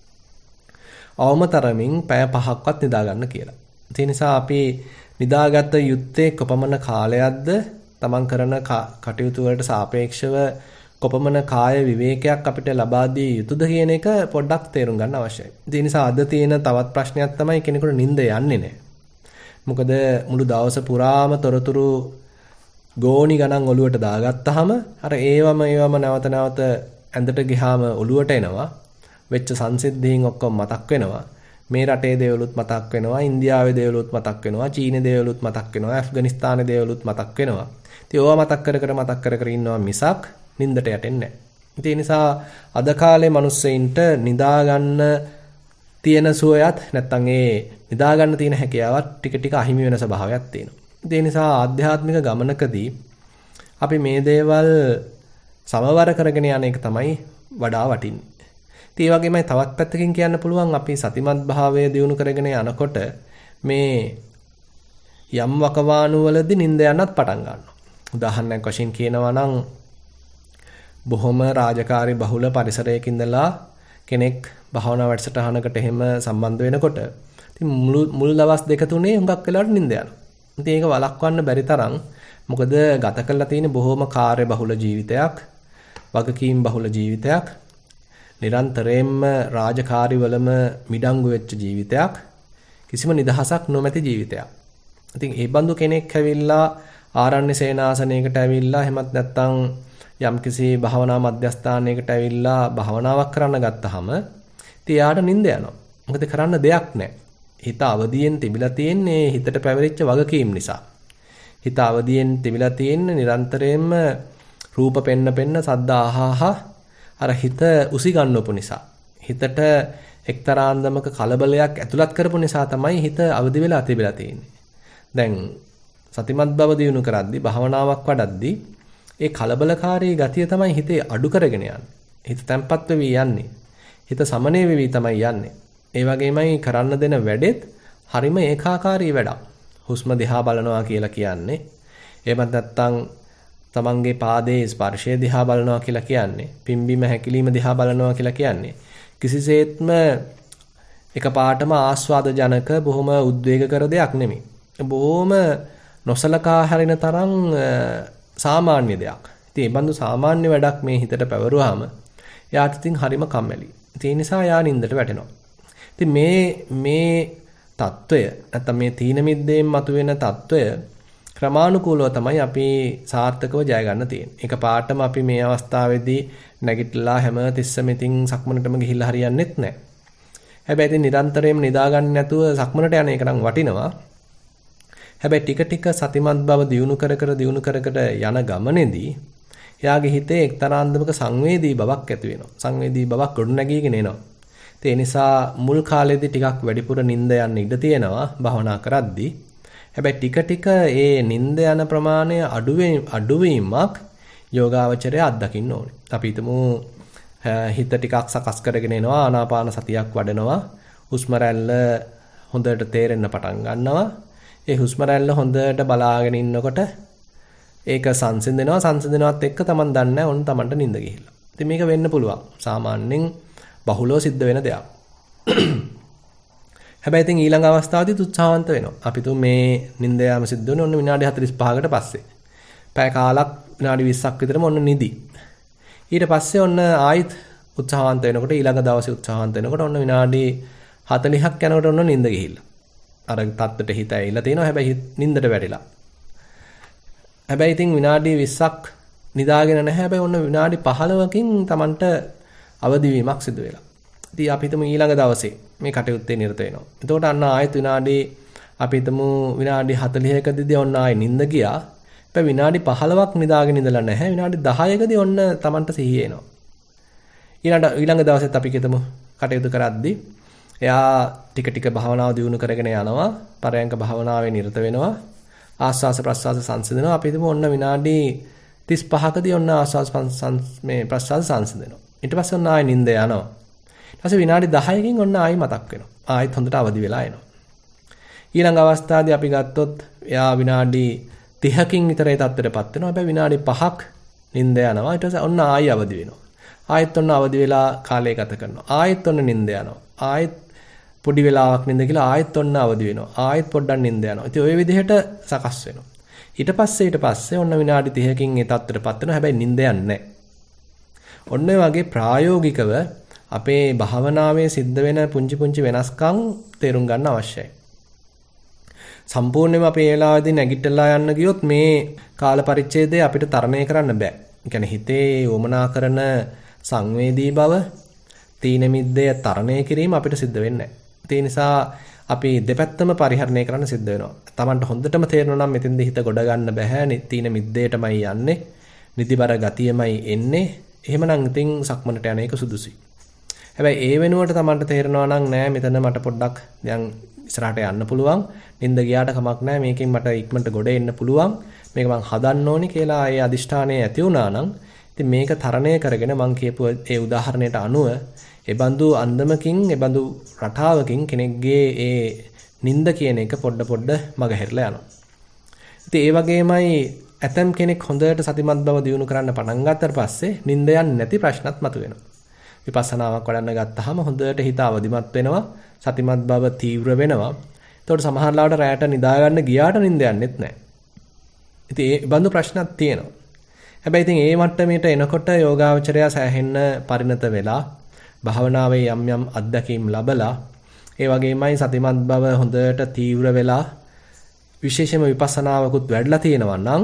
අවමතරමින් පැය 5ක්වත් නිදා ගන්න කියලා. ඒ නිසා අපි නිදාගත යුත්තේ කොපමණ කාලයක්ද තමන් කරන කටයුතු වලට සාපේක්ෂව කොපමණ කාය විවේකයක් අපිට ලබා දිය යුතුද කියන එක පොඩ්ඩක් තේරුම් ගන්න අවශ්‍යයි. ඒ නිසා අද තියෙන තවත් ප්‍රශ්නයක් තමයි කෙනෙකුට නිින්ද යන්නේ නැහැ. මොකද මුළු දවස පුරාම තොරතුරු ගෝණි ගණන් ඔලුවට දාගත්තාම අර ඒවම නැවත නැවත ඇඳට ගියාම ඔලුවට එනවා. වෙච්ච සංසිද්ධීන් ඔක්කොම මතක් වෙනවා. මේ රටේ දේවලුත් මතක් වෙනවා, ඉන්දියාවේ දේවලුත් මතක් වෙනවා, චීනේ දේවලුත් මතක් වෙනවා, ඇෆ්ගනිස්තානේ දේවලුත් මතක් වෙනවා. ඉතින් ඕවා මතක් කර ඉන්නවා මිසක් නින්දට යටෙන්නේ නැහැ. ඒ නිසා අද කාලේ මිනිස්සෙයින්ට නිදා ගන්න තියෙන සුවයත් නැත්තම් ඒ නිදා ගන්න තියෙන හැකියාවත් ටික ටික අහිමි වෙන ස්වභාවයක් තියෙනවා. ඒ නිසා ආධ්‍යාත්මික ගමනකදී අපි මේ දේවල් සමවර කරගෙන යන එක තමයි වඩා වටින්නේ. ඒ වගේමයි තවත් පැත්තකින් කියන්න පුළුවන් අපි සතිමත් භාවය දියුණු කරගෙන යනකොට මේ යම් වකවානු වලදී නිින්ද යන්නත් පටන් ගන්නවා. උදාහරණයක් වශයෙන් කියනවා නම් බොහොම රාජකාරී බහුල පරිසරයක ඉඳලා කෙනෙක් භාවනා වැඩසටහනකට එහෙම සම්බන්ධ වෙනකොට ඉතින් මුල් දවස් දෙක තුනේ හුඟක් වෙලාවට නිින්ද යනවා. ඉතින් ඒක වළක්වන්න බැරි තරම් මොකද ගත කරලා තියෙන බොහොම කාර්ය බහුල ජීවිතයක්, වගකීම් බහුල ජීවිතයක්. නිරන්තරයෙන්ම රාජකාරිවලම මිඩංගු වෙච්ච ජීවිතයක්. කිසිම නිදහසක් නොමැති ජීවිතයක්. ඉතින් ඒ බඳු කෙනෙක් ඇවිල්ලා ආරණ්‍ය සේනාසනයකට ඇවිල්ලා එහෙමත් නැත්නම් යම්කිසි භාවනා මධ්‍යස්ථානයකට ඇවිල්ලා භාවනාවක් කරන්න ගත්තාම ඉතින් යාට නිින්ද යනවා. මොකද කරන්න දෙයක් නැහැ. හිත අවදියෙන් තිබිලා තියෙන්නේ හිතට පැවරිච්ච වගකීම් නිසා. හිත අවදියෙන් තිබිලා තියෙන්නේ නිරන්තරයෙන්ම රූප පෙන්න සද්ද අහහා අර හිත උසි ගන්නවපු නිසා. හිතට එක්තරා අන්දමක කලබලයක් ඇතුළත් කරපු නිසා තමයි හිත අවදි වෙලා තිබිලා තියෙන්නේ. දැන් සතිමත් බව දියුණු කරද්දී භාවනාවක් වඩද්දී ඒ කලබලකාරී ගතිය තමයි හිතේ අඩු කරගෙන යන්නේ. හිත තැම්පත් වෙවි යන්නේ. හිත සමනය වෙවි තමයි යන්නේ. ඒ වගේමයි කරන්න දෙන වැඩෙත් හරිම ඒකාකාරී වැඩක්. හුස්ම දිහා බලනවා කියලා කියන්නේ. එහෙමත් නැත්නම් තමන්ගේ පාදයේ ස්පර්ශය දිහා බලනවා කියලා කියන්නේ. පිම්බීම හැකිලිම දිහා බලනවා කියලා කියන්නේ. කිසිසේත්ම එකපාරටම ආස්වාද ජනක බොහොම උද්වේග කර දෙයක් නෙමෙයි. බොහොම නොසලකා හරින තරම් සාමාන්‍ය දෙයක්. ඉතින් මේ බඳු සාමාන්‍ය වැඩක් මේ හිතට පැවරුවාම යාට ඉතින් හරිම කම්මැලි. ඒ නිසා යා නින්දට වැටෙනවා. ඉතින් මේ తত্ত্বය නැත්නම් මේ තීන මිද්දෙන් මතුවෙන తত্ত্বය ක්‍රමානුකූලව තමයි අපි සාර්ථකව ජය ගන්න තියෙන්නේ. එක පාටම අපි මේ අවස්ථාවේදී නැගිටලා හැම තිස්සෙම ඉතින් සක්මනටම ගිහිල්ලා හරියන්නේත් නැහැ. හැබැයි ඉතින් නිරන්තරයෙන්ම නිදාගන්නේ නැතුව සක්මනට යන එක නම් වටිනවා. හැබැයි ටික ටික සතිමත් බව දියුණු කර යන ගමනේදී එයාගේ හිතේ එක්තරා අන්දමක සංවේදී බවක් ඇති වෙනවා. සංවේදී බවක් ගොඩනැගීගෙන එනවා. ඒ නිසා මුල් කාලේදී ටිකක් වැඩිපුර නිින්ද යන්න ඉඩ තියෙනවා භවනා කරද්දී. හැබැයි ටික ටික ඒ නිින්ද යන ප්‍රමාණය අඩුවීමක් යෝගාවචරය අත්දකින්න ඕනේ. අපි හිතමු හිත ටිකක් සකස් කරගෙන එනවා ආනාපාන සතියක් වඩනවා. හුස්ම රැල්ල හොඳට තේරෙන්න පටන් ගන්නවා. ඒ හුස්ම රැල්ල හොඳට බලාගෙන ඉන්නකොට ඒක සංසිඳනවත් එක්ක තමන් දන්නේ නැහැ ඔන්න තමන්ට නිින්ද ගිහිල්ලා. ඉතින් මේක වෙන්න පුළුවන්. සාමාන්‍යයෙන් බහුලව සිද්ධ වෙන දෙයක්. හැබැයි ඉතින් ඊළඟ අවස්ථාවේදී උත්සාහවන්ත වෙනවා. අපි තු මේ නිින්ද යාම සිද්ධ වෙන්නේ ඔන්න විනාඩි 45කට පස්සේ. පැය කාලක් විනාඩි 20ක් විතරම ඔන්න නිදි. ඊට පස්සේ ඔන්න ආයිත් උත්සාහවන්ත වෙනකොට ඊළඟ දවසේ උත්සාහවන්ත වෙනකොට ඔන්න විනාඩි 40ක් යනකොට ඔන්න නිින්ද ගිහිල්ලා. අර තත්ත්වයට හිත ඇවිල්ලා තිනවා. හැබැයි නිින්දට වැටිලා. හැබැයි ඉතින් විනාඩි 20ක් නිදාගෙන නැහැ. හැබැයි ඔන්න විනාඩි 15කින් Tamanට අවදි වීමක් සිදු වෙලා. ඉතින් අපි හිතමු ඊළඟ දවසේ මේ කටයුත්තේ නිරත වෙනවා. එතකොට අන්න ආයෙත් අපි හිතමු විනාඩි 40කදීදී ඔන්න ආයෙ නිින්ද ගියා. හැබැයි විනාඩි 15ක් නිදාගෙන ඉඳලා නැහැ. විනාඩි 10කදී ඔන්න Tamanට සිහිය එනවා. ඊළඟ දවසෙත් අපි හිතමු කටයුතු කරද්දී එයා ටික ටික භාවනාව දියුණු කරගෙන යනවා. පරයන්ක භාවනාවේ නිරත වෙනවා. ආස්වාස ප්‍රස්වාස සංසිඳනවා. අපි හිතමු ඔන්න විනාඩි 35කදී ඔන්න ආස්වාස ප්‍රස්වාස සංසිඳනවා. ඊට පස්සේ ඔන්න ආයෙ නිින්ද යනවා. ඊට පස්සේ විනාඩි 10කින් ඔන්න ආයෙ මතක් වෙනවා. ආයෙත් හොඳට අවදි වෙලා එනවා. ඊළඟ අවස්ථාවේදී අපි ගත්තොත් එයා විනාඩි 30කින් විතර ඒ තත්ත්වයටපත් වෙනවා. හැබැයි විනාඩි 5ක් නිින්ද යනවා. ඊට පස්සේ ඔන්න ආයෙ අවදි වෙනවා. ආයෙත් ඔන්න අවදි වෙලා කාලය ගත කරනවා. ආයෙත් ඔන්න නිින්ද යනවා. ආයෙත් පොඩි වෙලාවක් නිින්ද කියලා ආයෙත් ඔන්න අවදි වෙනවා. ආයෙත් පොඩ්ඩක් නිින්ද යනවා. ඉතින් ওই විදිහට සකස් වෙනවා. ඊට පස්සේ ඔන්න විනාඩි 30කින් ඒ තත්ත්වයටපත් වෙනවා. හැබැයි නිින්ද යන්නේ නැහැ. ඔන්න ඔය වගේ ප්‍රායෝගිකව අපේ භාවනාවේ සිද්ධ වෙන පුංචි වෙනස්කම් තේරුම් ගන්න අවශ්‍යයි. සම්පූර්ණයෙන්ම අපේ වෙලාවේදී නැගිටලා යන්න ගියොත් මේ කාල පරිච්ඡේදය අපිට තරණය කරන්න බෑ. ඒ කියන්නේ හිතේ වමනා කරන සංවේදී බව, තීන මිද්දය තරණය කිරීම අපිට සිද්ධ වෙන්නේ නැහැ. ඒ නිසා අපි දෙපැත්තම පරිහරණය කරන්න සිද්ධ වෙනවා. Tamanට හොඳටම තේරෙනවා නම් මෙතෙන්දී හිත ගොඩ ගන්න බෑ. තීන මිද්දේටමයි යන්නේ. නිදිබර ගතියමයි එන්නේ. එහෙමනම් ඉතින් සක්මනට යන එක සුදුසුයි. හැබැයි ඒ වෙනුවට Tamanට තේරෙනවා නම් නෑ මෙතන මට පොඩ්ඩක් දැන් ඉස්සරහට යන්න පුළුවන්. නිින්ද ගියාට කමක් නෑ. මේකෙන් මට ඉක්මනට ගොඩ එන්න පුළුවන්. මේක මං හදන්න ඕනි කියලා ඒ අදිෂ්ඨානය ඇති වුණා නම් ඉතින් මේක තරණය කරගෙන මං කියපු ඒ උදාහරණයට අනුව ඒ බඳු අන්දමකින් ඒ බඳු රටාවකින් කෙනෙක්ගේ ඒ නිින්ද කියන එක පොඩ මගහැරලා යනවා. ඉතින් ඒ වගේමයි ඇතම් කෙනෙක් හොඳට සතිමත් බව දියුණු කරන්න පටන් ගත්තට පස්සේ නිින්ද යන්නේ නැති ප්‍රශ්නත් මතුවෙනවා. විපස්සනාවක් වඩන්න ගත්තාම හොඳට හිත අවදිමත් වෙනවා. සතිමත් බව තීව්‍ර වෙනවා. එතකොට සමහර ලාවට රැයට නිදා ගන්න ගියාට නිින්ද යන්නෙත් නැහැ. ඉතින් ඒ බඳු ප්‍රශ්නක් තියෙනවා. හැබැයි ඉතින් ඒ මට්ටමේට එනකොට යෝගාවචරය සෑහෙන්න පරිණත වෙලා භාවනාවේ යම් යම් අත්දැකීම් ලැබලා ඒ වගේමයි සතිමත් බව හොඳට තීව්‍ර වෙලා විශේෂයෙන්ම විපස්සනාවකුත් වැඩිලා තියෙනවා නම්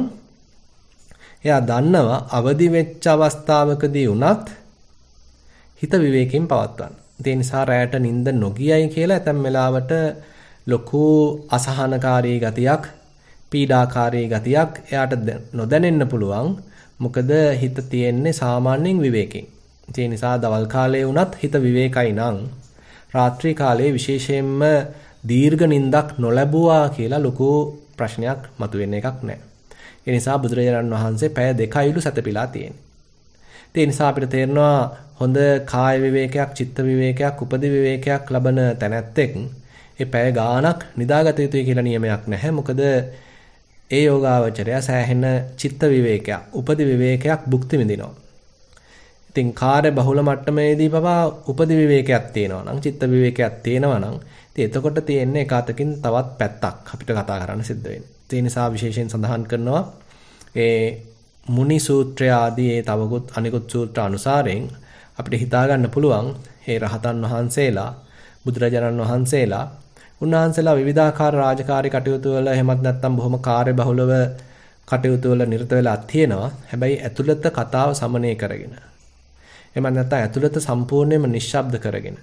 එයා දන්නවා අවදි වෙච්ච අවස්ථාවකදී උනත් හිත විවේකයෙන් පවත්වන්න. ඒ නිසා රැයට නිින්ද නොගියයි කියලා ඇතැම් වෙලාවට ලොකු අසහනකාරී ගතියක්, පීඩාකාරී ගතියක් එයාට නොදැනෙන්න පුළුවන්. මොකද හිත තියෙන්නේ සාමාන්‍යයෙන් විවේකයෙන්. ඒ නිසා දවල් කාලයේ වුණත් හිත විවේකයි නම් රාත්‍රී කාලයේ විශේෂයෙන්ම දීර්ඝ නිින්දක් නොලැබුවා කියලා ලොකු ප්‍රශ්නයක් මතුවෙන එකක් නැහැ. ඒ නිසා බුදුරජාණන් වහන්සේ පැය 2යිලු සැතපීලා තියෙන්නේ. ඒ නිසා අපිට තේරෙනවා හොඳ කාය විවේකයක්, චිත්ත විවේකයක්, උපදි විවේකයක් ලබන තැනැත්තෙක් ඒ පැය ගාණක් නිදාගත යුතුයි කියලා නියමයක් නැහැ. මොකද ඒ යෝගාවචරය සෑහෙන චිත්ත විවේකයක්, උපදි විවේකයක් භුක්ති විඳිනවා. ඉතින් කාර්ය බහුල මට්ටමේදී පවා උපදි විවේකයක් තියෙනවා නම්, චිත්ත විවේකයක් තියෙනවා නම්, ඉතින් එතකොට තියෙන්නේ එක අතකින් තවත් පැත්තක් අපිට කතා කරන්න සිද්ධ වෙන්නේ. ඒ නිසා විශේෂයෙන් සඳහන් කරනවා ඒ මුනි සූත්‍රය ආදී ඒ තවකුත් අනිකුත් සූත්‍ර අනුසාරයෙන් අපිට හිතා ගන්න පුළුවන් මේ රහතන් වහන්සේලා, බුදුරජාණන් වහන්සේලා, උන්වහන්සේලා විවිධාකාර රාජකාරී කටයුතු වල එහෙමත් නැත්නම් බොහොම කාර්යබහුලව කටයුතු වල නිරත වෙලා තියෙනවා. හැබැයි ඇතුළත කතාව සමනය කරගෙන. එහෙමත් නැත්නම් ඇතුළත සම්පූර්ණයෙන්ම නිශ්ශබ්ද කරගෙන.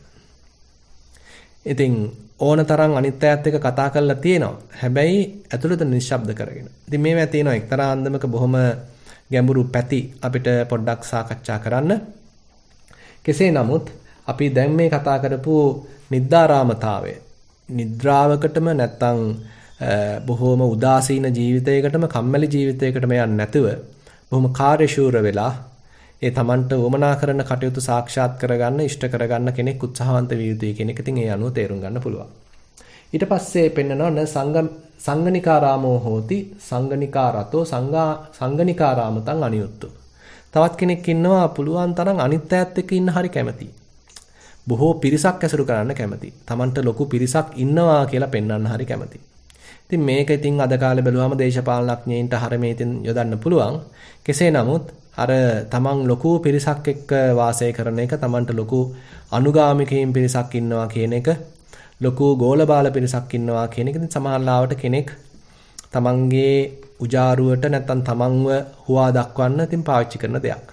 ඉතින් ඕනතරම් අනිත් අයත් එක්ක කතා කරලා තියෙනවා. හැබැයි ඇතුළත නිශ්ශබ්ද කරගෙන. ඉතින් මේවා තියෙනවා එක්තරා අන්දමක බොහොම ගැඹුරු පැති අපිට පොඩ්ඩක් සාකච්ඡා කරන්න. කෙසේ නමුත් අපි දැන් මේ කතා කරපු නිද්දාරාමතාවය නිද්‍රාවකටම නැත්තම් බොහොම උදාසීන ජීවිතයකටම කම්මැලි ජීවිතයකටම යන්නේ නැතුව බොහොම කාර්යශූර වෙලා ඒ Tamanට වමනා කරන කටයුතු සාක්ෂාත් කරගන්න, ඉෂ්ට කරගන්න කෙනෙක් උත්සාහවන්ත විය යුතුයි කියන එක ඉතින් ඒ අනුව තේරුම් ගන්න පුළුවන්. ඊට පස්සේ පෙන්නනවා න සංගනිකාරාමෝ හෝති සංගනිකාරතෝ සංගනිකාරාමතං අනියුත්තෝ. තවත් කෙනෙක් ඉන්නවා පුළුවන් තරම් අනිත් අයත් එක්ක ඉන්න හරි කැමති. බොහෝ පිරිසක් ඇසුරු කරන්න කැමති. Tamanට ලොකු පිරිසක් ඉන්නවා කියලා පෙන්වන්න හරි කැමති. ඉතින් මේක ඉතින් අද කාලේ බැලුවම දේශපාලනඥයින්ට හරමේතින් යොදන්න පුළුවන්. කෙසේ නමුත් අර Taman ලොකු පිරිසක් එක්ක වාසය කරන එක, Tamanට ලොකු අනුගාමිකයින් පිරිසක් ඉන්නවා කියන එක, ලොකු ගෝලබාල පිරිසක් ඉන්නවා කියන එක ඉතින් සමහරවිට කෙනෙක් Tamanගේ උජාරුවට නැත්තම් Tamanව හුවා දක්වන්න ඉතින් පාවිච්චි කරන දෙයක්.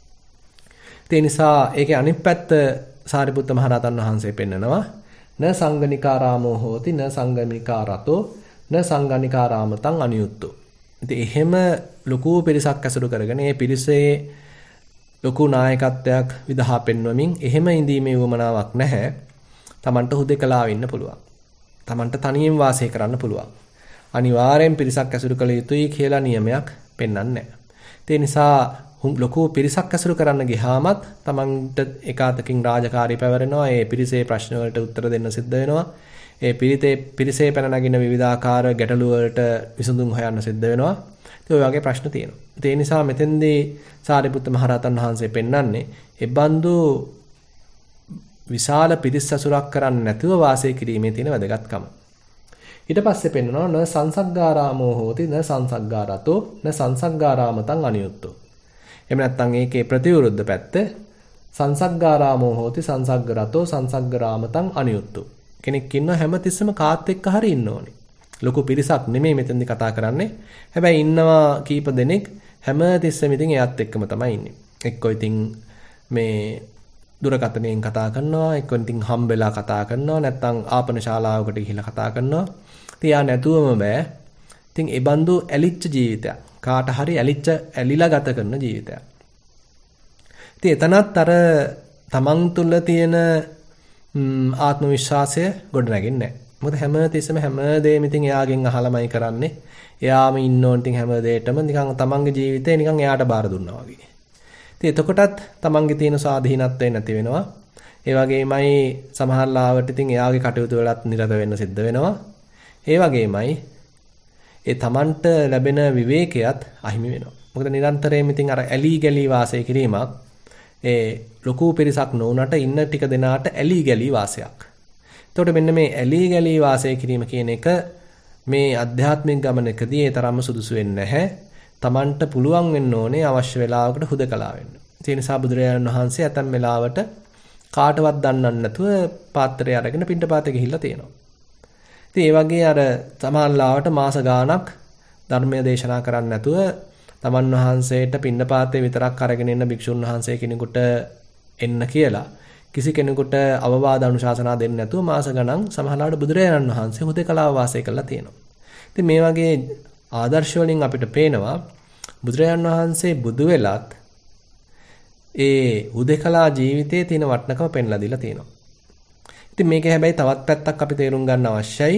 ඒ නිසා ඒකේ අනිත් පැත්ත සාරිපුත්ත මහරහතන් වහන්සේ පෙන්නනවා න සංගනිකාරාමෝ හෝති න සංගනිකාරතෝ න සංගනිකාරාමතං අනියුත්තෝ. ඉතින් එහෙම ලොකු පිරිසක් ඇසුරු කරගෙන ඒ පිරිසේ ලොකු නායකත්වයක් විදහා පෙන්වමින් එහෙම ඉඳීමේ වමනාවක් නැහැ. Tamanට හුදෙකලාව ඉන්න පුළුවන්. Tamanට තනියෙන් වාසය කරන්න පුළුවන්. අනිවාර්යෙන් පිරිසක් ඇසුරු කළ යුතුයි කියලා නියමයක් පෙන්වන්නේ නැහැ. ඒ නිසා ලොකු පිරිසක් ඇසුරු කරන්න ගියාමත් Tamanට එකාතකින් රාජකාරී පැවරෙනවා. ඒ පිරිසේ ප්‍රශ්න වලට උත්තර දෙන්න සිද්ධ වෙනවා. ඒ පිරිසේ පැන නගින විවිධාකාර ගැටලු වලට විසඳුම් හොයන්න සිද්ධ වෙනවා. ඒ වගේ ප්‍රශ්න තියෙනවා. ඒ නිසා මෙතෙන්දී සාරිපුත්ත මහරහතන් වහන්සේ පෙන්වන්නේ එබඳු විශාල පිරිස් ඇසුරක් කරන්නේ නැතුව වාසය කිරීමේ තියෙන වැදගත්කම. ඊට පස්සේ පෙන්වනවා න සංසග්ගාරාමෝ හෝති න සංසග්ගාරතෝ න සංසග්ගාරාමතං අනියුත්තෝ. එහෙම නැත්නම් ඒකේ ප්‍රතිවිරුද්ධ පැත්ත සංසග්ගාරාමෝ හෝති සංසග්ගරතෝ සංසග්ගරාමතං අනියුත්තෝ. කෙනෙක් ඉන්න හැමතිස්සෙම කාත් එක්ක හරි ඉන්න ඕනේ. ලොකු පිරිසක් නෙමෙයි මෙතෙන්දි කතා කරන්නේ. හැබැයි ඉන්නවා කීප දෙනෙක් හැමතිස්සෙම ඉතින් එයාත් එක්කම තමයි ඉන්නේ. එක්කෝ ඉතින් මේ දුරකථනයෙන් කතා කරනවා, එක්කෝ ඉතින් හම්බෙලා කතා කරනවා, නැත්නම් ආපන ශාලාවකට ගිහිල්ලා කතා කරනවා. ඉතින් යා නැතුවම බෑ. ඉතින් ඒ බඳු ඇලිච්ච ජීවිතයක්. කාට හරි ඇලිලා ගත කරන ජීවිතයක්. ඉතින් එතනත් අර තමන් තුළ තියෙන ආත්ම විශ්වාසය ගොඩනගින්නේ නැහැ. මොකද හැමතිස්සෙම හැමදේම ඉතින් එයාගෙන් අහලමයි කරන්නේ. එයාම ඉන්න ඕන ඉතින් හැමදේටම නිකන් තමන්ගේ ජීවිතේ නිකන් එයාට බාර දුන්නා වගේ. ඉතින් එතකොටත් තමන්ගේ තියෙන ස්වාධීනත්වය නැති වෙනවා. ඒ වගේමයි සමහර ලාවට ඉතින් එයාගේ කටයුතු වලත් නිරත වෙන්න සිද්ධ වෙනවා. ඒ වගේමයි ඒ තමන්ට ලැබෙන විවේකයත් අහිමි වෙනවා. මොකද නිරන්තරයෙන් ඉතින් අර ඇලී ගැලී වාසය කිරීමක් ඒ ලොකු පිරිසක් නොවුනට ඉන්න ටික දෙනාට ඇලී ගැලී වාසයක්. එතකොට මෙන්න මේ ඇලී ගැලී වාසය කිරීම කියන එක මේ ආධ්‍යාත්මික ගමනකදී ඒ තරම්ම සුදුසු වෙන්නේ නැහැ. තමන්ට පුළුවන් වෙන්න ඕනේ අවශ්‍ය වෙලාවකට හුදකලා වෙන්න. ඒ නිසා බුදුරජාණන් වහන්සේ ඇතැම් වෙලාවට කාටවත් දන්නන්න නැතුව පාත්‍රය අරගෙන පිණ්ඩපාතේ ගිහිල්ලා තියෙනවා. ඉතින් ඒ වගේ අර සමහරලාවට මාස ගාණක් ධර්මය දේශනා කරන්නේ නැතුව තමන් වහන්සේට පිණ්ඩපාතේ විතරක් අරගෙන ඉන්න භික්ෂුන් වහන්සේ කෙනෙකුට එන්න කියලා කිසි කෙනෙකුට අවවාද අනුශාසනා දෙන්නේ නැතුව මාස ගණන් සමහරලාවට බුදුරජාණන් වහන්සේ හුදේකලාව වාසය කරලා තියෙනවා. ඉතින් මේ වගේ ආදර්ශ වලින් අපිට පේනවා බුදුරජාණන් වහන්සේ බුදු වෙලත් ඒ හුදේකලා ජීවිතයේ තියෙන වටිනකම පෙන්ලා දීලා තියෙනවා. ඉතින් මේකේ හැබැයි තවත් පැත්තක් අපි තේරුම් ගන්න අවශ්‍යයි.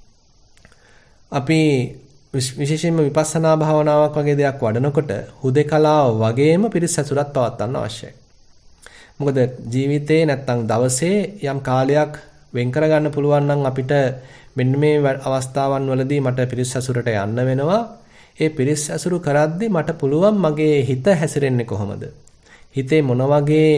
අපි විශේෂයෙන්ම විපස්සනා භාවනාවක් වගේ දෙයක් වඩනකොට හුදේකලාව වගේම පිරිස් ඇසුරක් පවත්වන්න අවශ්‍යයි. මොකද ජීවිතේ නැත්තම් දවසේ යම් කාලයක් වෙන් කරගන්න පුළුවන් නම් අපිට මෙන්න මේ අවස්ථාවන් වලදී මට පිරිස් ඇසුරට යන්න වෙනවා. ඒ පිරිස් ඇසුරු කරද්දී මට පුළුවන් මගේ හිත හැසිරෙන්නේ කොහොමද? හිතේ මොන වගේ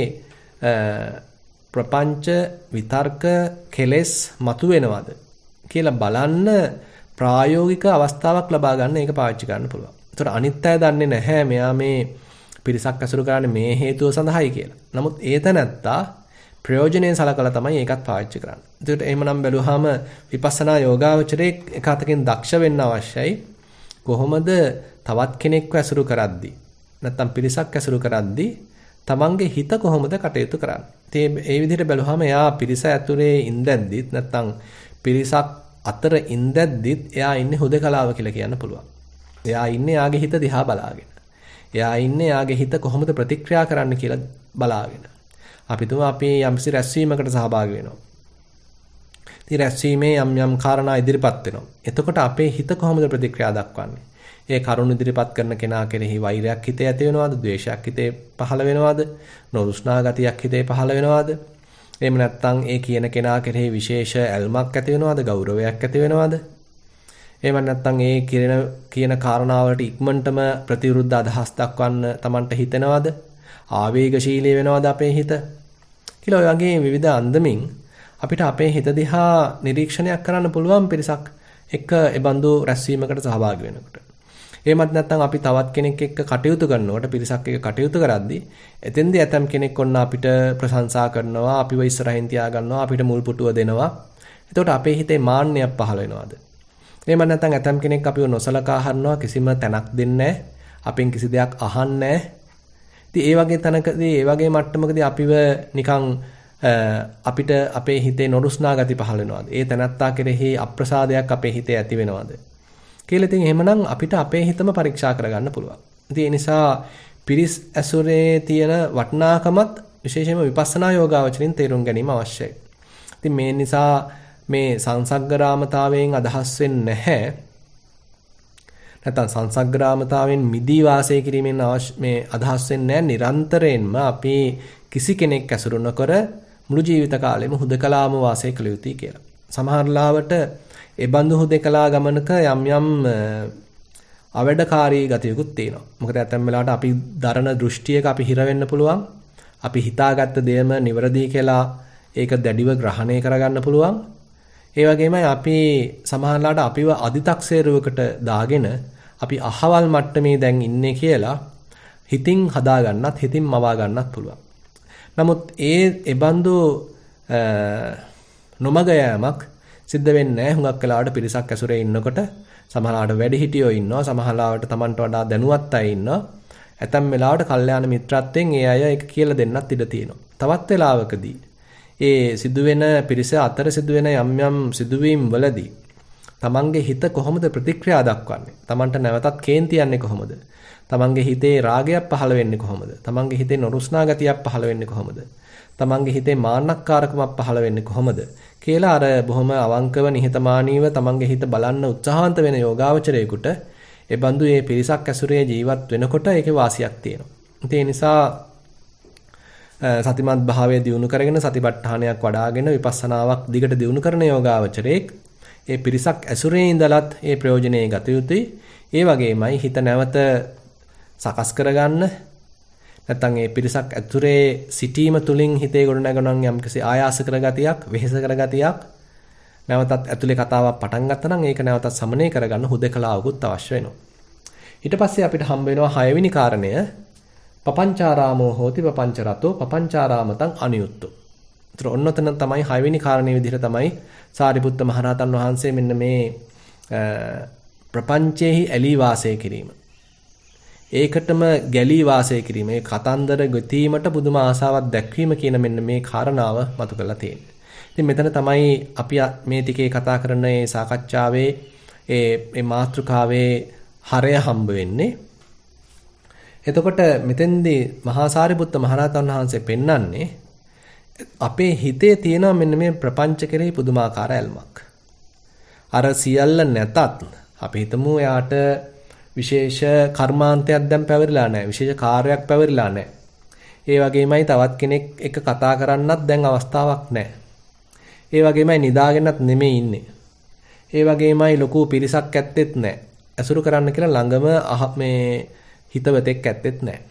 ප්‍රපංච විතර්ක කෙලෙස් මතුවෙනවද කියලා බලන්න ප්‍රායෝගික අවස්ථාවක් ලබා ගන්න ඒක පාවිච්චි කරන්න පුළුවන්. ඒතර අනිත් අය දන්නේ නැහැ මෙයා මේ පිරිසක් ඇසුරු කරන්නේ මේ හේතුව සඳහායි කියලා. නමුත් ඒත නැත්තා ප්‍රයෝජනෙන් සලකලා තමයි ඒකත් පාවිච්චි කරන්නේ. ඒකට එහෙමනම් බැලුවාම විපස්සනා යෝගාවචරයේ එක අතකින් දක්ෂ වෙන්න අවශ්‍යයි. කොහොමද තවත් කෙනෙක්ව ඇසුරු කරද්දී නැත්නම් පිරිසක් ඇසුරු කරද්දී තමන්ගේ හිත කොහොමද කටයුතු කරන්නේ? ඉතින් ඒ විදිහට බැලුවාම එයා පිරිස ඇතුලේ ඉඳද්දිත් නැත්නම් පිරිසක් අතර ඉඳද්දිත් එයා ඉන්නේ හුදකලාව කියලා කියන්න පුළුවන්. එයා ඉන්නේ යාගේ හිත දිහා බලාගෙන. එයා ඉන්නේ යාගේ හිත කොහොමද ප්‍රතික්‍රියා කරන්න කියලා බලාගෙන. අපි තුමා අපි යම්සි රැස්වීමකට සහභාගී වෙනවා. ඉතින් රැස්වීමේ යම් කාරණා ඉදිරිපත් වෙනවා. එතකොට අපේ හිත කොහොමද ප්‍රතික්‍රියා දක්වන්නේ? ඒ කරුණ ඉදිරිපත් කරන කෙනා කෙරෙහි වෛරයක් හිතේ ඇති වෙනවද? ද්වේෂයක් හිතේ පහළ වෙනවද? නොරුස්නා ගතියක් හිතේ පහළ වෙනවද? එහෙම නැත්නම් ඒ කියන කෙනා කෙරෙහි විශේෂ ඇල්මක් ඇති වෙනවද? ගෞරවයක් ඇති වෙනවද? එහෙම නැත්නම් ඒ කියන කාරණාවලට ඉක්මනටම ප්‍රතිවිරුද්ධ අදහස් දක්වන්න Tamanට හිතෙනවද? ආවේගශීලී වෙනවද අපේ හිත? කියලා ඔය වගේ විවිධ අන්දමින් අපිට අපේ හිත දිහා නිරීක්ෂණයක් කරන්න පුළුවන් පිරිසක් එක්ක ඒ බඳු රැස්වීමකට සහභාගී වෙනකොට. එහෙමත් නැත්නම් අපි තවත් කෙනෙක් එක්ක කටයුතු කරනකොට පිරිසක් එක්ක කටයුතු කරද්දී එතෙන්දී ඇතම් කෙනෙක් ඔන්න අපිට ප්‍රශංසා කරනවා, අපිව ඉස්සරහින් තියා ගන්නවා, අපිට මුල් පුටුව දෙනවා. එතකොට අපේ හිතේ මාන්නයක් පහළ වෙනවද? එහෙම නැත්නම් ඇතම් කෙනෙක් අපිව නොසලකා හරිනවා, කිසිම තැනක් දෙන්නේ නැහැ, අපෙන් කිසි දෙයක් අහන්නේ නැහැ. ඉතින් ඒ වගේ තැනකදී ඒ වගේ මට්ටමකදී අපිව නිකන් අපිට අපේ හිතේ නොරුස්නා ගති පහළ වෙනවද? ඒ තැනත්තා කෙරෙහි අප්‍රසාදයක් අපේ හිතේ ඇති වෙනවද? කියලා ඉතින් එහෙමනම් අපිට අපේ හිතම පරීක්ෂා කරගන්න පුළුවන්. ඉතින් ඒ නිසා පිරිස් ඇසුරේ තියෙන වටිනාකමත් විශේෂයෙන්ම විපස්සනා යෝගාවචරින් තේරුම් ගැනීම අවශ්‍යයි. ඉතින් මේ නිසා මේ සංසග්ගරාමතාවයෙන් අදහස් වෙන්නේ නැහැ. නැත්නම් සංසග්ගරාමතාවයෙන් මිදී වාසය කිරීමෙන් මේ අදහස් වෙන්නේ නැහැ. නිරන්තරයෙන්ම අපි කිසි කෙනෙක් ඇසුරු නොකර මුළු ජීවිත කාලෙම හුදකලාම වාසය කළ යුතුයි කියලා. සමහර ලාවට ඒ බඳු හුදකලා ගමනක යම් අවැඩකාරී ගතියකුත් තියෙනවා. මොකද ඇතැම් වෙලාවට අපි දරන දෘෂ්ටියක අපි හිර වෙන්න පුළුවන්. අපි හිතාගත්ත දෙයම නිවැරදි කියලා ඒක දැඩිව ග්‍රහණය කරගන්න පුළුවන්. ඒ වගේමයි අපි සමහරලාට අපිව අදි탁සේරුවකට දාගෙන අපි අහවල් මට්ටමේ දැන් ඉන්නේ කියලා හිතින් හදා ගන්නත් හිතින් මවා ගන්නත් පුළුවන්. නමුත් ඒ බඳු නොමග යෑමක් සිද්ධ වෙන්නේ නැහැ. හුඟක් වෙලාවට පිරිසක් ඇසුරේ ඉන්නකොට සමහරලාට වැඩිහිටියෝ ඉන්නවා, සමහරලාට Tamanට වඩා දැනුවත් අය ඉන්නවා. ඇතැම් වෙලාවට කල්යාණ මිත්‍රත්වයෙන් ඒ අය ඒක කියලා දෙන්නත් ඉඩ තියෙනවා. තවත් වෙලාවකදී ඒ සිදුවෙන පිරිස අතර සිදුවෙන යම් සිදුවීම් වලදී තමන්ගේ හිත කොහොමද ප්‍රතික්‍රියා දක්වන්නේ? තමන්ට නැවතත් කේන්ති යන්නේ කොහොමද? තමන්ගේ හිතේ රාගයක් පහළ වෙන්නේ කොහොමද? තමන්ගේ හිතේ නොරුස්නා ගතියක් පහළ වෙන්නේ කොහොමද? තමන්ගේ හිතේ මාන්නක්කාරකමක් පහළ වෙන්නේ කොහොමද? කියලා අර බොහොම අවංකව නිහතමානීව තමන්ගේ හිත බලන්න උත්සාහන්ත වෙන යෝගාවචරයෙකුට ඒ බඳු මේ පිරිසක් ඇසුරේ ජීවත් වෙනකොට ඒකේ වාසියක් තියෙනවා. ඒ නිසා සතිමත් භාවය දියුණු කරගෙන සතිපට්ඨානයක් වඩ아가ගෙන විපස්සනාවක් දිගට දියුණු කරන යෝගාවචරයෙක් ඒ පිරිසක් ඇසුරේ ඉඳලත් ඒ ප්‍රයෝජනෙයි ගත යුතුයි. ඒ වගේමයි හිත නැවත සකස් කරගන්න නැත්නම් ඒ පිරිසක් ඇතුරේ සිටීම තුලින් හිතේ ගොඩනගන යම්කිසි ආයාස කරගතියක්, වෙහෙස කරගතියක් නැවතත් ඇතුලේ කතාවක් පටන් ගත්තා නම් ඒක නැවතත් සමනය කරගන්න හුදකලාවකුත් අවශ්‍ය වෙනවා. ඊට පස්සේ අපිට හම්බ වෙනවා 6 වෙනි කාරණය පපංචාරාමෝ හෝති පපංචරතෝ පපංචාරාමතං අනියුත්තෝ. ඒතර ඔන්නතන තමයි 6 වෙනි කාරණේ විදිහට තමයි සාරිපුත්ත මහරහතන් වහන්සේ මෙන්න මේ ප්‍රපංචයේහි ඇලී වාසය කිරීම. ඒකටම ගැලී වාසය කිරීම. මේ කතන්දර ගොතීමට පුදුම ආසාවක් දැක්වීම කියන මෙන්න මේ කාරණාව මතු කරලා තියෙන්නේ. ඉතින් මෙතන තමයි අපි මේ ටිකේ කතා කරන මේ සාකච්ඡාවේ මේ මාතෘකාවේ හරය හම්බ වෙන්නේ. එතකොට මෙතෙන්දී මහා සාරිපුත්ත මහරහතන් වහන්සේ පෙන්වන්නේ අපේ හිතේ තියෙන මෙන්න මේ ප්‍රපංච කෙරෙහි පුදුමාකාර ඇල්මක්. අර සියල්ල නැතත් අපි හිතමු එයාට විශේෂ කර්මාන්තයක් දැන් පැවරිලා නැහැ. විශේෂ කාර්යයක් පැවරිලා නැහැ. ඒ වගේමයි තවත් කෙනෙක් එක කතා කරන්නත් දැන් අවස්ථාවක් නැහැ. ඒ වගේමයි නිදාගෙනත් නෙමෙයි ඉන්නේ. ඒ වගේමයි ලොකු පිරිසක් ඇත්තෙත් නැහැ. ඇසුරු කරන්න කියලා ළඟම මේ හිතවතෙක් ඇත්තෙත් නැහැ.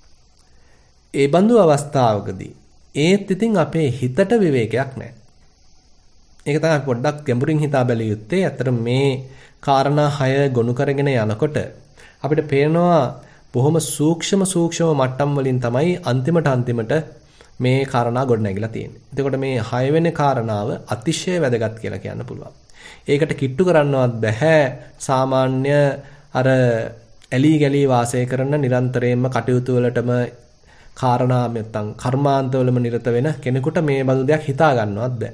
ඒ බඳු අවස්ථාවකදී ඒත් ඉතින් අපේ හිතට විවේකයක් නැහැ. ඒක තමයි පොඩ්ඩක් ගැඹුරින් හිතා බැලිය යුත්තේ. අතට මේ කාරණා 6 ගොනු කරගෙන යනකොට අපිට පේනවා බොහොම සූක්ෂම මට්ටම් වලින් තමයි අන්තිමට මේ කාරණා ගොඩ නැගිලා තියෙන්නේ. එතකොට මේ 6 වෙනි කාරණාව අතිශය වැදගත් කියලා කියන්න පුළුවන්. ඒකට කිට්ටු කරන්නවත් බෑ සාමාන්‍ය අර ඇලී ගලී වාසය කරන නිරන්තරයෙන්ම කටයුතු වලටම කාරණා නැත්තම් කර්මාන්තවලම නිරත වෙන කෙනෙකුට මේ බඳු දෙයක් හිතා ගන්නවත් බෑ.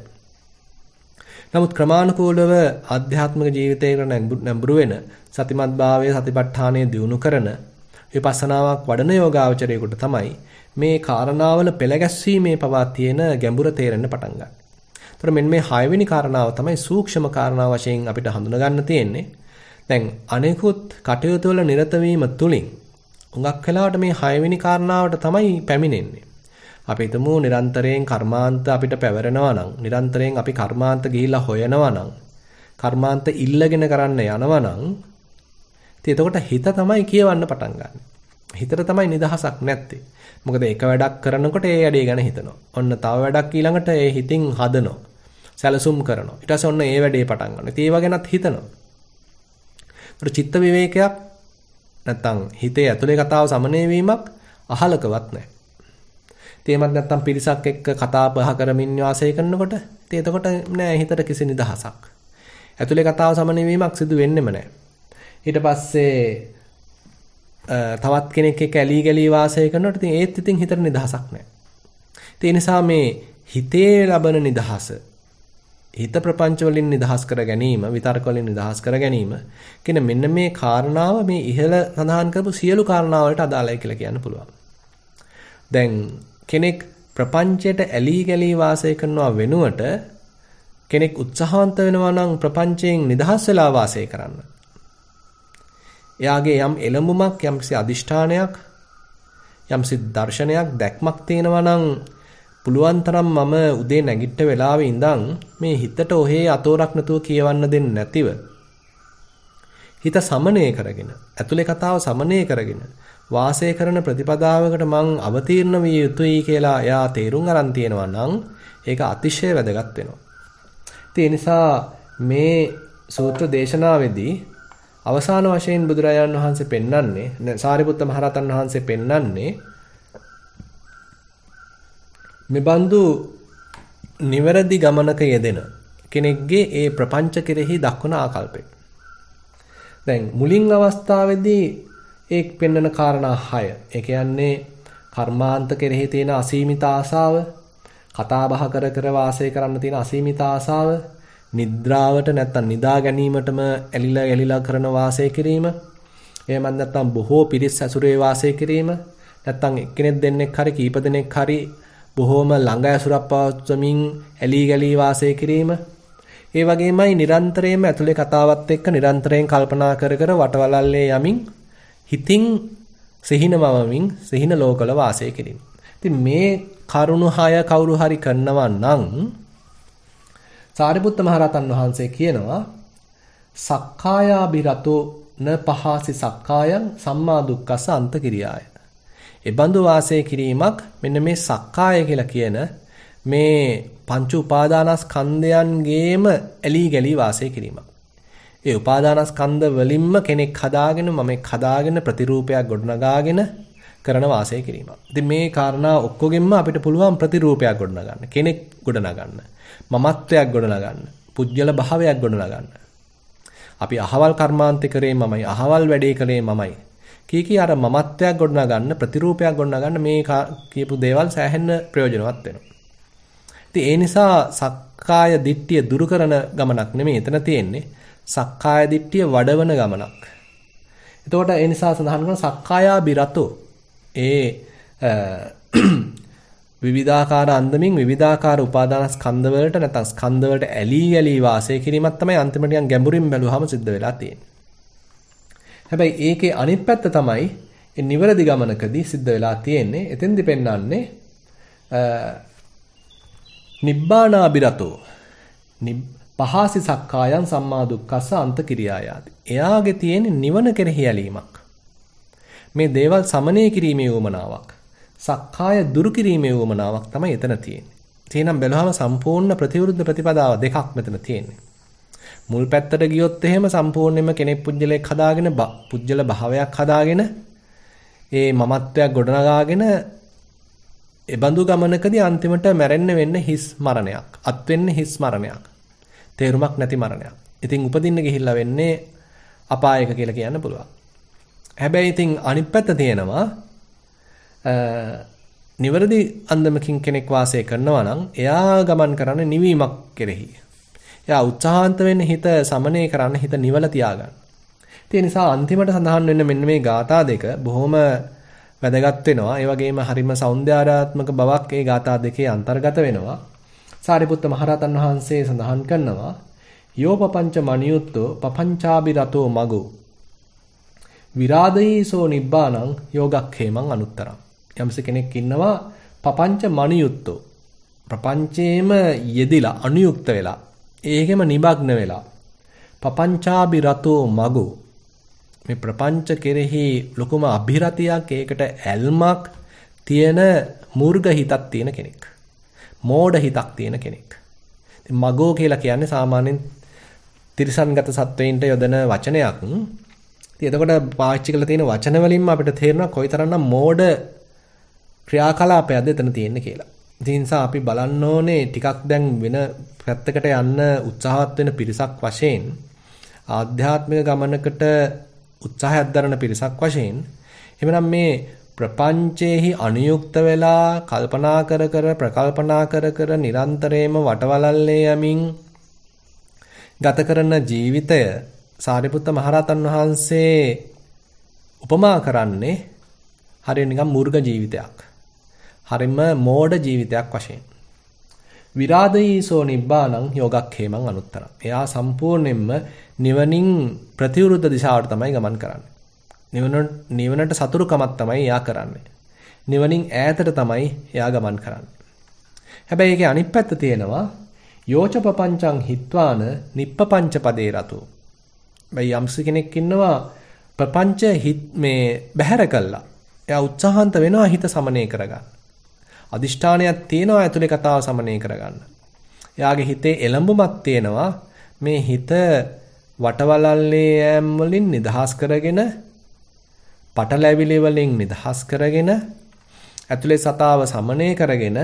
නමුත් ක්‍රමානුකූලව ආධ්‍යාත්මික ජීවිතයකට නැඹුරු වෙන සතිමත්භාවයේ සතිපට්ඨානය දියුණු කරන විපස්සනාවක් වඩන යෝගාවචරයෙකුට තමයි මේ කාරණාවල පෙළගැස්වීමේ පවා තියෙන ගැඹුර තේරෙන්න පටන් ගන්න. ඒතර මෙන්න මේ 6 වෙනි කාරණාව තමයි සූක්ෂම කාරණා වශයෙන් අපිට හඳුනා ගන්න තියෙන්නේ. දැන් අනෙකුත් කටයුතු වල නිරත වීම තුලින් උඟක් වෙලාවට මේ 6 වෙනි කාරණාවට තමයි පැමිණෙන්නේ. අපි හිතමු නිරන්තරයෙන් කර්මාන්ත අපිට පැවරෙනවා නම්, නිරන්තරයෙන් අපි කර්මාන්ත ගිහිලා හොයනවා නම්, කර්මාන්ත ඉල්ලගෙන කරන්න යනවා නම්, ඉතින් එතකොට හිත තමයි කියවන්න පටන් ගන්න. හිතට තමයි නිදහසක් නැත්තේ. මොකද එක වැඩක් කරනකොට ඒ වැඩේ ගැන හිතනවා. ඔන්න තව වැඩක් ඊළඟට ඒ හිතින් හදනවා. සැලසුම් කරනවා. ඊට පස්සේ ඔන්න ඒ වැඩේ පටන් ගන්නවා. ඉතින් ඒව ගැනත් හිතනවා. ඒතර චිත්ත විවේකයක් නැත්තම් හිතේ ඇතුලේ කතාව සමනය වීමක් අහලකවත් නැහැ. තේමත් නැත්තම් පිරිසක් එක්ක කතා බහ කරමින් වාසය කරනකොට ඉතින් එතකොට නෑ හිතට කිසි නිදහසක්. ඇතුලේ කතාව සමනය වීමක් සිදු වෙන්නෙම නෑ. ඊට පස්සේ තවත් කෙනෙක් එක්ක ඇලී ගලී වාසය කරනකොට ඉතින් ඒත් ඉතින් හිතට නිදහසක් නෑ. ඒ නිසා මේ හිතේ ලබන නිදහස, හිත ප්‍රපංච වලින් නිදහස් කර ගැනීම, විතර්ක වලින් නිදහස් කර ගැනීම කියන මෙන්න මේ කාරණාව මේ ඉහළ සඳහන් කරපු සියලු කාරණා වලට අදාළයි කියලා කියන්න පුළුවන්. දැන් කෙනෙක් ප්‍රපංචයට ඇලී ගලී වාසය කරනවා වෙනුවට කෙනෙක් උත්සාහවන්ත වෙනවා නම් ප්‍රපංචයෙන් නිදහස් වෙලා වාසය කරන්න. එයාගේ යම් එළඹුමක්, යම්සි අදිෂ්ඨානයක්, යම්සි දර්ශනයක්, දැක්මක් තියෙනවා නම් පුළුවන් තරම් මම උදේ නැගිට වෙලාවේ ඉඳන් මේ හිතට ඔහේ අතෝරක් නැතුව කියවන්න දෙන්නේ නැතිව හිත සමනය කරගෙන, ඇතුලේ කතාව සමනය කරගෙන වාසය කරන ප්‍රතිපදාවකට මං අවතීර්ණ විය යුතුයි කියලා එයා තේරුම් අරන් තියෙනවා නම් ඒක අතිශය වැදගත් වෙනවා. ඒ නිසා මේ සූත්‍ර දේශනාවේදී අවසාන වශයෙන් බුදුරජාණන් වහන්සේ පෙන්වන්නේ, සාරිපුත්ත මහරහතන් වහන්සේ පෙන්වන්නේ මෙබඳු නිවැරදි ගමනක යෙදෙන කෙනෙක්ගේ ඒ ප්‍රපංච කෙරෙහි දක්වන ආකල්පය. දැන් මුලින් අවස්ථාවේදී ඒ පෙන්වන කාරණා 6. ඒ කියන්නේ කර්මාන්ත කෙරෙහි තියෙන අසීමිත ආසාව, කතා බහ කර කර වාසය කරන්න තියෙන අසීමිත ආසාව, නිද්‍රාවට නැත්තම් නිදා ගැනීමටම ඇලිලා කරන වාසය කිරීම, එහෙම නැත්නම් බොහෝ පිරිස් ඇසුරේ වාසය කිරීම, නැත්තම් එක්කෙනෙක් දෙන්නෙක් හරි කීප දෙනෙක් හරි බොහෝම ළඟ ඇසුරක් පවත්වමින් ඇලී ගලී වාසය කිරීම. ඒ වගේමයි නිරන්තරයෙන්ම ඇතුලේ කතාවත් එක්ක නිරන්තරයෙන් කල්පනා කර කර වටවලල්ලේ යමින් හිතින් සිහිනමවමින් සිහින ලෝකවල වාසය කිරීම. ඉතින් මේ කරුණු 6 කවුරු හරි කරනවා නම් සාරිපුත්ත මහරහතන් වහන්සේ කියනවා සක්කායාබිරතෝ න පහසි සක්කායං සම්මා දුක්ඛස අන්තකිරියාය. ඒ බඳු වාසය කිරීමක් මෙන්න මේ සක්කාය කියලා කියන මේ පංච උපාදානස්කන්ධයන්ගේම ඇලී ගලී වාසය කිරීමක්. ඒ උපාදානස්කන්ධ වලින්ම කෙනෙක් හදාගෙන, මමෙක් හදාගෙන, ප්‍රතිරූපයක් ගොඩනගාගෙන කරන වාසය කිරීමක්. ඉතින් මේ කාරණා ඔක්කොගෙම අපිට පුළුවන් ප්‍රතිරූපයක් ගොඩනගන්න. කෙනෙක් ගොඩනගන්න. මමත්වයක් ගොඩනගන්න. පුජ්‍යල භාවයක් ගොඩනගන්න. අපි අහවල් කර්මාන්තේ කරේ මමයි, අහවල් වැඩේ කළේ මමයි. කී අර මමත්වයක් ගොඩනගන්න, ප්‍රතිරූපයක් ගොඩනගන්න මේ කියපු දේවල් සෑහෙන්න ප්‍රයෝජනවත් වෙනවා. ඉතින් ඒ නිසා සක්කාය දිට්ඨිය දුරු කරන ගමනක් නෙමෙයි එතන තියෙන්නේ. සක්කාය දිට්ඨිය වඩවන ගමනක්. එතකොට ඒ නිසා සඳහන් කරන සක්කායා බිරතෝ විවිධාකාර අන්දමින් විවිධාකාර උපාදාන ස්කන්ධ වලට නැත්නම් ස්කන්ධ වලට ඇලී වාසය කිරීමක් තමයි අන්තිමට යන ගැඹුරින් බැලුවාම සිද්ධ වෙලා තියෙන්නේ. හැබැයි ඒකේ අනිත් පැත්ත තමයි ඒ නිවැරදි ගමනකදී සිද්ධ වෙලා තියෙන්නේ. එතෙන්දි පෙන්වන්නේ නිබ්බානාබිරතෝ පහසි සක්කායන් සම්මා දුක්ඛස්ස අන්ත කිරියායාති. එයාගේ තියෙන නිවන කෙරෙහි ඇලීමක්. මේ දේවල් සමනය කිරීමේ උවමනාවක්. සක්කාය දුරු කිරීමේ උවමනාවක් තමයි එතන තියෙන්නේ. එහෙනම් බැලුවම සම්පූර්ණ ප්‍රතිවිරුද්ධ ප්‍රතිපදාව දෙකක් මෙතන තියෙන්නේ. මුල් පැත්තට ගියොත් එහෙම සම්පූර්ණයෙන්ම කෙනෙක් පුජ්‍යලයක් හදාගෙන පුජ්‍යල භාවයක් හදාගෙන ඒ මමත්වයක් ගොඩනගාගෙන ඒ බඳු ගමනකදී අන්තිමට මැරෙන්න වෙන්නේ හිස් මරණයක්. අත් වෙන්නේ හිස් මරණයක්. තේරුමක් නැති මරණයක්. ඉතින් උපදින්න ගිහිල්ලා වෙන්නේ අපායක කියලා කියන්න පුළුවන්. හැබැයි ඉතින් අනිත් පැත්ත තියෙනවා නිවැරදි අන්දමකින් කෙනෙක් වාසය කරනවා නම් එයා ගමන් කරන්නේ නිවීමක් කෙරෙහි. එයා උත්සාහන්ත වෙන්නේ හිත සමනය කරන්න, හිත නිවල තියාගන්න. ඒ නිසා අන්තිමට සඳහන් වෙන්න මෙන්න මේ ගාථා දෙක බොහොම වැදගත් වෙනවා. ඒ වගේම හරිම සෞන්දර්යාත්මක බවක් ඒ ගාථා දෙකේ අන්තර්ගත වෙනවා. සාරිපුත්ත මහරහතන් වහන්සේ සඳහන් කරනවා යෝ පపంచ මනියුත්තෝ පపంచාබි රතෝ මගෝ විරාදීසෝ නිබ්බානං යෝගක්ඛේමං අනුත්තරං. යම්ස කෙනෙක් ඉන්නවා පపంచ මනියුත්තෝ ප්‍රපංචේම යෙදිලා අනුයුක්ත වෙලා ඒකෙම නිමග්න වෙලා පపంచාබි රතෝ මගෝ මේ ප්‍රපංච කෙරෙහි ලොකුම අභිරතියක් ඒකට ඇල්මක් තියෙන මූර්ග හිතක් තියෙන කෙනෙක්. මෝඩ හිතක් තියෙන කෙනෙක්. ඉතින් මගෝ කියලා කියන්නේ සාමාන්‍යයෙන් තිරිසන්ගත සත්වයින්ට යොදන වචනයක්. ඉතින් එතකොට පාවිච්චි කරලා තියෙන වචන වලින්ම අපිට තේරෙනවා කොයිතරම්නම් මෝඩ ක්‍රියාකලාපයක්ද එතන තියෙන්නේ කියලා. ඉතින් නිසා අපි බලන්න ඕනේ ටිකක් දැන් වෙන පැත්තකට යන්න උත්සාහවත් වෙන පිරිසක් වශයෙන් ආධ්‍යාත්මික ගමනකට උත්සාහයක් දරන පිරිසක් වශයෙන් එහෙනම් මේ ප්‍රපංචේහි අනුයුක්ත වෙලා කල්පනා කර ප්‍රකල්පනා කර නිරන්තරයෙන්ම වටවලල්ලේ යමින් ගත කරන ජීවිතය සාරිපුත්ත මහරහතන් වහන්සේ උපමා කරන්නේ හරිය නිකන් මූර්ඝ ජීවිතයක්. හරිම මෝඩ ජීවිතයක් වශයෙන්. විරාදීසෝ නිබ්බානං යෝගක්ඛේමං අනුත්තරං. එයා සම්පූර්ණයෙන්ම නිවනින් ප්‍රතිවිරුද්ධ දිශාවට තමයි ගමන් කරන්නේ. නිවනට සතුරුකමක් තමයි එයා කරන්නේ. නිවනින් ඈතට තමයි එයා ගමන් කරන්නේ. හැබැයි ඒකේ අනිත් පැත්ත තියෙනවා යෝච පపంచං හිත්වාන නිප්පපංච පදේ රතෝ. බයි යම්ස කෙනෙක් ඉන්නවා ප්‍රපංච හිත් මේ බැහැර කළා. එයා උත්සාහන්ත වෙනවා හිත සමනය කරගන්න. අදිෂ්ඨානයක් තියෙනවා ඇතුලේ කතාව සමනය කරගන්න. එයාගේ හිතේ එළඹුමක් තියෙනවා මේ හිත වටවලල්ලේ යෑම් වලින් නිදහස් කරගෙන පටලැවිලි වලින් නිදහස් කරගෙන ඇතුලේ සතාව සමනය කරගෙන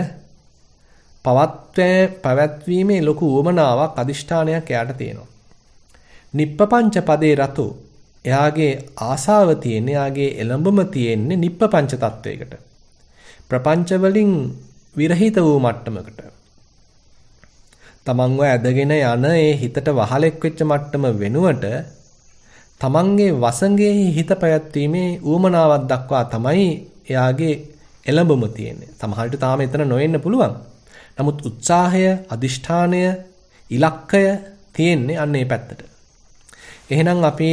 පවත්වීමේ ලොකු උවමනාවක් අදිෂ්ඨානයක් එයාට තියෙනවා. නිප්පපංච පදේ රතෝ එයාගේ ආසාව තියෙන්නේ එයාගේ එළඹුම තියෙන්නේ නිප්පපංච තත්වයකට. ප්‍රපංච වලින් විරහිත වූ මට්ටමකට. තමන්ව ඇදගෙන යන ඒ හිතට වහලෙක් වෙච්ච මට්ටම වෙනුවට තමන්ගේ වසඟේ හිත පැවැත්වීමේ ඌමනාවක් දක්වා තමයි එයාගේ එළඹුම තියෙන්නේ. සමහරවිට තාම එතන නොවෙන්න පුළුවන්. නමුත් උත්සාහය, අදිෂ්ඨානය, ඉලක්කය තියෙන්නේ අන්න ඒ පැත්තට. එහෙනම් අපි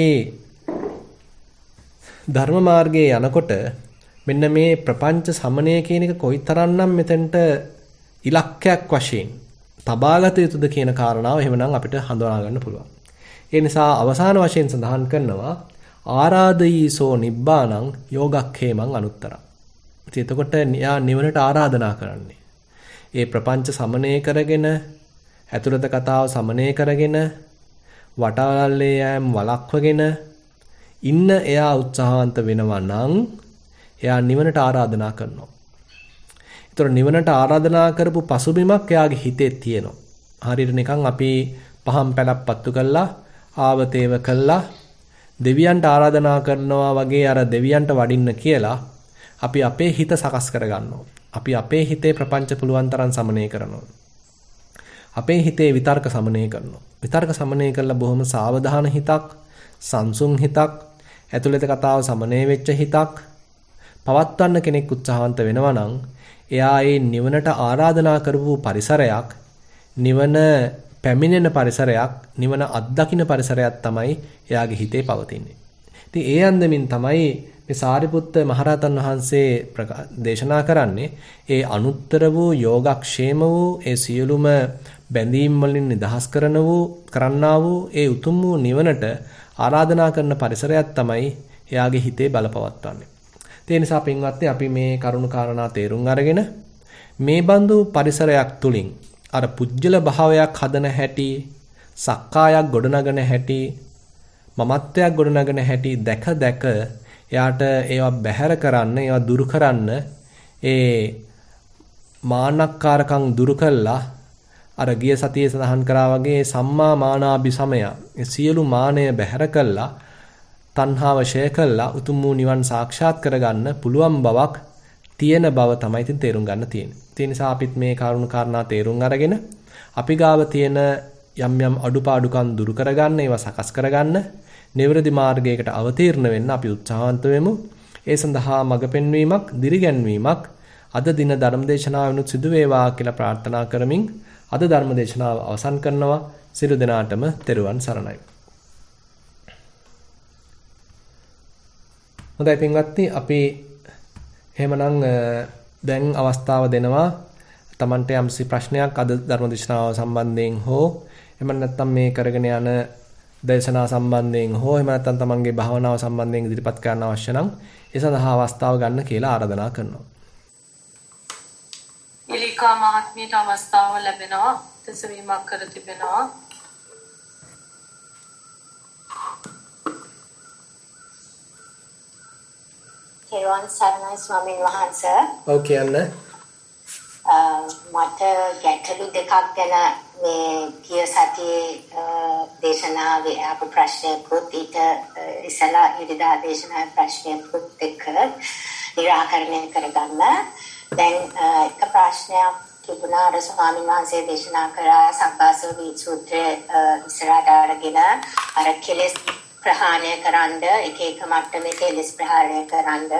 ධර්ම මාර්ගයේ යනකොට මෙන්න මේ ප්‍රපංච සමනය කියන එක කොයිතරම්නම් මෙතෙන්ට ඉලක්කයක් වශයෙන් තබාගත යුතුද කියන කාරණාව එහෙමනම් අපිට හඳුනා ගන්න පුළුවන්. ඒ නිසා අවසාන වශයෙන් සඳහන් කරනවා ආරාදීසෝ නිබ්බානං යෝගක්ඛේමං අනුත්තරං. ඉතින් එතකොට යා නිවනට ආරාධනා කරන්නේ. ඒ ප්‍රපංච සමනය කරගෙන ඇතුළත කතාව සමනය කරගෙන වටවලල්ලේ යෑම් වළක්වගෙන ඉන්න එයා උත්සාහවන්ත වෙනවා නම් එයා නිවනට ආරාධනා කරනවා. ඒතර නිවනට ආරාධනා කරපු පසුබිමක් එයාගේ හිතේ තියෙනවා. හරියට නිකන් අපි පහන් පැලක් පත්තු කළා, ආවතේව කළා, දෙවියන්ට ආරාධනා කරනවා වගේ අර දෙවියන්ට වඩින්න කියලා අපි අපේ හිත සකස් කරගන්නවා. අපි අපේ හිතේ ප්‍රපංච පුළුවන් තරම් සමනය කරනවා. අපේ හිතේ විතර්ක සමනය කරනවා. විතර්ක සමනය කළා බොහොම සාවධාන හිතක්, සංසුන් හිතක්, ඇතුළත කතාව සමනය වෙච්ච හිතක් පවත්වන්න කෙනෙක් උත්සාහවන්ත වෙනවා නම් එයා ඒ නිවනට ආරාධනා කරපු පරිසරයක්, නිවන පැමිණෙන පරිසරයක්, නිවන අත්දකින්න පරිසරයක් තමයි එයාගේ හිතේ පවතින්නේ. ඉතින් ඒ අන්දමින් තමයි මේ සාරිපුත්ත මහරහතන් වහන්සේ දේශනා කරන්නේ ඒ අනුත්තර වූ යෝගක්ෂේම වූ ඒ සියලුම බැඳීම් වලින් නිදහස් කරන්නා වූ ඒ උතුම් වූ නිවනට ආරාධනා කරන පරිසරයක් තමයි එයාගේ හිතේ බලපවත්වන්නේ. ඒ නිසා පින්වත්නි අපි මේ කරුණු කාරණා තේරුම් අරගෙන මේ බඳු පරිසරයක් තුලින් අර පුජ්‍යල භාවයක් හදන හැටි, සක්කායක් ගොඩනගන හැටි, මමත්වයක් ගොඩනගන හැටි දැක එයාට ඒවා බැහැර කරන්න, ඒවා දුරු කරන්න, ඒ මානක්කාරකම් දුරු කළා අර ගිය සතියේ සඳහන් කරා වගේ සම්මා මානාභි සමය, ඒ සියලු මානය බැහැර කළා, තණ්හාව ෂය කළා, උතුම් වූ නිවන් සාක්ෂාත් කරගන්න පුළුවන් බවක් තියෙන බව තමයි ඉතින් තේරුම් ගන්න තියෙන්නේ. ඒ නිසා අපිත් මේ කරුණු කාරණා තේරුම් අරගෙන අපි ගාව තියෙන යම් අඩුපාඩුකම් දුරු කරගන්න, ඒවා සකස් කරගන්න, නිවැරදි මාර්ගයකට අවතීර්ණ වෙන්න අපි උත්සාහවන්ත වෙමු. ඒ සඳහා මඟ පෙන්වීමක්, දිරිගැන්වීමක් අද දින ධර්මදේශනාවෙනුත් සිදු වේවා කියලා ප්‍රාර්ථනා කරමින් අද ධර්මදේශනාව අවසන් කරනවා. සියලු දෙනාටම තෙරුවන් සරණයි. හොඳයි පින්වත්නි, අපි එහෙමනම් දැන් අවස්ථාව දෙනවා Tamante යම්සි ප්‍රශ්නයක් අද ධර්මදේශනාව සම්බන්ධයෙන් හෝ එහෙම නැත්නම් මේ කරගෙන යන දේශනා සම්බන්ධයෙන් හෝ එහෙම නැත්නම් තමන්ගේ භාවනාව සම්බන්ධයෙන් ඉදිරිපත් කරන්න අවශ්‍ය නම් ඒ සඳහා අවස්ථාව ගන්න කියලා ආරාධනා කරනවා. ඉලිකා මහත්මියට අවස්ථාව ලැබෙනවා. තෙසවීමක් කර තිබෙනවා. කෙරුවන් සරණයි ස්වාමීන් වහන්සේ. ඔව් කියන්න. මට ගැටලු දෙකක් ගැන මේ ගිය සතියේ දේශනාවේ අප ප්‍රශ්නයකුත් ඊට ඉස්සලා ඉරිදා දේශනාවේ ප්‍රශ්නයකුත් එක්ක නිරාකරණය කරගන්න. දැන් එක ප්‍රශ්නයක් තිබුණා අර ස්වාමීන් වහන්සේ දේශනා කරා සබ්බාසව සූත්‍රයේ ඉස්සරහට අරගෙන අර කෙලෙස් ප්‍රහාණය කරන්න එක එක මට්ටමේ කෙලෙස් ප්‍රහාණය කරන්න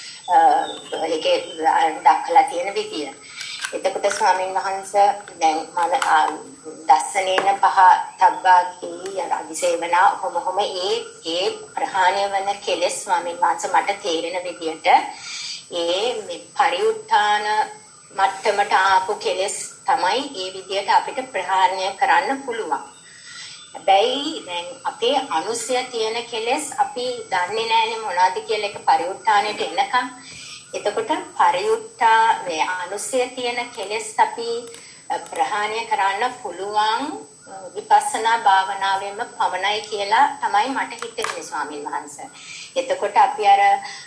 ඒකේ දක්වලා තියෙන විදිය. එතකොට ස්වාමීන් වහන්සේ දැන් මම දස්සනේන පහ තබ්බාකි අදිසේවනා කොහොම ඒ ප්‍රහාණය වෙන කෙලෙස් ස්වාමීන් වහන්සේ මට තේරෙන විදියට ඒ පරිඋත්ථාන මට්ටමට ආපු කෙලෙස් තමයි ඒ විදියට අපිට ප්‍රහාණය කරන්න පුළුවන්. හැබැයි දැන් අපේ අනුසය තියෙන කෙලෙස් අපි දන්නේ නැහැනේ මොනවද කියලා එක පරිඋත්ථානයට එනකම්. එතකොට පරිඋත්ථානේ අනුසය තියෙන කෙලෙස් අපි ප්‍රහාණය කරන්න පුළුවන් විපස්සනා භාවනාවෙන්ම පමණයි කියලා තමයි මට හිතෙන්නේ ස්වාමීන් වහන්සේ. එතකොට අපි අර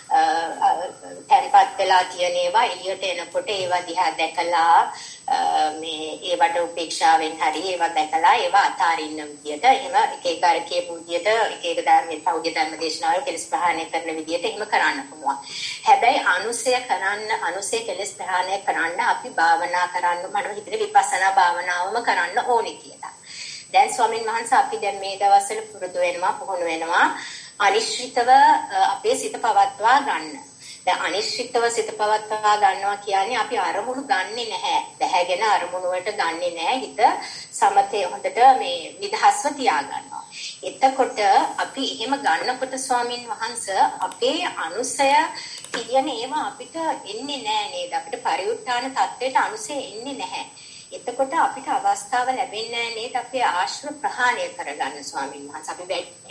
tempat වෙලා තියෙන ඒවා එළියට එනකොට ඒවා දිහා දැකලා මේ ඒවට උපේක්ෂාවෙන් හරි ඒවා දැකලා ඒවා අතාරින්න විදියට එහෙම එක එක අර කියපු විදියට එක එක ධර්මයේ පෞද්ගල ධර්ම දේශනාවල කෙලස් ප්‍රහාණය කරන විදියට එහෙම කරන්න පුළුවන්. හැබැයි අනුසය කෙලස් ප්‍රහාණය කරන්න අපි භාවනා කරන්න මම හිතේ විපස්සනා භාවනාවම කරන්න ඕනේ කියලා. දැන් ස්වාමීන් වහන්සේ අපි දැන් මේ දවස්වල පුරුදු වෙනවා පුහුණු වෙනවා අනිශ්චිතව අපේ සිත පවත්වා ගන්න. දැන් අනිශ්චිතව සිත පවත්වා ගන්නවා කියන්නේ අපි අරමුණු ගන්නෙ නැහැ. දැහැගෙන අරමුණු වලට ගන්නෙ නැහැ. හිත සමතේ හොඳට මේ නිදහස්ව තියා ගන්නවා. එතකොට අපි එහෙම ගන්නකොට ස්වාමීන් වහන්සේ අපේ අනුසය කියන ඒවා අපිට එන්නේ නැහැ නේද? අපිට පරිඋත්ථාන තත්ත්වයට අනුසය එන්නේ නැහැ. එතකොට අපිට අවස්ථාව ලැබෙන්නේ නේද අපේ ආශ්‍රව ප්‍රහාණය කරගන්න ස්වාමීන් වහන්සේ. අපි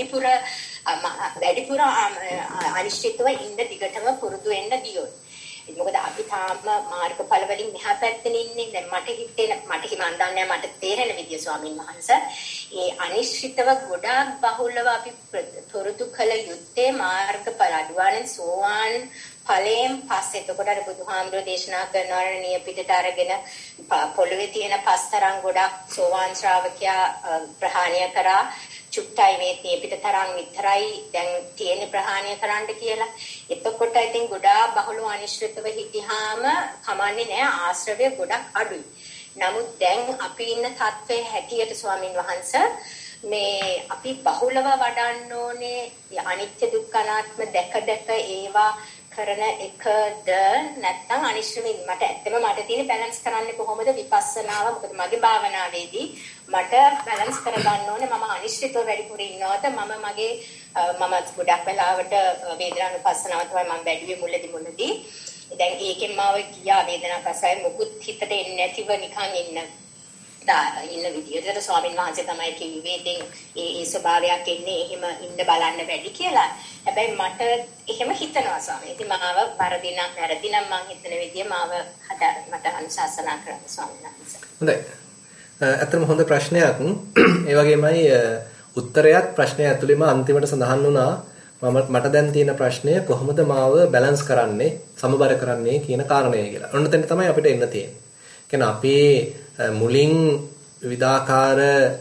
වැඩිපුර අනිශ්චිතව ඉන්න දිගටම පුරුදු වෙන්න දියොත්. මොකද අපි තාම මාර්ගඵල වලින් මෙහා පැත්තේ ඉන්නේ. දැන් මට හිමන් දන්නේ මට තේරෙන විදිය ස්වාමීන් වහන්සේ. ඒ අනිශ්චිතව ගොඩාක් බහුලව අපි පුරුදු කළ යුත්තේ මාර්ගඵල අඩුවානෙන් සෝවාන් ඵලයෙන් පස්සේ එතකොට අර බුදුහාමුදුරේ දේශනා කරනවා නියපිටට අරගෙන පොළවේ තියෙන පස්තරන් ගොඩක් සෝවාන් ශ්‍රාවකයා ප්‍රහාණය කරා චුට්ටයි මේ නියපිට තරම් විතරයි දැන් තියෙන ප්‍රහාණය කරන්න කියලා. එතකොට ඉතින් ගොඩාක් බහුලව අනිශ්චිතව හිටියාම කමන්නේ නැහැ ආශ්‍රවය ගොඩක් අඩුයි. නමුත් දැන් අපි ඉන්න තත්ත්වයේ හැටියට ස්වාමින් වහන්සේ මේ අපි බහුලව වඩන්න ඕනේ අනිත්‍ය දුක්ඛ අනාත්ම දැක ඒවා කරන එකද නැත්නම් අනිශ්චිතව මට ඇත්තම මට තියෙන බැලන්ස් කරන්නේ කොහොමද විපස්සනාව මොකද මගේ භාවනාවේදී මට බැලන්ස් කරගන්න ඕනේ මම අනිශ්චිතව වැඩිපුර ඉන්නවද මම ගොඩක් වෙලාවට වේදනානුපස්සනාව තමයි මම වැඩිවේ මුලදී දැන් ඒකෙන් මාව ගියා වේදනාපස්සයි මොකුත් හිතට එන්නේ නැතිව නිකන් ඉන්න විදියට ස්වාමීන් වහන්සේ තමයි කිව්වේ ඉතින් ඒ ස්වභාවයක් එන්නේ එහෙම ඉන්න බලන්න වැඩි කියලා. හැබැයි මට එහෙම හිතනවා ස්වාමී. ඉතින් මාව වැරදිනම් මං හිතන විදිය මාව මට අනුශාසනා කරන්න ස්වාමීන් වහන්සේ. හොඳයි. අතරම හොඳ ප්‍රශ්නයක්. ඒ වගේමයි උත්තරයත් ප්‍රශ්නය ඇතුළේම අන්තිමට සඳහන් වුණා. මට දැන් තියෙන ප්‍රශ්නය කොහොමද මාව බැලන්ස් කරන්නේ සමබර කරන්නේ කියන කාරණය කියලා. ඔන්න එතන තමයි අපිට එන්න තියෙන්නේ. කියන්නේ අපේ මුලින් විවිධාකාර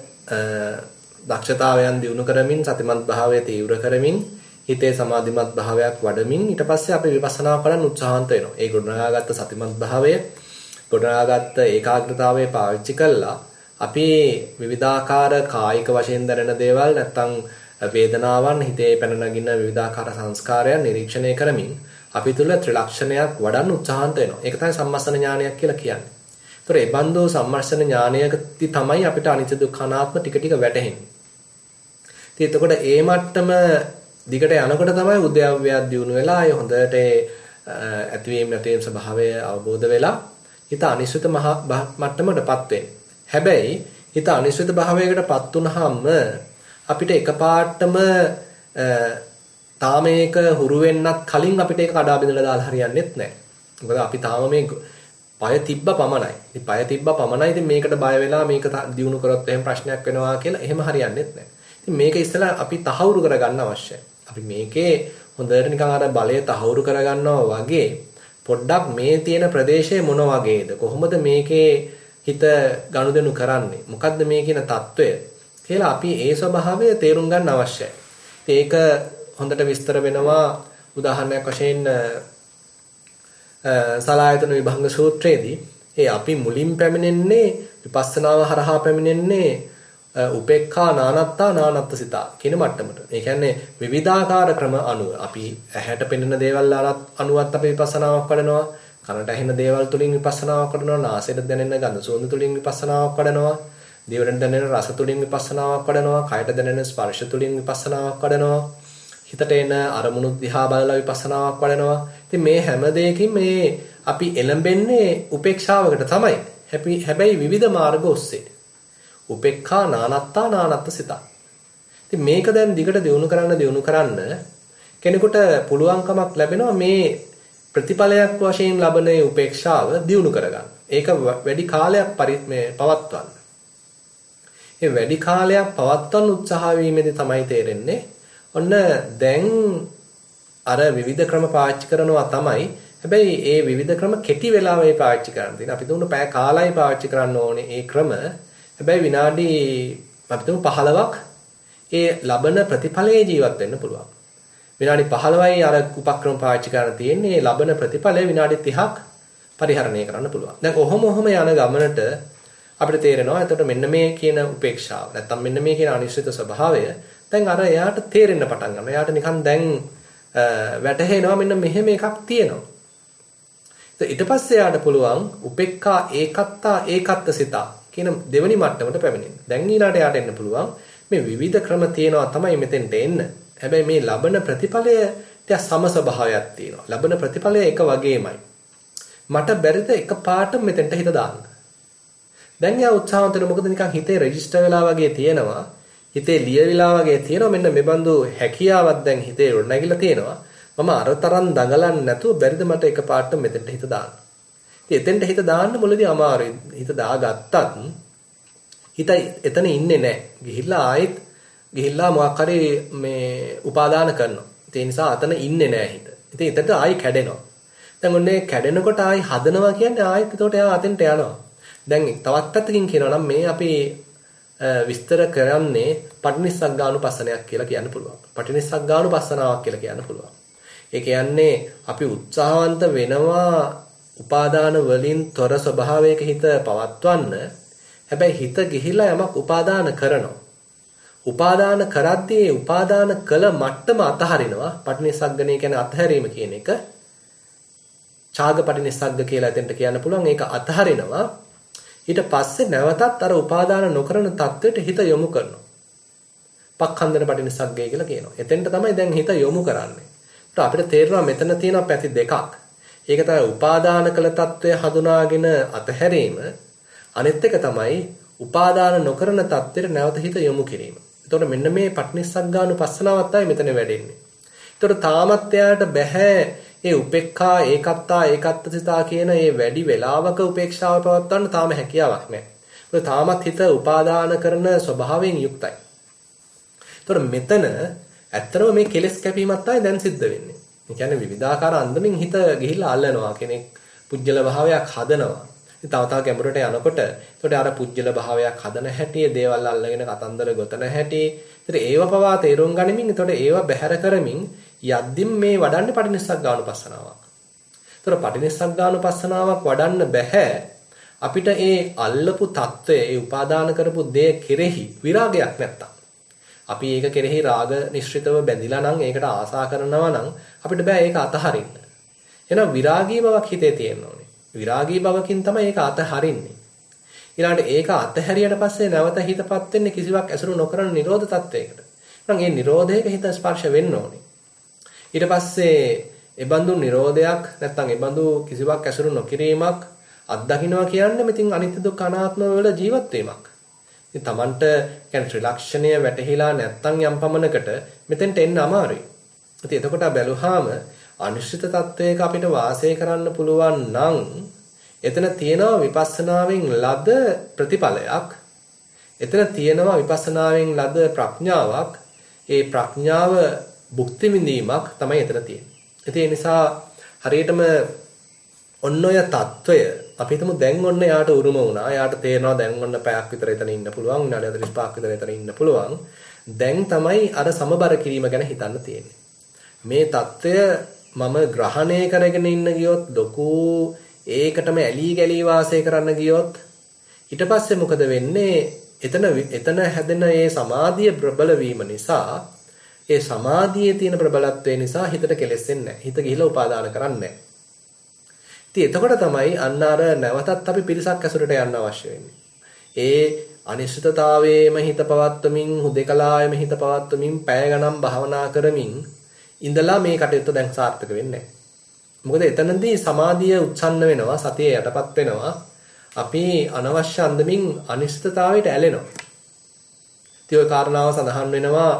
දක්ෂතාවයන් දිනු කරමින් සතිමත් භාවය තීව්‍ර කරමින් හිතේ සමාධිමත් භාවයක් වඩමින් ඊට පස්සේ අපි විපස්සනා කරන්න උත්සාහන්ත වෙනවා. ඒ ගොඩනගාගත්ත සතිමත් භාවය ගොඩනගාගත්ත ඒකාග්‍රතාවය පාවිච්චි කළා අපි විවිධාකාර කායික වශයෙන් දැනෙන දේවල් නැත්තම් වේදනාවන් හිතේ පැන නගින විවිධාකාර සංස්කාරයන් නිරීක්ෂණය කරමින් අපි තුල ත්‍රිලක්ෂණයක් වඩන්න උත්සාහන්ත වෙනවා. ඒක තමයි සම්මස්සන ඥානයක් කියලා කියන්නේ. ඒතර ඒ බඳු සම්මර්ෂණ ඥානයකදී තමයි අපිට අනිත්‍ය දුක්ඛ අනාත්ම ටික ටික වැටහෙන්නේ. ඉතින් එතකොට ඒ මට්ටම දිගට යනකොට තමයි උද්‍යව්‍යයක් දියුණු වෙලා ඒ හොඳට ඇතිවීම නැතිවීම ස්වභාවය අවබෝධ වෙලා හිත අනිශ්චිත මට්ටමකටපත් වෙන්නේ. හැබැයි හිත අනිශ්චිත භාවයකටපත් වුනහම අපිට එකපාරටම තාම මේක හුරු වෙන්නත් කලින් අපිට ඒක කඩා බිඳලා දාලා හරියන්නේත් නැහැ. මොකද අපි තාම මේ පය තිබ්බ පමණයි. ඉතින් පය තිබ්බ පමණයි. ඉතින් මේකට බය වෙලා මේක දියුණු කරොත් එහෙම ප්‍රශ්නයක් වෙනවා කියලා එහෙම හරියන්නේත් නැහැ. ඉතින් මේක ඉස්සෙල්ලා අපි තහවුරු කරගන්න අවශ්‍යයි. අපි මේකේ හොඳට නිකන් අර බලය තහවුරු කරගන්නවා වගේ පොඩ්ඩක් මේ තියෙන ප්‍රදේශය මොන වගේද? කොහොමද මේකේ හිත ගනුදෙනු කරන්නේ? මොකද්ද මේ කියන తত্ত্বය? කියලා අපි ඒ ස්වභාවය තේරුම් ගන්න අවශ්‍යයි. ඒක හොඳට විස්තර වෙනවා උදාහරණයක් වශයෙන් සලායතන විභංග සූත්‍රයේදී ඒ අපි මුලින් පැමිණෙන්නේ විපස්සනාව හරහා පැමිණෙන්නේ උපේක්ඛා නානත්තා නානත්තසිතා කියන මට්ටමට. ඒ කියන්නේ විවිධාකාර ක්‍රම අනුව අපි ඇහැට පෙනෙන දේවල් අනුවත් අපි විපස්සනාවක් වඩනවා. කනට ඇහෙන දේවල් තුලින් විපස්සනාවක් වඩනවා. නාසයට දැනෙන ගඳ සුවඳ තුලින් විපස්සනාවක් වඩනවා. දිවට දැනෙන රස තුලින් විපස්සනාවක් වඩනවා. කයට දැනෙන ස්පර්ශ තුලින් විපස්සනාවක් වඩනවා. හිතට එන අරමුණු දිහා බලලා විපස්සනාවක් වඩනවා. ඉතින් මේ හැම දෙයකින් මේ අපි එළඹෙන්නේ උපේක්ෂාවකට තමයි. හැබැයි විවිධ මාර්ග ඔස්සේ. උපේක්ඛා නානත්තා නානත්තසිතා. ඉතින් මේක දැන් දිගට දියුණු කරන්න කෙනෙකුට පුළුවන්කමක් ලැබෙනවා මේ ප්‍රතිඵලයක් වශයෙන් ලබන උපේක්ෂාව දියුණු කරගන්න. ඒක වැඩි කාලයක් පවත්වන්න. ඒ වැඩි කාලයක් පවත්වන්න උත්සාහ වීමේදී තමයි තේරෙන්නේ ඔන්න දැන් අර විවිධ ක්‍රම පාවිච්චි කරනවා තමයි. හැබැයි ඒ විවිධ ක්‍රම කෙටි වෙලාවෙයි පාවිච්චි කරන්න තියෙන. අපි තුන පැය කාලයි පාවිච්චි කරන්න ඕනේ ඒ ක්‍රම. හැබැයි විනාඩි අපි තුන 15ක් ඒ ලබන ප්‍රතිඵලයේ ජීවත් වෙන්න පුළුවන්. විනාඩි 15යි අර උපක්‍රම පාවිච්චි කරන්න තියෙන්නේ. ලබන ප්‍රතිඵලය විනාඩි 30ක් පරිහරණය කරන්න පුළුවන්. දැන් ඔහොම යන ගමනට අපිට තේරෙනවා එතකොට මෙන්න මේ කියන උපේක්ෂාව නැත්තම් මෙන්න මේ කියන අනිශ්චිත ස්වභාවය දැන් අර එයාට තේරෙන්න පටන් ගන්නවා. එයාට නිකන් දැන් වැටහෙනවා මෙන්න මෙහෙම එකක් තියෙනවා. ඊට පස්සේ එයාට පුළුවන් උපේක්ඛා ඒකත්තා ඒකත්තසිතා කියන දෙවෙනි මට්ටමට පැමිණෙන්න. දැන් ඊළාට එයාට එන්න පුළුවන් මේ විවිධ ක්‍රම තියෙනවා තමයි මෙතෙන්ට එන්න. හැබැයි මේ ලබන ප්‍රතිඵලය ටික සම ස්වභාවයක් තියෙනවා. ලබන ප්‍රතිඵලය එක වගේමයි. මට බැරිද එකපාරට මෙතෙන්ට හිත දාන්න. දැන් යා උත්සාහවන්ත වෙන මොකද නිකන් හිතේ රෙජිස්ටර් වෙලා වගේ තියෙනවා. හිතේ ලියවිලා වගේ තියෙනවා. මෙන්න මේ බඳු හැකියාවක් දැන් හිතේ නැගිලා තියෙනවා. මම අරතරන් දඟලන්නේ නැතුව බැරිද මට එකපාරට මෙතෙන්ට හිත දාන්න. ඉතින් එතෙන්ට හිත දාන්න මුලදී අමාරුයි. හිත දාගත්තත් හිත එතන ඉන්නේ නැහැ. ගිහිල්ලා මොකක් හරි මේ උපාදාන කරනවා. ඒ නිසා අතන ඉන්නේ නැහැ හිත. ඉතින් එතට ආයි කැඩෙනවා. දැන් ඔන්නේ කැඩෙනකොට ආයි හදනවා කියන්නේ ආයෙත් එතකොට එයා අතෙන්ට යනවා. දැන් තවත් පැත්තකින් කියනවා නම් මේ අපි විස්තර කරන්නේ පටිනිස්සග්ගානුපස්සනයක් කියලා කියන්න පුළුවන්. පටිනිස්සග්ගානුපස්සනාවක් කියලා කියන්න පුළුවන්. ඒ කියන්නේ අපි උත්සාහවන්ත වෙනවා උපාදාන වලින් තොර ස්වභාවයක හිත පවත්වන්න. හැබැයි හිත ගිහිලා යමක් උපාදාන කරනවා. උපාදාන කරද්දී උපාදාන කළ මට්ටම අතහරිනවා. පටිනිස්සග්ගණය කියන්නේ අතහැරීම කියන එක. ඡාග පටිනිස්සග්ග කියලා එතෙන්ට කියන්න පුළුවන්. ඒක අතහරිනවා. ඊට පස්සේ නැවතත් අර උපාදාන නොකරන தത്വෙට හිත යොමු කරනවා. පක්ඛන්දන පටිනිස්සග්ගය කියලා කියනවා. එතෙන්ට තමයි දැන් හිත යොමු කරන්නේ. ඒත් අපිට තේරෙනවා මෙතන තියෙන පැති දෙකක්. ඒක තමයි උපාදාන කළ தത്വය හඳුනාගෙන අතහැරීම. අනිත් එක තමයි උපාදාන නොකරන தത്വෙට නැවත හිත යොමු කිරීම. එතකොට මෙන්න මේ පටිනිස්සග්ගානුපස්සනාවත් තමයි මෙතන වැඩෙන්නේ. එතකොට තාමත් එයාට බෑ ඒ උපේක්ඛා ඒකත්තා ඒකත්තිතා කියන මේ වැඩි වේලාවක උපේක්ෂාව පවත්වන්න තාම හැකියාවක් නැහැ. මොකද තාමත් හිත උපාදාන කරන ස්වභාවයෙන් යුක්තයි. එතකොට මෙතන ඇත්තටම මේ කෙලෙස් කැපීමක් තමයි දැන් සිද්ධ වෙන්නේ. ඒ කියන්නේ විවිධාකාර අන්දමින් හිත ගිහිල්ලා අල්ලනවා කෙනෙක් පුජ්‍යල භාවයක් හදනවා. ඉතින් තව ගැඹුරට යනකොට එතකොට අර පුජ්‍යල භාවයක් හදන හැටි, දේවල් අල්ලගෙන කතන්දර ගොතන හැටි. ඉතින් ඒව පවා තේරුම් ගනිමින් එතකොට ඒව බැහැර කරමින් යද්දින් මේ වඩන්නේ පටිනිස්සග්ගානුපස්සනාවක්. ඒතර පටිනිස්සග්ගානුපස්සනාවක් වඩන්න බෑ අපිට ඒ අල්ලපු తত্ত্বය, ඒ උපාදාන කරපු දේ කෙරෙහි විරාගයක් නැත්තම්. අපි ඒක කෙරෙහි රාග නිශ්චිතව බැඳිලා නම් ඒකට ආසා කරනවා නම් අපිට බෑ ඒක අතහරින්න. එහෙනම් විරාගී බවක් හිතේ තියෙන්න ඕනේ. විරාගී බවකින් තමයි ඒක අතහරින්නේ. ඊළඟට ඒක අතහැරියට පස්සේ නැවත හිතපත් වෙන්නේ කිසිවක් ඇසුරු නොකරන නිරෝධ තත්වයකට. එහෙනම් මේ නිරෝධයක හිත ස්පර්ශ වෙන්න ඕනේ. ඊට පස්සේ එබඳු නිරෝධයක් නැත්නම් එබඳු කිසිවක් ඇසුරු නොකිරීමක් අත්දකින්නවා කියන්නේ මෙතින් අනිත්‍ය දුක්ඛ අනාත්ම වල ජීවත් වීමක්. ඉතින් Tamanට කියන්නේ ත්‍රිලක්ෂණය වැටහිලා නැත්නම් යම් පමණකට මෙතෙන්ට එන්න අමාරුයි. ඉතින් එතකොට බැලුවාම අනිශ්චිත තත්වයක අපිට වාසය කරන්න පුළුවන් නම් එතන තියෙනවා විපස්සනාවෙන් ලද ප්‍රතිඵලයක්. එතන තියෙනවා විපස්සනාවෙන් ලද ප්‍රඥාවක්. ඒ ප්‍රඥාව භුක්ති විඳීමක් තමයි එතන තියෙන්නේ. ඒ නිසා හරියටම ඔන්න ඔය తত্ত্বය අපි හිතමු දැන් ඔන්න යාට උරුම වුණා. යාට තේරෙනවා දැන් ඔන්න පැයක් විතර එතන ඉන්න පුළුවන්. විනාඩි 45ක් විතර එතන ඉන්න පුළුවන්. දැන් තමයි අර සමබර කිරීම ගැන හිතන්න තියෙන්නේ. මේ తত্ত্বය මම ග්‍රහණය කරගෙන ඉන්න ගියොත් ලොකු ඒකටම ඇලී ගැලී වාසය කරන්න ගියොත් ඊට පස්සේ මොකද වෙන්නේ? එතන හැදෙන මේ සමාධිය ප්‍රබල වීම නිසා ඒ සමාධියේ තියෙන ප්‍රබලත්වය නිසා හිතට කෙලෙස්සෙන්නේ නැහැ. හිත ගිහිලා උපාදාන කරන්නේ නැහැ. ඉතින් එතකොට තමයි අන්න අර නැවතත් අපි පිරිසක් ඇසුරට යන්න අවශ්‍ය වෙන්නේ. ඒ අනිශ්චිතතාවයේම හිත පවත්වමින්, හුදේකලාවෙම හිත පවත්වමින්, පැය ගණන් භාවනා කරමින් ඉඳලා මේ කටයුත්ත දැන් සාර්ථක වෙන්නේ නැහැ. මොකද එතනදී සමාධිය උත්සන්න වෙනවා, සතිය යටපත් වෙනවා. අපි අනවශ්‍ය අන්දමින් අනිශ්චිතතාවයට ඇලෙනවා. ඉතින් ওই කාරණාව සඳහන් වෙනවා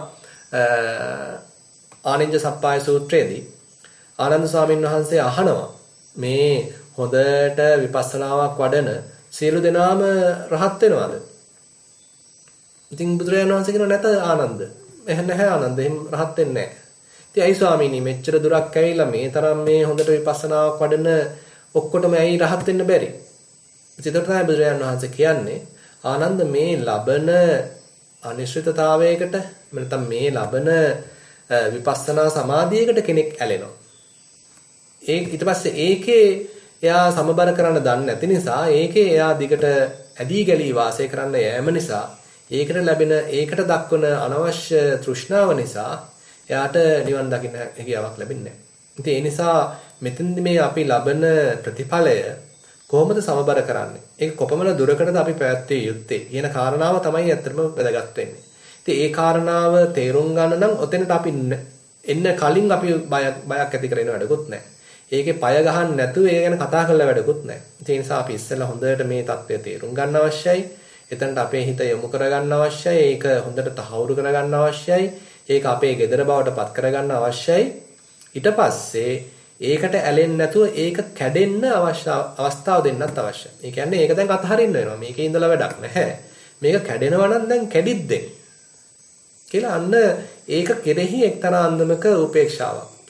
ආනන්ද සප්පාය සූත්‍රයේදී ආනන්ද ස්වාමීන් වහන්සේ අහනවා මේ හොඳට විපස්සනාවක් වඩන සියලු දෙනාම රහත් වෙනවද? ඉතින් බුදුරජාණන් වහන්සේ කියනවා නැත ආනන්ද. එහෙම නැහැ ආනන්ද. එහෙම රහත් වෙන්නේ නැහැ. ඉතින් අයි ස්වාමීනි මෙච්චර දුරක් ඇවිල්ලා මේ තරම් මේ හොඳට විපස්සනාවක් වඩන ඔක්කොටම ඇයි රහත් වෙන්න බැරි? ඉතින් ඒකට තමයි බුදුරජාණන් වහන්සේ කියන්නේ ආනන්ද මේ ලබන අනිශ්චිතතාවයකට නැත්නම් මේ ලබන විපස්සනා සමාධියකට කෙනෙක් ඇලෙනවා. ඊට පස්සේ ඒකේ එයා සමබර කරන්න දන්නේ නැති නිසා ඒකේ එයා දිගට ඇදී ගැලී වාසය කරන්න යෑම නිසා ඒකට ලැබෙන ඒකට දක්වන අනවශ්‍ය තෘෂ්ණාව නිසා එයාට නිවන් දකින්න හැකියාවක් ලැබෙන්නේ නැහැ. ඉතින් ඒ නිසා මෙතෙන්දි මේ අපි ලබන ප්‍රතිඵලය කොහොමද සමබර කරන්නේ? ඒක කොපමණ දුරකටද අපි පැවැත්විය යුත්තේ? කියන කාරණාව තමයි ඇත්තටම වැදගත් වෙන්නේ. ඉතින් ඒ කාරණාව තේරුම් ගන්න නම් ඔතෙන්ට අපි එන්න කලින් අපි බයක් ඇති කරගෙන වැඩකුත් නැහැ. ඒකේ පය ගහන්න නැතුව ඒ ගැන කතා කරලා වැඩකුත් නැහැ. ඒ නිසා අපි ඉස්සෙල්ලා හොඳට මේ தත්ත්වය තේරුම් ගන්න අවශ්‍යයි. එතනට අපේ හිත යොමු කරගන්න අවශ්‍යයි. ඒක හොඳට තහවුරු කරගන්න අවශ්‍යයි. ඒක අපේ gedara බවට පත් කරගන්න අවශ්‍යයි. ඊට පස්සේ ඒකට ඇලෙන්නේ නැතුව ඒක කැඩෙන්න අවස්ථාව දෙන්නත් අවශ්‍යයි. ඒ කියන්නේ ඒක දැන් අතහරින්න වෙනවා. මේකේ ඉඳලා වැඩක් නැහැ. මේක කැඩෙනවා නම් දැන් කැඩිද්දෙන්. කියලා අන්න ඒක කෙරෙහි එක්තරා අන්දමක උපේක්ෂාවක්.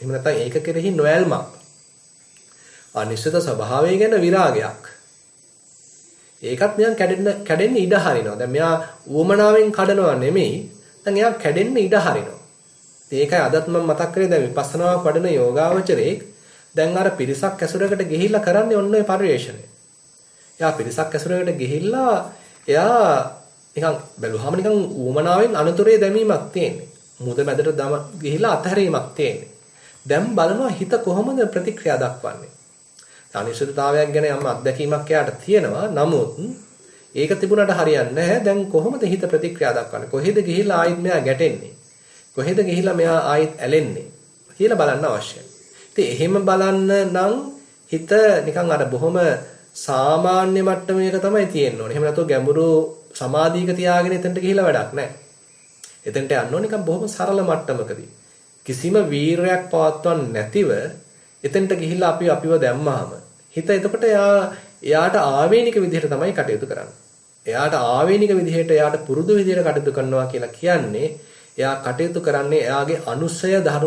එහෙම නැත්නම් ඒක කෙරෙහි නොයල්මක්. අනිශ්චිත ස්වභාවය ගැන විරාගයක්. ඒකත් මෙයන් කැඩෙන්න ඉඩ හරිනවා. දැන් මෙයා උවමනාවෙන් කඩනවා නෙමෙයි. දැන් එයා කැඩෙන්න ඉඩ හරිනවා. ඒකයි අදත් මම මතක් කරේ දැන් විපස්සනාවක් වඩන යෝගාවචරයේ දැන් අර පිරිසක් ඇසුරකට ගිහිල්ලා කරන්නේ ඔන්න ඔය පරිශ්‍රණය. එයා පිරිසක් ඇසුරකට ගිහිල්ලා එයා නිකන් බැලුවාම නිකන් උවමනාවෙන් අනතුරේ දැමීමක් තියෙන්නේ. මුද මැදට ගිහිල්ලා අතහැරීමක් තියෙන්නේ. දැන් බලනවා හිත කොහොමද ප්‍රතික්‍රියා දක්වන්නේ. අනිශ්චිතතාවයක් ගැන යම් අත්දැකීමක් එයාට තියෙනවා. නමුත් ඒක තිබුණාට හරියන්නේ නැහැ. දැන් කොහොමද හිත ප්‍රතික්‍රියා දක්වන්නේ? කොහෙද ගිහිල්ලා ආයෙත් මෙයා ගැටෙන්නේ? කොහෙද ගිහිල්ලා මෙයා ආයෙත් ඇලෙන්නේ? කියලා බලන්න අවශ්‍යයි. ඉතින් එහෙම බලන්න නම් හිත නිකන් අර බොහොම සාමාන්‍ය මට්ටමයක තමයි තියෙන්න ඕනේ. එහෙම නැත්නම් ගැඹුරු සමාධියක තියාගෙන එතනට ගිහිල්ලා වැඩක් නැහැ. එතනට යන්න ඕනේ නිකන් බොහොම සරල මට්ටමකදී. කිසිම වීරයක් පවත්වන්න නැතිව එතනට ගිහිල්ලා අපිව දැම්මාම හිත එතකොට එයාට ආවේනික විදිහට තමයි කටයුතු කරන්නේ. එයාට ආවේනික විදිහට එයාට පුරුදු විදිහට කටයුතු කරනවා කියලා කියන්නේ එයා කටයුතු කරන්නේ එයාගේ අනුසය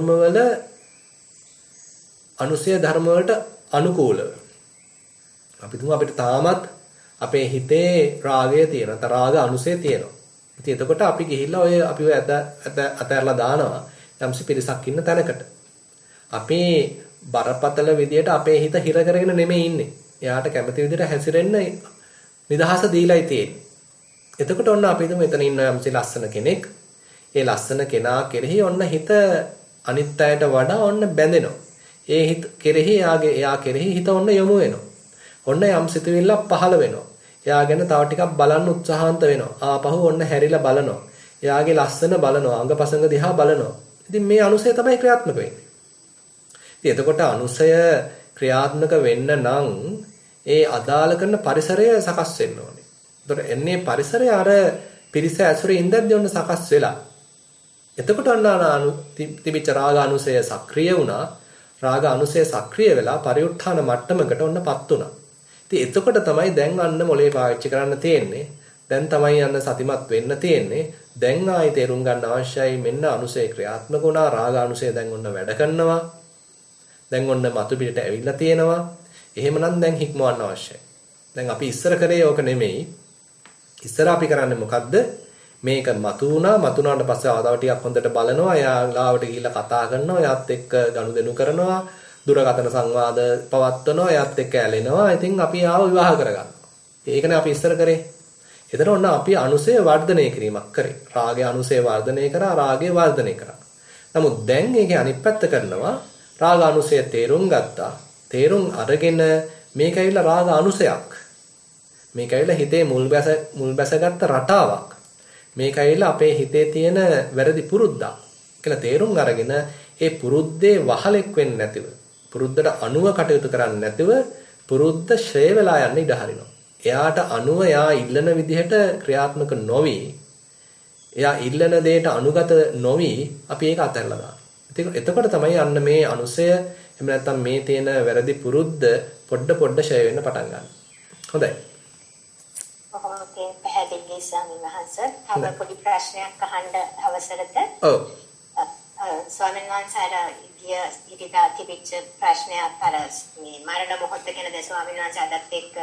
ධර්මවලට අනුකූලව. අපි තුමු අපිට තාමත් අපේ හිතේ රාගය තියෙනවා. නැත්නම් රාග අනුසය තියෙනවා. ඉතින් එතකොට අපි ගිහිල්ලා ඔය අපිව අතහැරලා දානවා යම්සි පිරිසක් ඉන්න තැනකට. අපි බරපතල විදියට අපේ හිත හිර කරගෙන නෙමෙයි ඉන්නේ. එයාට කැමති විදියට හැසිරෙන්න නිදහස දීලායි තියෙන්නේ. එතකොට ඔන්න අපි හිතමු එතන ඉන්න යම්සි ලස්සන කෙනෙක්. ඒ ලස්සන කෙනා කෙරෙහි ඔන්න හිත අනිත් අයට වඩා ඔන්න බැඳෙනවා. ඒ හිත කෙරෙහි එයා කෙරෙහි හිත ඔන්න යොමු වෙනවා. ඔන්න යම් සිතුවිල්ලක් පහළ වෙනවා. එයා ගැන තව ටිකක් බලන්න උත්සාහන්ත වෙනවා. ආපහු ඔන්න හැරිලා බලනවා. එයාගේ ලස්සන බලනවා. අංගපසංග දිහා බලනවා. ඉතින් මේ අනුසය තමයි ක්‍රියාත්මක වෙන්නේ. ඉතින් එතකොට අනුසය ක්‍රියාත්මක වෙන්න නම් ඒ අදාළ කරන පරිසරය සකස් වෙන්න ඕනේ. එතකොට එන්නේ පරිසරය අර පිරිස ඇසුරේ ඉඳද්දී ඔන්න සකස් වෙලා. එතකොට අන්න තිබිච්ච රාග අනුසය සක්‍රිය වුණා. රාග අනුසය සක්‍රිය වෙලා පරිඋත් ทาน මට්ටමකට ඔන්නපත් වුණා. ඉතින් එතකොට තමයි දැන් අන්න මොලේ පාවිච්චි කරන්න තියෙන්නේ. දැන් තමයි අන්න සතිමත් වෙන්න තියෙන්නේ. දැන් ආයි තේරුම් ගන්න අවශ්‍යයි මෙන්න අනුසය ක්‍රියාත්මක වුණා. රාග අනුසය දැන් ඔන්න වැඩ කරනවා. දැන් ඔන්න මතු පිටට ඇවිල්ලා තියෙනවා. එහෙමනම් දැන් හික්මවන්න අවශ්‍යයි. දැන් අපි ඉස්සර කරේ ඕක නෙමෙයි. ඉස්සර අපි කරන්නේ මොකද්ද? මේක මතු වුණාට පස්සේ ආවතාව ටිකක් හොඳට බලනවා. එයා ලාවට ගිහිල්ලා කතා කරනවා. එයාත් එක්ක ගනුදෙනු කරනවා. දුරකථන සංවාද පවත්වනවා. එයාත් එක්ක ඇලෙනවා. ඉතින් අපි ආව විවාහ කරගන්නවා. ඒකනේ අපි ඉස්සර කරේ. එතන ඔන්න අපි අනුසය වර්ධනය කිරීමක් කරේ. රාගය අනුසය වර්ධනය කරා. රාගය වර්ධනය කරා. නමුත් දැන් ඒකේ අනිත් පැත්ත කරනවා. රාග අනුසය තේරුම් ගත්තා. තේරුම් අරගෙන මේක ඇවිල්ලා රාග අනුසයක්. මේක ඇවිල්ලා හිතේ මුල් බැසගත්ත රටාවක්. මේක ඇවිල්ලා අපේ හිතේ තියෙන වැරදි පුරුද්දක් කියලා තේරුම් අරගෙන ඒ පුරුද්දේ වහලෙක් වෙන්නේ නැතිව පුරුද්දට අනුව කටයුතු කරන්නේ නැතිව පුරුද්ද ෂේ වෙලා යන්න ඉඩ හරිනවා. එයාට අනුව එයා ඉල්ලන විදිහට ක්‍රියාත්මක නොවි එයා ඉල්ලන දෙයට අනුගත නොවි අපි ඒක අතහැරලා දානවා. එතකොට තමයි අන්න මේ අනුසය එහෙම නැත්නම් මේ තියෙන වැරදි පුරුද්ද පොඩ ෂේ වෙන්න පටන් ගන්නවා. හොඳයි. ඔහොමගේ පැහැදිලි ස්වාමීන් වහන්සේ තව පොඩි ප්‍රශ්නයක් අහන්න අවසරද? ඔව්. ස්වාමීන් වහන්සේ ඉරිදා තිබිච්ච ප්‍රශ්නයක් අර මේ මරණ මොහොත ගැන ස්වාමීන් වහන්සේ අදත් එක්ක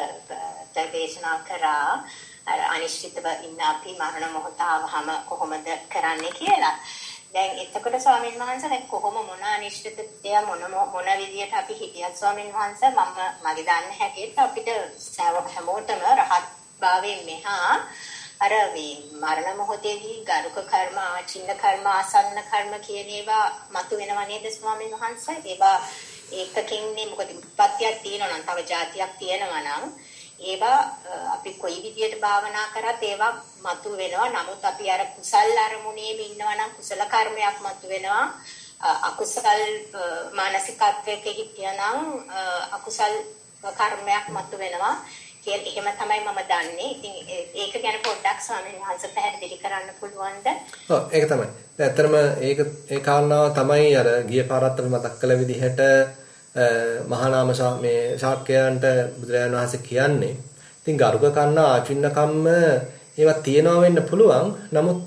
දේශනා කරා. අර අනිශ්චිතව ඉන්න අපි මරණ මොහොත ආවම කොහොමද කරන්නේ කියලා. දැන් එතකොට ස්වාමීන් වහන්සේ දැන් කොහොම මොන අනිශ්චිතය මොන විදියට අපි හිටියත් ස්වාමීන් වහන්සේ මගේ දන්න හැටියට අපිට හැමෝටම රහත් භාවයෙන් මෙහා අර මේ මරණ මොහොතේදී ගරුක කර්ම ආචින්න කර්ම ආසන්න කර්ම කියන ඒවා මතු වෙනව නේද ස්වාමීන් වහන්සේ? ඒවා ඒකකින්නේ මොකද උත්පත්තියක් තියෙනවා නම් තව જાතියක් තියෙනවා නම් ඒවා අපි කොයි විදියට භාවනා කරත් ඒවා මතු වෙනවා. නමුත් අපි අර කුසල් අරමුණේම ඉන්නවා නම් කුසල කර්මයක් මතු වෙනවා. අකුසල් මානසිකත්වයක හිටියනම් අකුසල් කර්මයක් මතු වෙනවා. එහෙම තමයි මම දන්නේ. ඉතින් ඒක ගැන පොඩ්ඩක් ස්වාමීන් වහන්සේ පැහැදිලි කරන්න පුළුවන්ද? ඔව් ඒක තමයි. දැන් ඇත්තටම ඒ කාරණාව තමයි අර ගිය පාරත් අපි මතක් කළ විදිහට මහානාම මේ ශාක්‍යයන්ට බුදුරජාණන් වහන්සේ කියන්නේ. ඉතින් ගරුක කන්න ආචින්න කම්ම ඒවා තියනවා වෙන්න පුළුවන්. නමුත්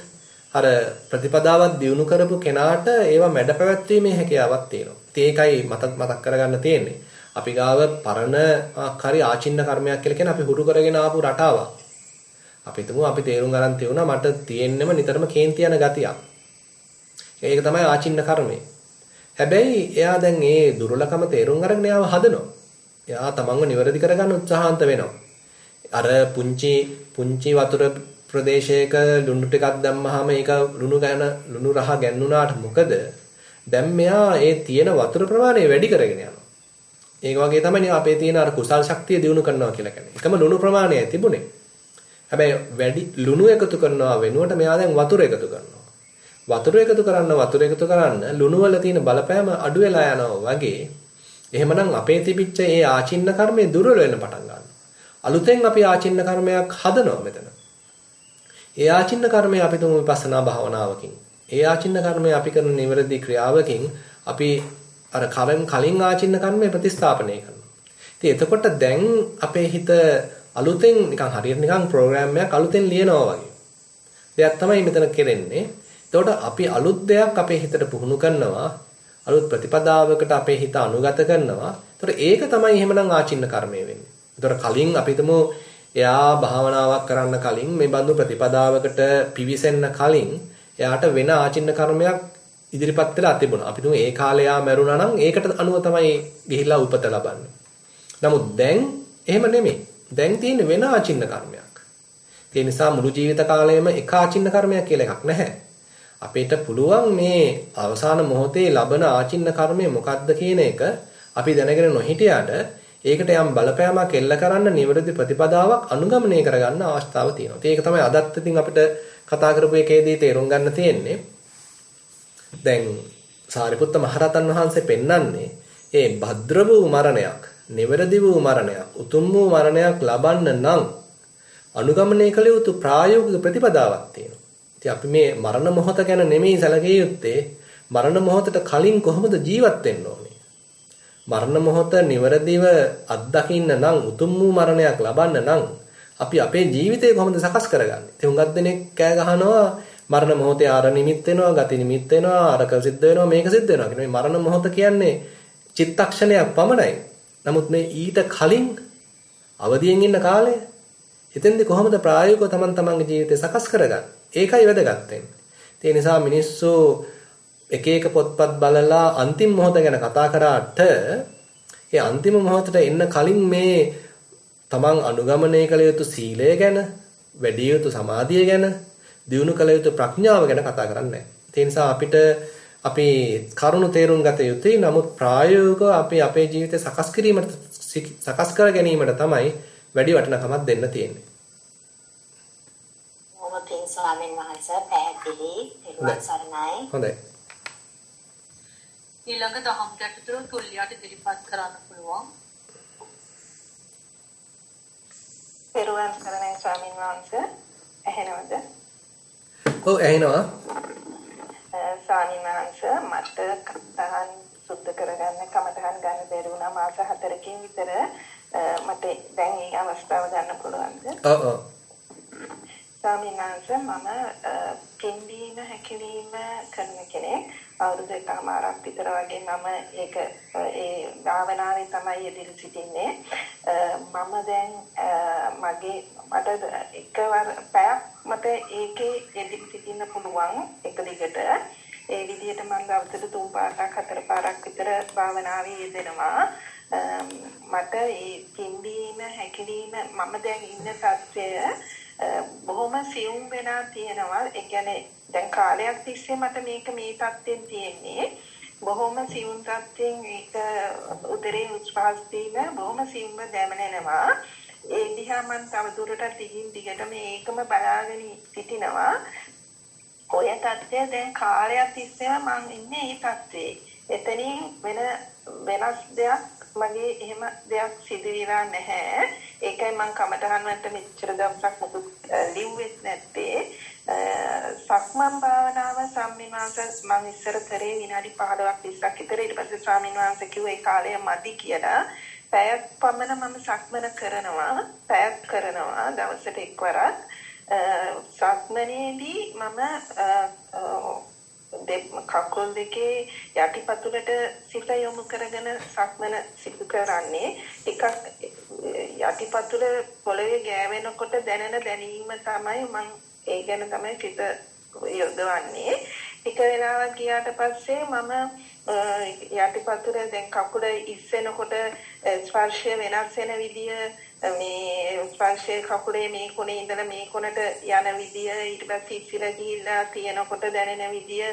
අර ප්‍රතිපදාවක් දියුණු කරපු කෙනාට ඒවා මැඩ පැවැත්වීමේ හැකියාවක් තියෙනවා. ඉතින් ඒකයි මතක් කරගන්න තියෙන්නේ. අපි ගාව පරණ හරි ආචින්න කර්මයක් කියලා කියන අපි හුරු කරගෙන ආපු රටාවක්. අපි හිතමු අපි තේරුම් ගන්න තියුණා මට තියෙන්නෙම නිතරම කේන්ති යන ගතියක්. ඒක තමයි ආචින්න කර්මය. හැබැයි එයා දැන් මේ දුර්වලකම තේරුම් අරගෙන එයාව හදනවා. එයා තමන්ව නිවැරදි කරගන්න උත්සාහන්ත වෙනවා. අර පුංචි වතුර ප්‍රදේශයක ලුණු ටිකක් දැම්මහම ඒක ලුණු රහ ගැන්නුනාට මොකද? දැන් මෙයා ඒ තියෙන වතුර ප්‍රමාණය වැඩි කරගෙන යනවා. ඒක වගේ තමයි අපේ තියෙන අර කුසල් ශක්තිය දිනු කරනවා කියලා කියන්නේ. එකම ලුණු ප්‍රමාණයයි තිබුණේ. හැබැයි වැඩි ලුණු එකතු කරනවා වෙනුවට මෙයා දැන් වතුර එකතු කරනවා. වතුර එකතු කරන්න ලුණු වල තියෙන බලපෑම අඩු වෙලා යනවා වගේ. එහෙමනම් අපේ තිබිච්ච ඒ ආචින්න කර්මය දුර්වල වෙන්න පටන් ගන්නවා. අලුතෙන් අපි ආචින්න කර්මයක් හදනවා මෙතන. ඒ ආචින්න කර්මය අපි තුමු විපස්සනා භාවනාවකින්. ඒ ආචින්න කර්මය අපි කරන නිවැරදි ක්‍රියාවකින් අපි අර කලින් ආචින්න කර්මය ප්‍රතිස්ථාපනය කරනවා. ඉතින් එතකොට දැන් අපේ හිත අලුතෙන් නිකන් හරියට නිකන් ප්‍රෝග්‍රෑම් එකක් අලුතෙන් ලියනවා වගේ. දෙයක් තමයි මෙතන කරන්නේ. එතකොට අපි අලුත් දෙයක් අපේ හිතට පුහුණු කරනවා. අලුත් ප්‍රතිපදාවකට අපේ හිත අනුගත කරනවා. එතකොට ඒක තමයි එහෙමනම් ආචින්න කර්මය වෙන්නේ. එතකොට කලින් අපි හිතමු එයා භාවනාවක් කරන්න කලින් මේ බඳු ප්‍රතිපදාවකට පිවිසෙන්න කලින් එයාට වෙන ආචින්න කර්මයක් ඉදිරිපත් වෙලා තිබුණා. අපි තුමු ඒ කාලේ යා මැරුණා නම් ඒකට අනුව තමයි ගිහිල්ලා උපත ලබන්නේ. නමුත් දැන් එහෙම නෙමෙයි. දැන් තියෙන වෙන ආචින්න කර්මයක්. ඒ නිසා මුළු ජීවිත කාලයම එක ආචින්න කර්මයක් කියලා එකක් නැහැ. අපිට පුළුවන් මේ අවසාන මොහොතේ ලබන ආචින්න කර්මය මොකක්ද කියන එක අපි දැනගෙන නොහිටියට ඒකට යම් බලපෑමක් එල්ල කරන්න නිවැරදි ප්‍රතිපදාවක් අනුගමනය කරගන්න අවස්ථාවක් තියෙනවා. ඒක තමයි අදත් ඉතින් අපිට කතා කරපු එකේදී තේරුම් ගන්න තියෙන්නේ. දැන් සාරිපුත්ත මහරහතන් වහන්සේ පෙන්වන්නේ ඒ භද්‍ර වූ මරණයක්, නිවැරදි වූ මරණයක්, උතුම් වූ මරණයක් ලබන්න නම් අනුගමනය කළ යුතු ප්‍රායෝගික ප්‍රතිපදාවක් තියෙනවා. ඉතින් අපි මේ මරණ මොහොත ගැන නෙමෙයි සැලකිය යුත්තේ මරණ මොහොතට කලින් කොහොමද ජීවත් වෙන්න ඕනේ. මරණ මොහොත නිවැරදිව අත්දකින්න නම් උතුම් වූ මරණයක් ලබන්න නම් අපි අපේ ජීවිතය කොහොමද සකස් කරගන්නේ? ඉතින් හුඟක් දෙනෙක් කෑ ගහනවා මරණ මොහොතේ ආර නිමිත් වෙනවා, ගති නිමිත් වෙනවා, අරක සිද්ධ වෙනවා, මේක සිද්ධ වෙනවා. කියන්නේ මරණ මොහොත කියන්නේ චිත්තක්ෂණයක් පමණයි. නමුත් මේ ඊට කලින් අවදියෙන් ඉන්න කාලය එතෙන්දී කොහොමද ප්‍රායෝගිකව තමන්ගේ ජීවිතය සකස් කරගන්නේ? ඒකයි වැදගත් වෙන්නේ. ඒ නිසා මිනිස්සු එක එක පොත්පත් බලලා අන්තිම මොහොත ගැන කතා කරාට ඒ අන්තිම මොහොතට එන්න කලින් මේ තමන් අනුගමනය කළ යුතු සීලය ගැන, වැඩි යුතු සමාධිය ගැන, දියුණු කළ යුතු ප්‍රඥාව ගැන කතා කරන්නේ නැහැ. ඒ නිසා අපි කරුණු තේරුම් ගත යුතුයි. නමුත් ප්‍රායෝගිකව අපි අපේ ජීවිතය සකස් කර ගැනීමට තමයි වැඩි වටිනකමක් දෙන්න තියෙන්නේ. මොහොතින් ස්වාමීන් වහන්සේ පැහැදිලි නිර්වාණ සරණයි. හොඳයි. ඊළඟ දහම් ගැටළු තුල්ලියට ඉදිරිපත් කරන්න පුළුවන්. පෙරවන් සරණයි ස්වාමීන් වහන්සේ. ඇහෙනවද? ඔව් ඇහෙනවා. ස්වාමීන් වහන්සේ මට කමඨහන් සුද්ධ කරගන්න කමඨහන් ගන්න බැරි වුණා මාස 4කින් විතර. මට දැන් මේ අවස්ථාව ගන්න පුළුවන්ද? ඔව් ඔව්. ස්වාමීන් වහන්සේ මම පින්දීම හැකිලිම කරන කෙනෙක්. අවුරුදු එකමාරක් විතර වගේ මම ඒ භාවනාවේ තමයි යෙදී සිටින්නේ. මම දැන් මට එකවර පැයක් මට ඒකේ යෙදී සිටින්න පුළුවන් එක දිගට. ඒ විදිහට මම දවසට 3 පාරක් 4 පාරක් විතර භාවනාවේ යෙදෙනවා. මට මේ පින්දීම හැකිලිම මම දැන් ඉන්න තත්ත්වය බොහොම සියුම් වෙනා තියෙනවා. ඒ කියන්නේ දැන් කාලයක් තිස්සේ මට මේක මේ තත්ත්වෙන් තියෙන්නේ. බොහොම සියුම් තත්ත්වෙන් ඒක උදරේ උස්පහස් දීම බොහොම සියුම්ව දැනෙනවා. ඒ දිහා මම තව දුරටත් දිගටම ඒකම බලාගෙන සිටිනවා. ඔය තත්ත්වය දැන් කාලයක් තිස්සේ මම ඉන්නේ මේ තත්ත්වේ. එතනින් වෙනස් දෙයක් මගේ එහෙම දෙයක් සිදු වෙලා නැහැ. ඒකයි මම කමටහන් වලට මෙච්චර දවසක් මොකද ලිව්වෙත් නැත්තේ. සක්මන් භාවනාව සම්මිමාස මම ඉස්සර කරේ විනාඩි 15ක් 20ක් විතර. ඊට පස්සේ ස්වාමීන් වහන්සේ කිව්වා ඒ කාලය මදි කියලා. පැයක් පමණ මම සක්මන කරනවා. පැයක් කරනවා දවසට එක්වරක්. සක්මනේදී මම කකුල් දෙකේ යටිපතුලට සිත යොමු කරගෙන සක්මන සිදු කරන්නේ. එකක් යටිපතුල පොළවේ ගෑවෙනකොට දැනෙන දැනීම තමයි මම ඒ ගැන තමයි සිත යොදවන්නේ. ටික වෙලාවක් ගියාට පස්සේ මම යටිපතුල දැන් කකුල ඉස්සෙනකොට ස්පර්ශය වෙනස් වෙන විදිය මේ ස්පර්ශයේ කකුලේ මේ කොනේ ඉඳලා මේ කොනට යන විදිය ඊට පස්සේ ඉස්සෙලා ගිහිල්ලා තියෙනකොට දැනෙන විදිය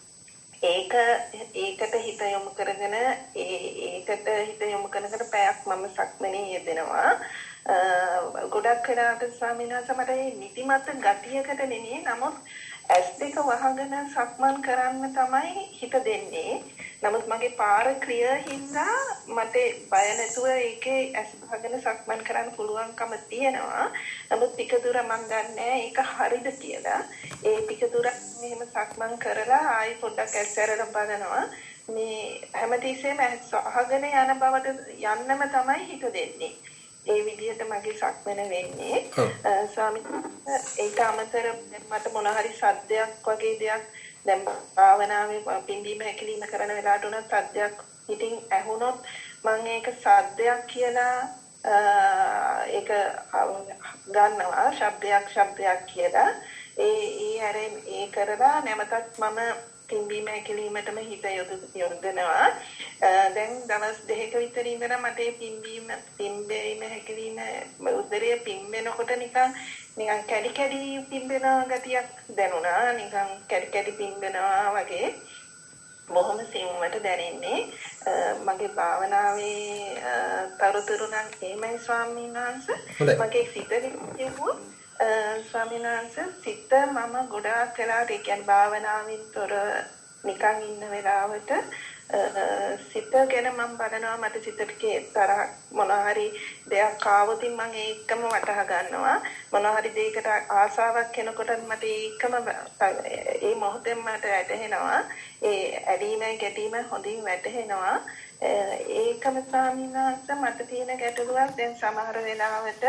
ඒකට හිත යොමු කරගෙන ඒකට හිත යොමු කරනකොට පැයක් මම සක්මනේ යෙදෙනවා. ගොඩක් වෙලාවට ස්වාමීන් වහන්සේ මට මේ නිදිමත ගතියකට නෙමෙයි නමුත් ඇස් දෙක වහගෙන සක්මන් කරන්න තමයි හිත දෙන්නේ. නමුත් මගේ පාර ක්‍රියා හින්දා මට බය නැතුව ඒකේ ඇස් වහගෙන සක්මන් කරන්න පුළුවන්කම තියෙනවා. නමුත් ටික දුර මම දන්නේ ඒක හරිද කියලා. ඒ ටික දුර මෙහෙම සක්මන් කරලා ආයි පොඩ්ඩක් ඇස් ඇරලා බලනවා. මේ හැමතිස්සෙම ඇස් වහගෙන යන බවට යන්නම තමයි හිත දෙන්නේ. ඒ විදිහට මගේ සක්මන වෙන්නේ. ස්වාමීන් ඒක අමතර මට මොන හරි සද්දයක් වගේ දෙයක් දැන් භාවනාවේ පිම්බීම හැකිලිම කරන වෙලාවට උනත් සද්දයක් ඉතින් ඇහුනොත් මම ඒක සද්දයක් කියලා ඒක ගන්නවා ශබ්දයක් කියලා. ඒ කරලා නැවතත් මම පිම්බීම හැකිලීමටම හිත යොදනවා. දැන් දවස් දෙකක විතර ඉඳලා මට පිම්බීම හැකිලීම උදරයේ පිම්බෙනකොට නිකන් කැඩි පිම්බෙන ගතියක් දැනුණා. නිකන් කැඩි පිම්බෙනවා වගේ බොහොම සියුම්වට දැනෙන්නේ. මගේ භාවනාවේ තරුතුරු නම් එහෙමයි ස්වාමීන් වහන්සේ. මගේ සිතේ කියුවොත් ස්වාමීන් වහන්සේ සිත මම ගොඩාක් වෙලාවට ඒ කියන්නේ භාවනාවෙන් තොර නිකන් ඉන්න වෙලාවට සිත ගැන මම බලනවා. මට සිතට තරහ මොන හරි දෙයක් ආවොත් මම ඒකම වටහා ගන්නවා. මොන හරි දෙයකට ආසාවක් එනකොට මට ඒකම ඒ මොහොතෙන් මට වැටහෙනවා. ඒ ඇලීමයි ගැටීම හොඳින් වැටහෙනවා. ඒකම ස්වාමීන් වහන්සේ මට තියෙන ගැටලුවක් දැන් සමහර වෙලාවට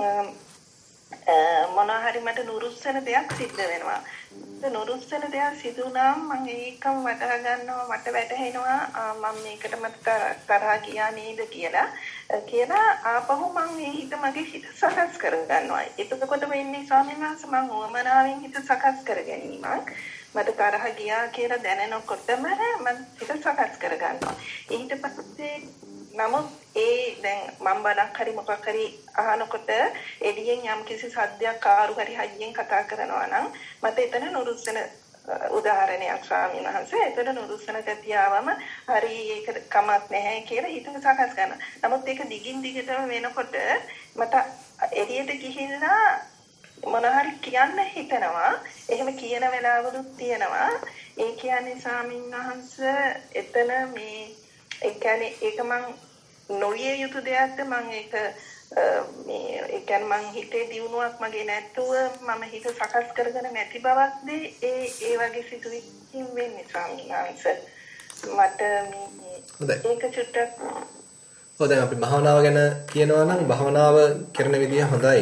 මොන හරි මට නුරුස්සන දෙයක් සිද්ධ වෙනවා. නුරුස්සන දෙයක් සිදු වුණාම මම ඒකම වටහා ගන්නවා. මට වැටහෙනවා මම මේකට මට තරහා ගියා නේද කියලා ආපහු මම මේ හිත මගේ හිත සකස් කර ගන්නවා. එතකොට වෙන්නේ ස්වාමීන් වහන්සේ මම උවමනාවෙන් හිත සකස් කර ගැනීමක්. මට තරහ ගියා කියලා දැනෙනකොටම මම හිත සකස් කර ගන්නවා. ඊට පස්සේ නමුත් දැන් මම බණක් හරි මොකක් හරි අහනකොට එළියෙන් යම් කිසි සද්දයක් කාරු හරි හයියෙන් කතා කරනවා නම් මට එතන නුරුස්සන උදාහරණයක් ස්වාමීන් වහන්සේ එතන නුරුස්සන ගතියවම හරි ඒක කමක් නැහැ කියලා හිත සකස් කරනවා. නමුත් ඒක දිගින් දිගටම වෙනකොට මට එළියට ගිහිල්ලා මොන හරි කියන්න හිතනවා. එහෙම කියන වෙලාවලුත් තියෙනවා. ඒ කියන්නේ ස්වාමීන් වහන්සේ එතන මේ ඒ කියන්නේ ඒක මං නොයේ යුතු දෙයක්ද මං ඒක මේ ඒ කියන්නේ මං හිතේ දියුණුවක් මගේ නැතුව මම හිත සකස් කරගෙන නැති බවක්ද ඒ වගේ සිතුවිලි වෙන්නේ ස්වාමීන් වහන්සේ. මට ඒක චුට්ටක් දැන් අපි භාවනාව ගැන කියනවා නම් භාවනාව කරන විදිය හොඳයි.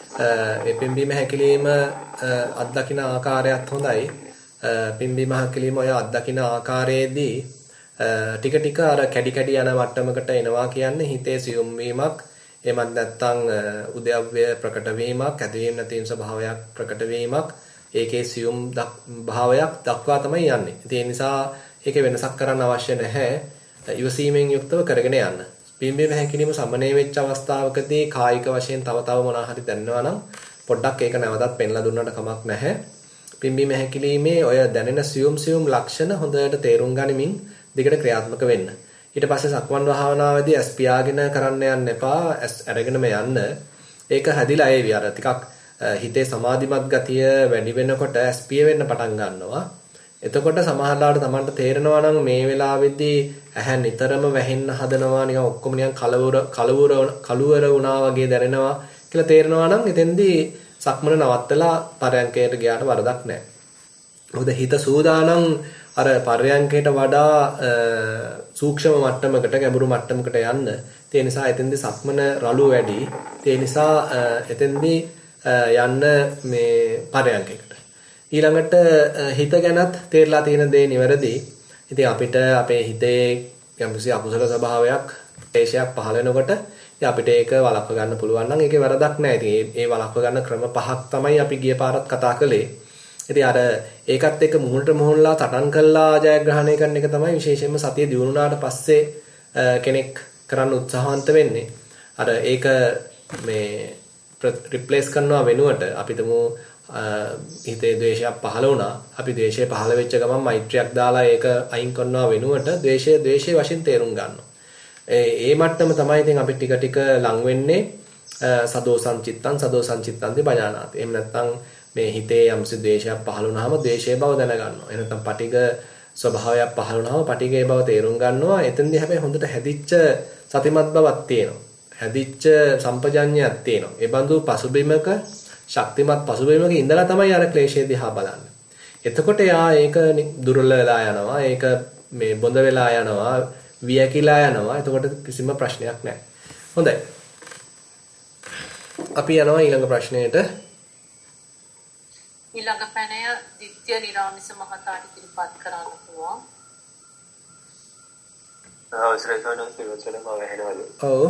මේ පිම්බීම හැකිලිම අත්දකින්න ආකාරයත් හොඳයි. පිම්බීම හැකිලිම ඔය අත්දකින්න ආකාරයේදී ටික ටික අර කැඩි යන මට්ටමකට එනවා කියන්නේ හිතේ සියුම් වීමක් එමත් නැත්නම් උද්‍යව්‍ය ප්‍රකට වීමක් ඇතිවීම නැතිවීම ස්වභාවයක් ප්‍රකට වීමක් ඒකේ සියුම් භාවයක් දක්වා තමයි යන්නේ. ඉතින් ඒ නිසා ඒකේ වෙනසක් කරන්න අවශ්‍ය නැහැ. ඉවසීමෙන් යුක්තව කරගෙන යන්න. පිම්බීම හැකිලිම සමනය වෙච්ච අවස්ථාවකදී කායික වශයෙන් තව මොනවා හරි දැනෙනවා නම් පොඩ්ඩක් ඒක නැවතත් පෙන්ලා දුන්නට කමක් නැහැ. පිම්බීම හැකිලිමේ ඔය දැනෙන සියුම් ලක්ෂණ හොඳට තේරුම් ගනිමින් දිගට ක්‍රියාත්මක වෙන්න. ඊට පස්සේ සක්මන් භාවනාවේදී ඇස් පියාගෙන කරන්න යන්න එපා. ඇස් අරගෙනම යන්න. ඒක හැදිලා ඒවි අර ටිකක් හිතේ සමාධිමත් ගතිය වැඩි වෙනකොට ඇස් පිය වෙන්න පටන් ගන්නවා. එතකොට සමහරවිට Tamanට තේරෙනවා නම් මේ වෙලාවේදී ඇහැ නිතරම වැහෙන්න හදනවා නිකන් ඔක්කොම නිකන් කලවර වුණා වගේ දැනෙනවා කියලා තේරෙනවා නම් එතෙන්දී සක්මන නවත්තලා පරයන්කයට ගියාට වරදක් නැහැ. මොකද හිත සූදානම් අර පරයන්කයට වඩා සූක්ෂම මට්ටමකට ගැඹුරු මට්ටමකට යන්න. ඒ නිසා එතෙන්දී සක්මන රළු වැඩි. ඒ නිසා එතෙන්දී යන්න මේ පරයන්කයකට. ඊළඟට හිත ගැනත් තේරලා තියෙන දේ නිවැරදි. ඉතින් අපිට අපේ හිතේ යම්කිසි අකුසල ස්වභාවයක්, ක්ලේශයක් පහළ වෙනකොට ඉතින් අපිට ඒක වළක්ව ගන්න පුළුවන් නම් ඒකේ වරදක් නැහැ. ඉතින් ඒ වළක්ව ගන්න ක්‍රම 5ක් තමයි අපි ගිය පාරත් කතා කළේ. ඉතින් අර ඒකත් එක්ක මුහුණට මුහුණලා තටන් කළා ජයග්‍රහණය කරන එක තමයි විශේෂයෙන්ම සතිය දියුණුනාට පස්සේ කෙනෙක් කරන්න උත්සාහවන්ත වෙන්නේ. අර ඒක මේ රිප්ලේස් කරනවා වෙනුවට අපි තුමු හිතේ ද්වේෂයක් පහළ වුණා. අපි ද්වේෂය පහළ වෙච්ච ගමන් මෛත්‍රියක් දාලා ඒක අයින් කරනවා වෙනුවට ද්වේෂයේ වශයෙන් තේරුම් ගන්නවා. ඒ මට්ටම තමයි ඉතින් අපි ටික ටික ලං වෙන්නේ සදෝ සංචිත්තන්ති බඥානාති. එහෙම නැත්නම් මේ හිතේ යම්සි ද්වේෂයක් පහළ වුණාම ද්වේෂයේ බව දැනගන්නවා. එහෙම නැත්නම් පටිඝ ස්වභාවයක් පහළ වුණාම පටිඝයේ බව තේරුම් ගන්නවා. එතෙන්දී හැබැයි හොඳට හැදිච්ච සතිමත් බවක් තියෙනවා. හැදිච්ච සම්පජඤ්ඤයක් තියෙනවා. ඒ බඳු පසුබිමක ශක්තිමත් පසුබිමක ඉඳලා තමයි අර ක්ලේශය දිහා බලන්නේ. එතකොට යා ඒක දුර්වල වෙලා යනවා. ඒක මේ බොඳ වෙලා යනවා. වියකිලා යනවා. එතකොට කිසිම ප්‍රශ්නයක් නැහැ. හොඳයි. අපි යනවා ඊළඟ ප්‍රශ්නයට. ඊළඟ පැනය දිත්‍ය නිරාමිස මහතාට ඉදිරිපත් කරන්න පුළුවන්. අවසරයි සානන්ත ඔව්.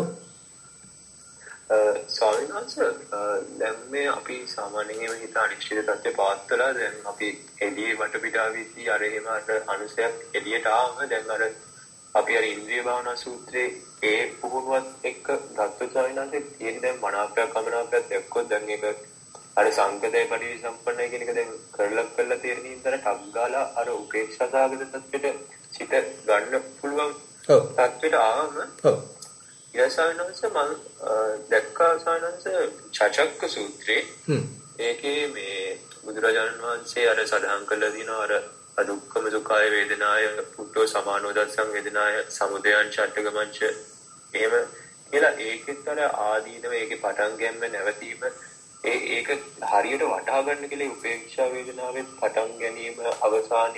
ස්වාමීන් වහන්සේ දැන් මේ අපි සාමාන්‍යයෙන් හිත අනිශ්චිත තත්ත්වයට පවත්වලා දැන් අපි එළියේ වටපිටාවේදී අර එහෙම අනුසයක් එළියට ආවම දැන් අර අපි අර ඉන්ද්‍රිය භාවනා සූත්‍රයේ ඒ පුහුණුවත් එක්ක ගත්ත ස්වාමීන් වහන්සේ තියෙන දැන් මනාපයක් අමනාපයක් දැක්කොත් දැන් ඒක අර සංකතේ පරිවි සම්පන්නයි කියන එක දැන් කරලා තියෙන ඉඳලා ටක් ගාලා අර උපේක්ෂා සාගත තත්ත්වයට සිත ගන්න පුළුවන් තත්ත්වයට ආවම ඊළඟට මම දැක්කා සානංශ චචක්ක සූත්‍රයේ ඒකේ මේ බුදුරජාණන් වහන්සේ අර සඳහන් කළා දිනවා අර අදුක්ඛම සුඛාය වේදනාය පුට්ඨෝ සමානෝ දස්සං වේදනාය සමුදයං චට්ඨගමංච එහෙම කියලා ඒකෙත් අර ආදීනව ඒකේ පටන් ගැනීම නැවතීම ඒක හරියට වටහා ගන්න කියලා උපේක්ෂා වේදනාවේ පටන් ගැනීම අවසානය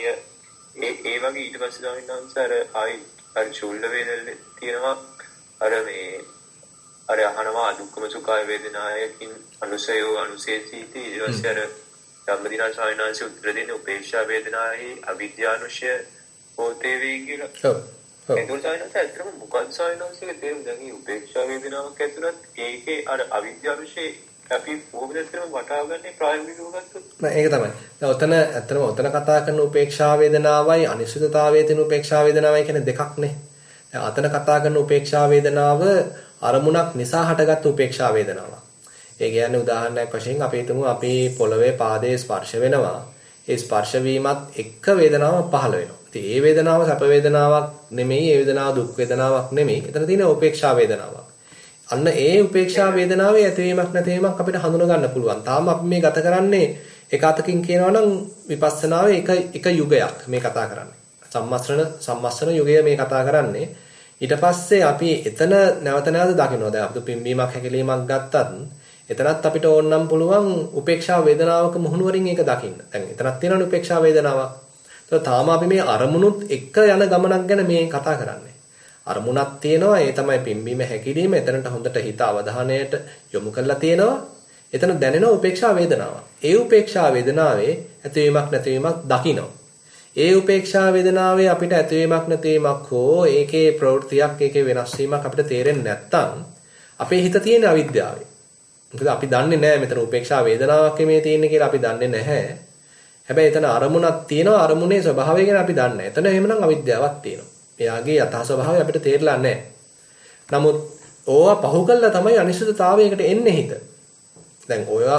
ඒ වගේ ඊට පස්සේ ස්වාමීන් වහන්සේ අර ආයි අර චුල්ල වේදනාවේ තියෙනවා අර මේ අර අහනවා දුක්ඛම සුඛාය වේදනායකින් අනුසයෝ අනුසේසීති ඊට පස්සේ අර ධම්මදිනා ස්වාමීන් වහන්සේ උත්තර දෙන උපේක්ෂා වේදනාවේ අවිද්‍යානුෂය හෝතේ වේ කියලා. ඔව්. ඒක උසාවිනත් ඇත්තටම මොකක්ද ස්වාමීන් වහන්සේගේ තේරුම දැන් මේ උපේක්ෂා වේදනාවක් ඇතුළත් ඒකේ අර අවිද්‍යානුෂය අපි ඕකදෙතරම වටාගන්නේ ප්‍රායෝගිකව ගත්තොත් නෑ ඒක තමයි. දැන් ඔතන ඇත්තටම ඔතන කතා කරන උපේක්ෂා වේදනාවයි අනිශ්චිතතාවයේ තියෙන උපේක්ෂා වේදනාවයි කියන්නේ දෙකක්නේ. දැන් අතන කතා කරන උපේක්ෂා වේදනාව අරමුණක් නිසා හටගත් උපේක්ෂා වේදනාවක්. ඒ කියන්නේ උදාහරණයක් වශයෙන් අපි හිතමු අපේ පොළවේ පාදයේ ස්පර්ශ වෙනවා. ඒ ස්පර්ශ වීමත් එක්ක වේදනාවක් පහළ වෙනවා. ඉතින් ඒ වේදනාව සැප වේදනාවක් නෙමෙයි, ඒ වේදනාව දුක් වේදනාවක් නෙමෙයි. එතන තියෙන උපේක්ෂා වේදනාවක්. අන්න ඒ උපේක්ෂා වේදනාවේ ඇතිවීමක් නැතිවීමක් අපිට හඳුනා ගන්න පුළුවන්. තාම අපි මේ ගත කරන්නේ එක අතකින් කියනවා නම් විපස්සනාවේ එක යුගයක් මේ කතා කරන්නේ. සම්මස්රණ යුගය මේ කතා කරන්නේ. ඊට පස්සේ අපි එතන නැවත දකින්නවා. දැන් අපිට පිම්බීමක් හැකිලීමක් ගත්තත් එතනත් අපිට ඕනනම් පුළුවන් උපේක්ෂා වේදනාවක මුහුණුවරින් ඒක දකින්න. දැන් එතනත් තියෙනවනේ උපේක්ෂා වේදනාවක්. ඒක තාම අපි මේ අරමුණුත් එක්ක යන ගමනක් ගැන මේ කතා කරන්නේ. අරමුණක් තියෙනවා, ඒ තමයි පිම්බීම හැකිලිම. එතනට හොඳට හිත අවධානයට යොමු කරලා තියෙනවා. එතන දැනෙන උපේක්ෂා වේදනාවක්. ඒ උපේක්ෂා වේදනාවේ ඇතිවීමක් නැතිවීමක් දකිනවා. ඒ උපේක්ෂා වේදනාවේ අපිට ඇතිවීමක් නැතිවීමක් හෝ ඒකේ ප්‍රවෘත්තියක්, ඒකේ වෙනස් වීමක් අපිට තේරෙන්නේ නැත්නම් අපේ හිත තියෙන අවිද්‍යාවේ. මොකද අපි දන්නේ නැහැ මෙතන උපේක්ෂා වේදනාවක් මේ තියෙන්නේ කියලා අපි දන්නේ නැහැ. හැබැයි එතන අරමුණක් තියෙනවා, අරමුණේ ස්වභාවය ගැන අපි දන්නේ නැහැ. එතන එහෙමනම් අවිද්‍යාවක් තියෙනවා. එයාගේ යථා ස්වභාවය අපිට තේරෙලා නැහැ. නමුත් ඕවා පහු කළා තමයි අනිශ්චිතතාවයකට එන්නේ හිත. දැන්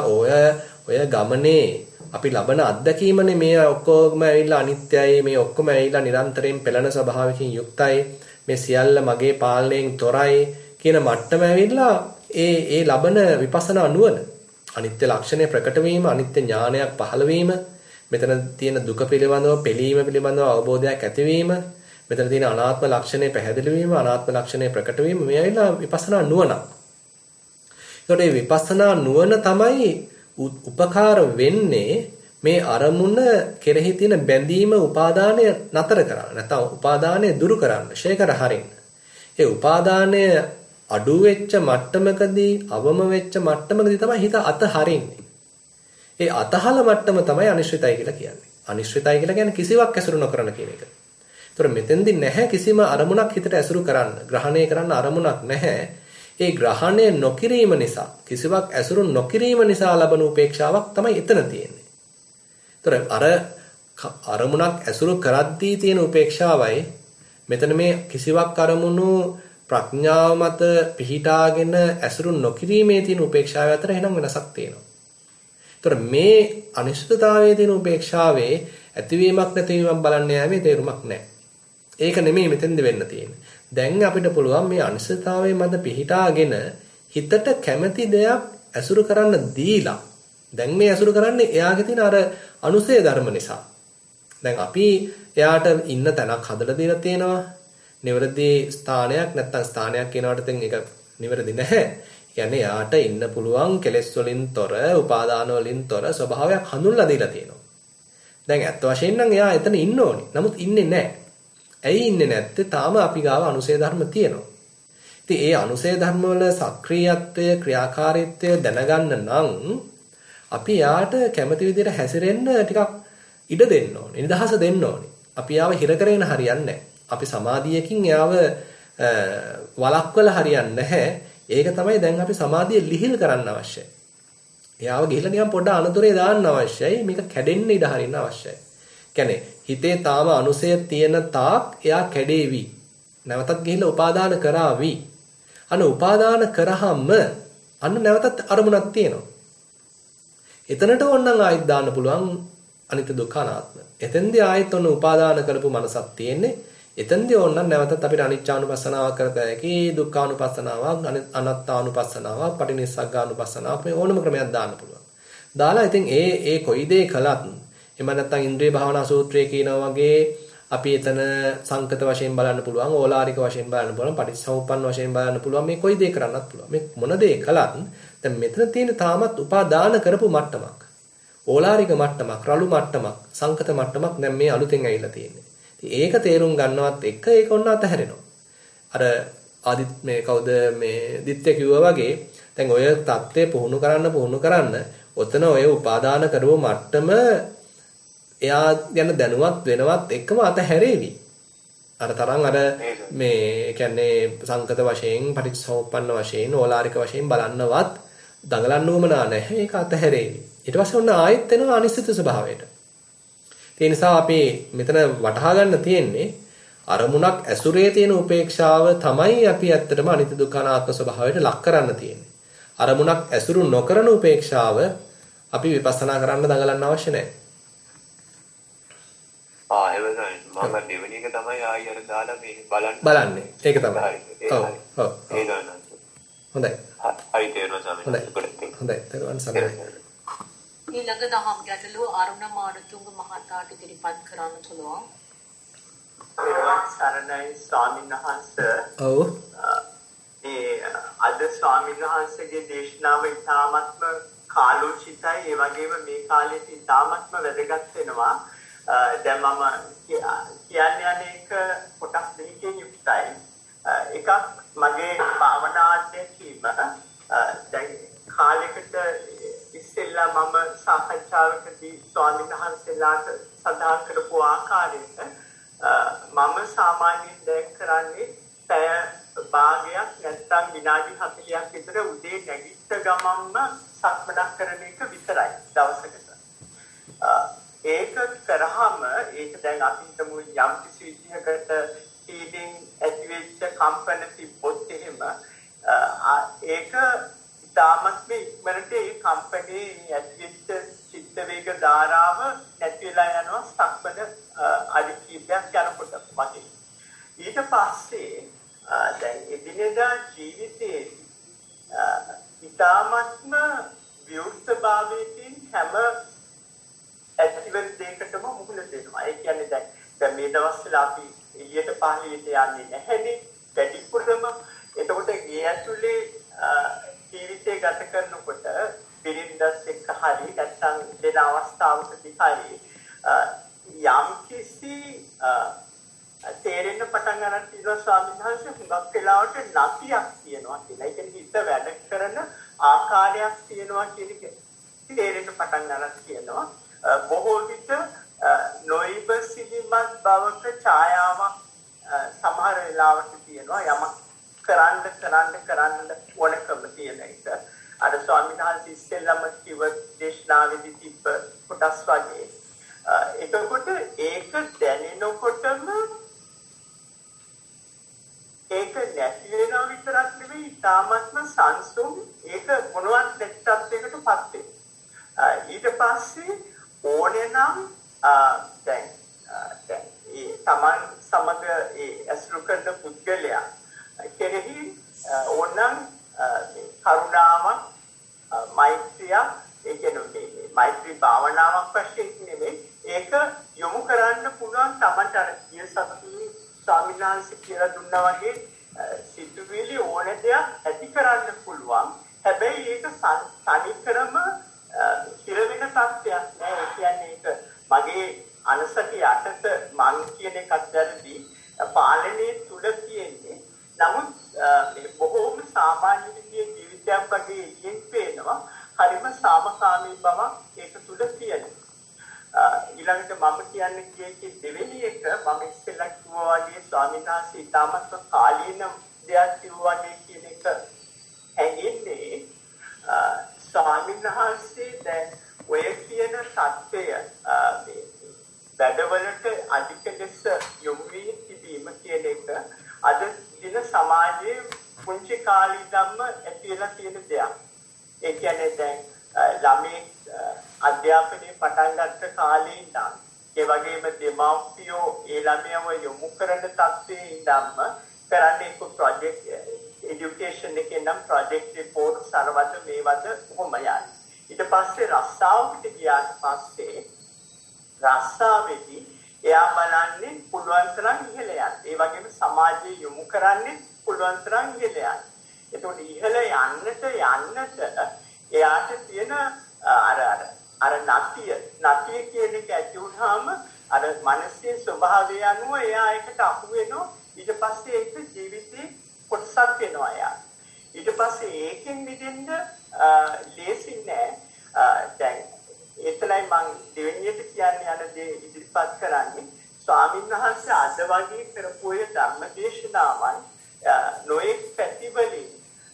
ඔය ගමනේ අපි ලබන අත්දැකීමනේ මේ ඔක්කොම ඇවිල්ලා අනිත්‍යයි, මේ ඔක්කොම ඇවිල්ලා නිරන්තරයෙන් පෙළෙන ස්වභාවයකින් යුක්තයි, මේ සියල්ල මගේ පාලනයෙන් තොරයි කියන මට්ටම ඇවිල්ලා ඒ ලබන විපස්සනා නුවණ, අනිත්‍ය ලක්ෂණය ප්‍රකට වීම, අනිත්‍ය ඥානයක් පහළ වීම, මෙතන තියෙන දුක පිළිබඳව, පිළීම පිළිබඳව අවබෝධයක් ඇතිවීම, මෙතන තියෙන අනාත්ම ලක්ෂණය පැහැදිලි වීම, අනාත්ම ලක්ෂණය ප්‍රකට වීම, මේ ඇවිල්ලා විපස්සනා නුවණක්. ඒකට මේ විපස්සනා නුවණ තමයි උපකාර වෙන්නේ මේ අරමුණ කෙරෙහි තියෙන බැඳීම, උපාදානය නතර කරන්න. නැත්නම් උපාදානය දුරු කරන්න, ෂේ කර හරින්න. ඒ උපාදානය අඩු වෙච්ච මට්ටමකදී අවම වෙච්ච මට්ටමකදී තමයි හිත අතහරින්නේ. ඒ අතහල මට්ටම තමයි අනිශ්චිතයි කියලා කියන්නේ. අනිශ්චිතයි කියලා කියන්නේ කිසිවක් ඇසුරු නොකරන කියන එක. ඒතර මෙතෙන්දි නැහැ කිසිම අරමුණක් හිතට ඇසුරු කරන්න. ග්‍රහණය කරන්න අරමුණක් නැහැ. ඒ ග්‍රහණය නොකිරීම නිසා කිසිවක් ඇසුරු නොකිරීම නිසා ලබන උපේක්ෂාවක් තමයි එතන තියෙන්නේ. ඒතර අරමුණක් ඇසුරු කරද්දී තියෙන උපේක්ෂාවයි මෙතන මේ කිසිවක් අරමුණු ප්‍රඥාව මත පිහිටාගෙන ඇසුරු නොකිරීමේ තියෙන උපේක්ෂාව අතර එහෙනම් වෙනසක් තියෙනවා. ඒතර මේ අනිශ්චිතතාවයේ තියෙන උපේක්ෂාවේ ඇතිවීමක් නැතිවීමක් බලන්න යෑමේ තේරුමක් නැහැ. ඒක නෙමෙයි මෙතෙන්ද වෙන්න තියෙන්නේ. දැන් අපිට පුළුවන් මේ අනිශ්චිතතාවයේ මත පිහිටාගෙන හිතට කැමති දෙයක් ඇසුරු කරන්න දීලා දැන් මේ ඇසුරු කරන්නේ එයාගේ තියෙන අර අනුසය ධර්ම නිසා. දැන් අපි එයාට ඉන්න තැනක් හදලා දීලා තියෙනවා. නිවැරදි ස්ථානයක් නැත්නම් ස්ථානයක් කියනවට දැන් ඒක නිවැරදි නැහැ. කියන්නේ යාට ඉන්න පුළුවන් කෙලෙස් වලින් තොර, උපාදාන වලින් තොර ස්වභාවයක් හඳුන්ලා දීලා තියෙනවා. දැන් ඇත්ත වශයෙන්ම නම් එයා එතන ඉන්න ඕනේ. නමුත් ඉන්නේ නැහැ. ඇයි ඉන්නේ නැත්තේ? තාම අපි ගාව අනුසය ධර්ම තියෙනවා. ඉතින් ඒ අනුසය ධර්ම වල සක්‍රීයත්වය, ක්‍රියාකාරීත්වය දැනගන්න නම් අපි යාට කැමති විදිහට හැසිරෙන්න ටිකක් ඉඩ දෙන්න ඕනේ. නිදහස දෙන්න ඕනේ. අපි යාව හිර කරගෙන හරියන්නේ නැහැ. අපි සමාධියකින් යාව වළක්වලා හරියන්නේ නැහැ. ඒක තමයි දැන් අපි සමාධිය ලිහිල් කරන්න අවශ්‍යයි. එයාව ගිහිල්ලා නිකන් පොඩ්ඩ අනතුරේ දාන්න අවශ්‍යයි. මේක කැඩෙන්න ඉඩ හරින්න අවශ්‍යයි. කියන්නේ හිතේ තාම අනුසය තියෙන තාක් එයා කැඩේවි. නැවතත් ගිහිල්ලා උපාදාන කරાવી. උපාදාන කරාම අන්න නැවතත් අරමුණක් තියෙනවා. එතනට ඕනනම් ආයෙත් දාන්න පුළුවන් අනිත්‍ය දුක්ඛ අනාත්ම. එතෙන්දී ආයෙත් ඔන්න උපාදාන කරපු මනසක් තියෙන්නේ. එතෙන්දී ඕනනම් නැවතත් අපිට අනිච්චානුපස්සනාවක් කරත හැකි, දුක්ඛානුපස්සනාවක්, අනාත්තානුපස්සනාවක්, පටිනිස්සග්ගානුපස්සනාවක් මේ ඕනම ක්‍රමයක් දාන්න පුළුවන්. දාලා ඉතින් ඒ කොයි දේ කළත් එම නැත්නම් ඉන්ද්‍රිය භාවනා සූත්‍රයේ කියනවා වගේ අපි එතන සංකත වශයෙන් බලන්න පුළුවන්, ඕලාරික වශයෙන් බලන්න පුළුවන්, පටිච්චසමුප්පන්න වශයෙන් බලන්න පුළුවන්. මේ කොයි දේ කරන්නත් පුළුවන්. මේ මොන දේ කළත් දැන් මෙතන තියෙන තාමත් උපාදාන කරපු මට්ටමක්. ඕලාරික මට්ටමක්, රළු මට්ටමක්, සංකත මට්ටමක් දැන් මේ අලුතෙන් ඇවිල්ලා තියෙන්නේ. ඉතින් ඒක තේරුම් ගන්නවත් එක්ක ඒක ඔන්න අතහැරෙනවා. අර ආදිත් මේ කවුද මේ දිත්‍ය කිව්වා වගේ දැන් ඔය தත්ත්වය පුහුණු කරන්න ඔතන ඔය උපාදාන කරව මට්ටම එයා යන දැනුවත් වෙනවත් එකම අතහැරෙවි. අර තරම් අර මේ කියන්නේ සංකත වශයෙන්, පටිච්චසමුප්පන්න වශයෙන්, ඕලාරික වශයෙන් බලන්නවත් දඟලන්න උවමනා නැහැ. ඒක අතහැරෙවි. ඊට පස්සේ ඔන්න ආයෙත් එනවා අනිශ්චිත ස්වභාවයට. ඒ නිසා අපි මෙතන වටහා ගන්න තියෙන්නේ අරමුණක් ඇසුරේ තියෙන උපේක්ෂාව තමයි අපි ඇත්තටම අනිත්‍ය දුක්ඛ අනාත්ම ස්වභාවයට ලක් කරන්න තියෙන්නේ. අරමුණක් ඇසුරු නොකරන උපේක්ෂාව අපි විපස්සනා කරන්න දඟලන්න අවශ්‍ය නැහැ. එවසයි මම දෙවෙනි එක තමයි ආයෙ අර දාලා මේ බලන්නේ. ඒක තමයි. ඔව්. ඒ ගන්න. හොඳයි. හරි තේරෙනවා සමහරවිට. හොඳයි. තේරුවන් සමහරවිට. ඊළඟ දහම් ගැටලුව අරුණ මානතුංග මහතාට ඉදිරිපත් කරන්න පුළුවන්. සරණයි ස්වාමීන් වහන්සේ. ඔව්. අද ස්වාමීන් වහන්සේගේ දේශනාව ඉතාමත්ම කාලෝචිතයි. ඒ වගේම මේ කාලෙත් ඉතාමත්ම වැදගත් වෙනවා. දැන් මම කියන්නේ අනේක කොටස් දෙකකින් යුක්තයි. එකක් මගේ භාවනා අධ්‍යක්ීම. දැන් කාලයකට ඉස්සෙල්ලා මම සාකච්ඡාවකදී ස්වාමීන් වහන්සේලාට සඳහන් කරපු ආකාරයට මම සාමාන්‍යයෙන් දැන් කරන්නේ පැය භාගයක් නැත්නම් විනාඩි 40ක් විතර උදේ නැගිට ගමන්ම සක්මනක් කරන එක විතරයි දවසකට. ඒක කරාම ඒක දැන් අපි හිතමු යම් කිසි විදිහකට ෆීඩින් ඇතිවෙච්ච කම්පන තිබ්බොත් එහෙම ඒක ඉතාමත් ඉක්මනට ඒ කම්පනයේ ඇතිවෙච්ච චිත්ත වේග ධාරාව නැති වෙලා යනවා සක්මන අඩි කිහිපයක් යනකොට වගේ. ඊට පස්සේ දැන් එදිනෙදා ජීවිතයේ ඉතාමත්ම විවෘතභාවයකින් හැම ඇක්ටිවිටි දෙයකටම මුහුණ දෙනවා. ඒ කියන්නේ දැන් මේ දවස්වල අපි එළියට පහළියට යන්නේ නැහැනේ. වැඩිපුරම එතකොට ගේ ඇතුලේ ජීවිතය ගත කරනකොට පිරින්දස් එක්ක හරි නැත්නම් දෙන අවස්ථාවකදී හරි යම් කිසි තේරෙන්න පටන් ගන්න තියෙනවා ස්වාමීන් වහන්සේ හුඟක් වෙලාවට නැතියක් තියෙනවා කියලා. ඒ කියන්නේ හිත වැඩ කරන ආකාරයක් තියෙනවා කියන එක තේරෙන්න පටන් ගන්න තියෙනවා. බොහෝ විට නොයිබසිලිමත් බවක ඡායාවක් සමහර වෙලාවට තියෙනවා. යමක් කරන්න ඕනකම තියෙන එක. අර ස්වාමීන් වහන්සේ ඉස්සෙල්ලම කිව්ව දේශනාවේදී තිබ්බ කොටස් වගේ. එතකොට ඒක දැනෙනකොටම ඒක නැති වෙනවා විතරක් නෙවෙයි තාමත්ම සංසුම් ඒක මොනවත් නැත්තත්යකටපත් වෙනවා. ඊට පස්සේ ඕනේ නම් දැන් ඒ Taman සමග ඒ අසුරු කරන පුද්ගලයා කෙරෙහි ඕනනම් කරුණාවක් මෛත්‍රිය ඒ කියන්නේ මෛත්‍රී භාවනාවක් වශයෙන් නෙමෙයි ඒක යොමු කරන්න පුළුවන් Tamanට අර සියසත්තු ස්වාමීන් වහන්සේ කියලා දුන්නා වගේ සිතුවිලි ඕන දෙයක් ඇති කරන්න පුළුවන්. හැබැයි ඒක තනිකරම හිර වෙන තත්ත්වයක් නෑ. ඒ කියන්නේ ඒක මගේ අනසක යටත මං කියන එකත් වැරදි. පාලනයේ තුල තියෙන්නේ. නමුත් මේ බොහෝම සාමාන්‍ය විදිහේ ජීවිතයක් වගේ ඉයෙන් පේනවා. හරිම සාමකාමී බවක් ඒක තුල තියෙනවා. ඊළඟට මම කියන්නේ දෙවෙනි එක මම ඉස්සෙල්ලා කිව්වා වගේ ස්වාමීන් වහන්සේ ඉතාමත් කාලීන දෙයක් කිව්වා වගේ කියන එක හැඟෙන්නේ ස්වාමීන් වහන්සේ දැන් ඔය කියන தත්ත්වය මේ වැඩවලට අධික ලෙස යොමු වී තිබීම කියන එක අද දින සමාජයේ පුංචි කාලේ ඉඳන්ම ඇතිලා තියෙන දෙයක්. ඒ කියන්නේ දැන් ළමයි අධ්‍යාපනයේ පටන් ගත්ත කාලේ ඉඳන් ඒ වගේම දෙමාපියෝ ඒ ළමයව යොමු කරන තත්ත්වයේ ඉඳන්ම කරන්නේ එක්ක ප්‍රොජෙක්ට් এডুকেෂන් එකේ නම් ප්‍රොජෙක්ට් රිපෝට් සරවත මේවද කොහොම යන්නේ. ඊට පස්සේ රස්සාවට ගියාට පස්සේ රස්සාවේදී එයා බලන්නේ පුළුවන් තරම් ඉහළ යන්න. ඒ වගේම සමාජයේ යොමු කරන්නේ පුළුවන් තරම් ඉහළ යන්න. එතකොට ඉහළ යන්නට එයාට තියෙන අර නතිය කියන එක ඇති වුණාම අර මානසික ස්වභාවය අනුව එයා ඒකට අහු වෙනවා. ඊට පස්සේ ඒක ජීවිතේ කොටසක් වෙනවා එයා. ඊට පස්සේ ඒකෙන් මිදෙන්න ලේසි නෑ. දැන් එතනයි මම දෙවෙනියට කියන්නේ යන දේ ඉදිරිපත් කරන්නේ ස්වාමීන් වහන්සේ අද වගේ කරපු ඒ ධර්මදේශනාවන් නොඑක් පැතිවලින්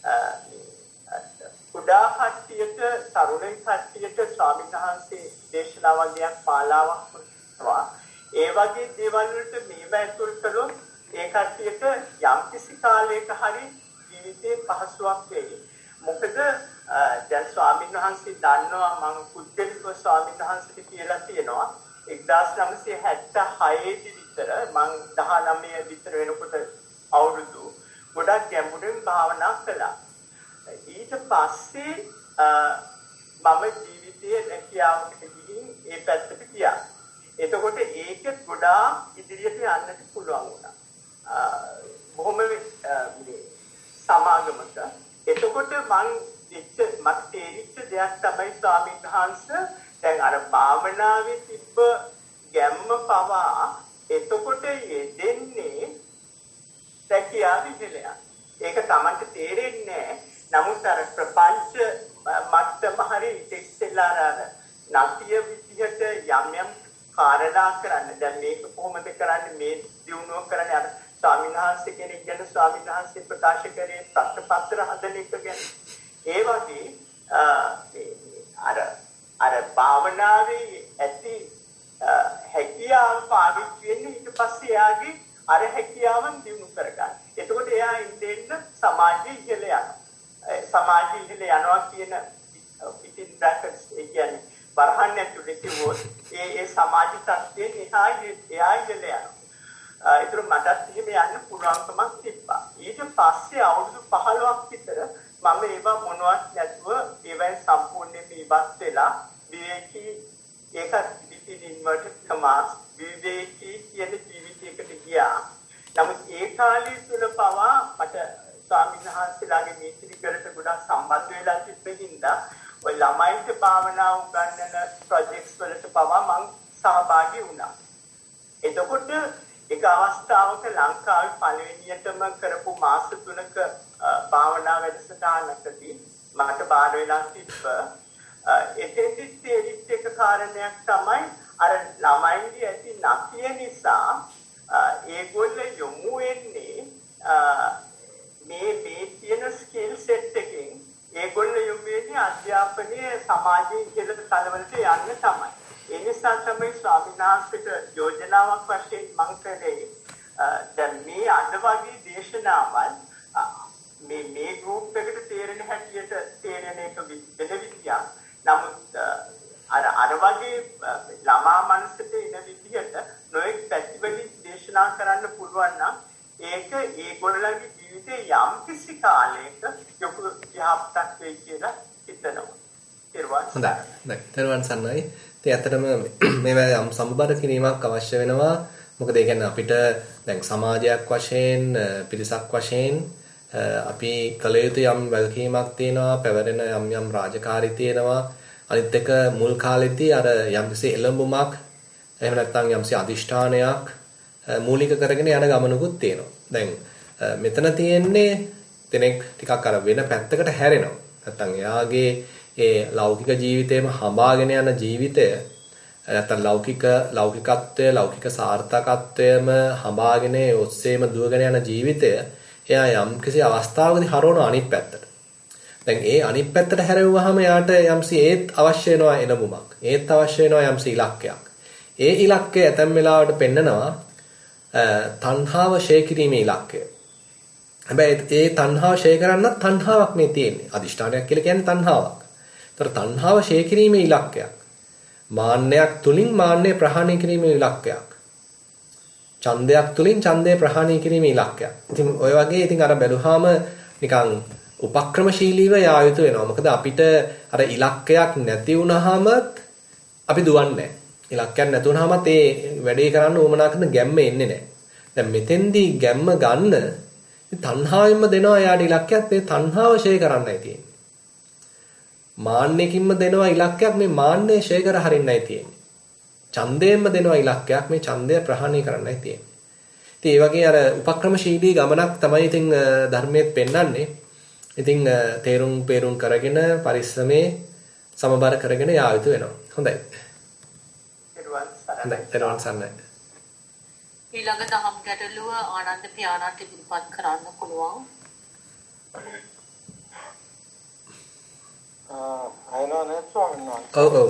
කුඩා කට්ටියට තරුණ කට්ටියට ස්වාමීන් වහන්සේ දේශනා වගේක් මාලාවක් කරනවා. ඒ වගේ දේවල් වලට මේව ඇතුල් කළොත් ඒ කට්ටියට යම්කිසි කාලයක හරි ජීවිතේ පහසුවක් වෙයි. මොකද දැන් ස්වාමීන් වහන්සේ දන්නවා මම පුද්ගලිකව ස්වාමීන් වහන්සේට කියලා තියෙනවා 1976 විතර මම 19 විතර වෙනකොට අවුරුදු ගොඩක් ගැඹුරින් භාවනා කළා. ඊට පස්සේ මම ජීවිතයේ රැකියාවකට ගිහින් ඒ පැත්තට ගියා. එතකොට ඒක ගොඩාක් ඉදිරියට යන්නට පුළුවන් වුණා. බොහොම සමාගමක. එතකොට මට තේරිච්ච දෙයක් තමයි ස්වාමීන් වහන්සේ දැන් අර භාවනාවේ තිබ්බ ගැම්ම පවා එතකොට යෙදෙන්නේ රැකියාව විදිහට. ඒක Tamanට තේරෙන්නේ නමුත් අර ප්‍රපංච මට්ටම හරි ඉස්සෙල්ලා නැතිය විදිහට යම් කාරණා කරන්න. දැන් මේක කොහොමද කරන්නේ මේ දිනුව කරන්නේ අර ස්වාමීන් වහන්සේ කෙනෙක් ගැන ස්වාමීන් වහන්සේ ප්‍රකාශ කරේ ප්‍රශ්නපත්‍ර හදන එක ගැන. ඒ වගේ අර භාවනාවේ ඇති හැකියාව පාවිච්චි වෙන්නේ ඊට පස්සේ එයාගේ අර හැකියාවන් දිනු කරගන්න. එතකොට එයා ඉඳෙන්න සමාජයේ ඉහළ යනවා. සමාජයේ ඉහළ යනවා කියන පිටින් බ්‍රැකට්ස් ඒ කියන්නේ වරහන් ඇතුලේ කිව්වොත් ඒ සමාජ තත්ත්වයෙන් එයා ඉහළ යනවා. ඒතර මටත් එහෙම යන්න පුළුවන්කමක් තිබ්බා. ඊට පස්සේ අවුරුදු 15ක් විතර මම ඒවා මොනවත් නැතුව ඒවෙන් සම්පූර්ණයෙන්ම ඉවත් වෙලා විවේකී ඒක පිටින් ඉන්වර්ටඩ් කමාස් විවේකී කියන ජීවිතයකට ගියා. නමුත් ඒ කාලේ තුල පවා මට ස්වාමීන් වහන්සේලාගේ නීති කරට ගොඩක් සම්බන්ධ වෙලා තිබෙනින්දා ඔය ළමයින්ට භාවනා උගන්වන ප්‍රොජෙක්ට්ස් වලට පවා මම සහභාගී වුණා. එතකොට එක අවස්ථාවක ලංකාවේ පළවෙනියටම කරපු මාස 3ක භාවනා වැඩසටහනකදී මට බාර වෙලා තිබ්බ එතෙන්දි තේරිච්ච එක කාරණයක් තමයි අර ළමයින්ගේ ඇති නැතිය නිසා ඒගොල්ලෝ යොමු වෙන්නේ මේ තියෙන ස්කිල් සෙට් එකෙන් ඒගොල්ලෝ යොමු වෙන්නේ අධ්‍යාපනයේ සමාජයේ ඉහළ තලවලට යන්න තමයි. ඒ නිසා තමයි ස්වාමීන් වහන්සේට යෝජනාවක් වශයෙන් මම කරේ දැන් මේ අද වගේ දේශනාවල් මේ ගෲප් එකට තේරෙන හැටියට තේරෙන එක විදියක්. නමුත් අර වගේ ළමා මනසට එන විදිහට නොඑක් පැතිවලින් දේශනා කරන්න පුළුවන් නම් ඒක ඒගොල්ලන්ගේ ජීවිතේ යම් කිසි කාලයක යොකු යහපතක් වෙයි කියලා හිතනවා. හොඳයි. තෙරුවන් සරණයි. ඉතින් ඇත්තටම මේවා යම් සමබර කිරීමක් අවශ්‍ය වෙනවා. මොකද ඒ කියන්නේ අපිට දැන් සමාජයක් වශයෙන් පිරිසක් වශයෙන් අපි කළ යුතු යම් වගකීමක් තියෙනවා, පැවරෙන යම් රාජකාරී තියෙනවා. අනිත් එක මුල් කාලෙදී අර යම්කිසි එළඹුමක් එහෙම නැත්නම් යම්කිසි අදිෂ්ඨානයක් මූලික කරගෙන යන ගමනකුත් තියෙනවා. දැන් මෙතන තියෙන්නේ දෙනෙක් ටිකක් අර වෙන පැත්තකට හැරෙනවා. නැත්නම් එයාගේ ඒ ලෞකික ජීවිතේම හඹාගෙන යන ජීවිතය නැත්නම් ලෞකිකත්වය ලෞකික සාර්ථකත්වයම හඹාගෙන ඔස්සේම දුවගෙන යන ජීවිතය එයා යම්කිසි අවස්ථාවකදී හරවන අනිත් පැත්තට. දැන් ඒ අනිත් පැත්තට හැරෙවුවාම යාට යම්සි ඒත් අවශ්‍ය වෙනවා එළඹුමක්. ඒත් අවශ්‍ය වෙනවා යම්සි ඉලක්කයක්. ඒ ඉලක්කය ඇතැම් වෙලාවට පෙන්නනවා තණ්හාව ෂේ කිරීමේ ඉලක්කය. හැබැයි ඒ තණ්හාව ෂේ කරන්නත් තණ්හාවක් මේ තියෙන්නේ. අදිෂ්ඨානයක් කියලා කියන්නේ තණ්හාවක්. ඒතර තණ්හාව ෂේ කිරීමේ ඉලක්කයක්. මාන්නයක් තුලින් මාන්නය ප්‍රහාණය කිරීමේ ඉලක්කයක්. ඡන්දයක් තුලින් ඡන්දය ප්‍රහාණය කිරීමේ ඉලක්කයක්. ඉතින් ඔය වගේ ඉතින් අර බැලුවාම නිකන් උපක්‍රමශීලීව යා යුතු වෙනවා. මොකද අපිට අර ඉලක්කයක් නැති වුනහම අපි දුවන්නේ නැහැ. ඉලක්කයක් නැති වුනහමත් ඒ වැඩේ කරන්න උවමනා කරන ගැම්ම එන්නේ නැහැ. දැන් මෙතෙන්දී ගැම්ම ගන්න තණ්හාවෙන්ම දෙනවා යාට ඉලක්කයක්. මේ තණ්හාව ෂේ කරන්නයි තියෙන්නේ. මාන්නයකින්ම දෙනවා ඉලක්කයක්. මේ මාන්නය ෂේ කර හරින්නයි තියෙන්නේ. ඡන්දයෙන්ම දෙනවා ඉලක්කයක්. මේ ඡන්දය ප්‍රහාණය කරන්නයි තියෙන්නේ. ඉතින් ඒ වගේ අර උපක්‍රමශීලී ගමනක් තමයි ඉතින් ධර්මයේ පෙන්වන්නේ. ඉතින් තේරුම් පේරුම් කරගෙන පරිස්සමේ සමබර කරගෙන යා යුතු වෙනවා. හොඳයි. තෙරුවන් සරණයි. ඊළඟ දහම් ගැටලුව ආනන්ද පියාණන්ට ඉදිරිපත් කරන්න පුළුවන්. අයනෝනේ ස්වාමීන් වහන්සේ. ඔව්.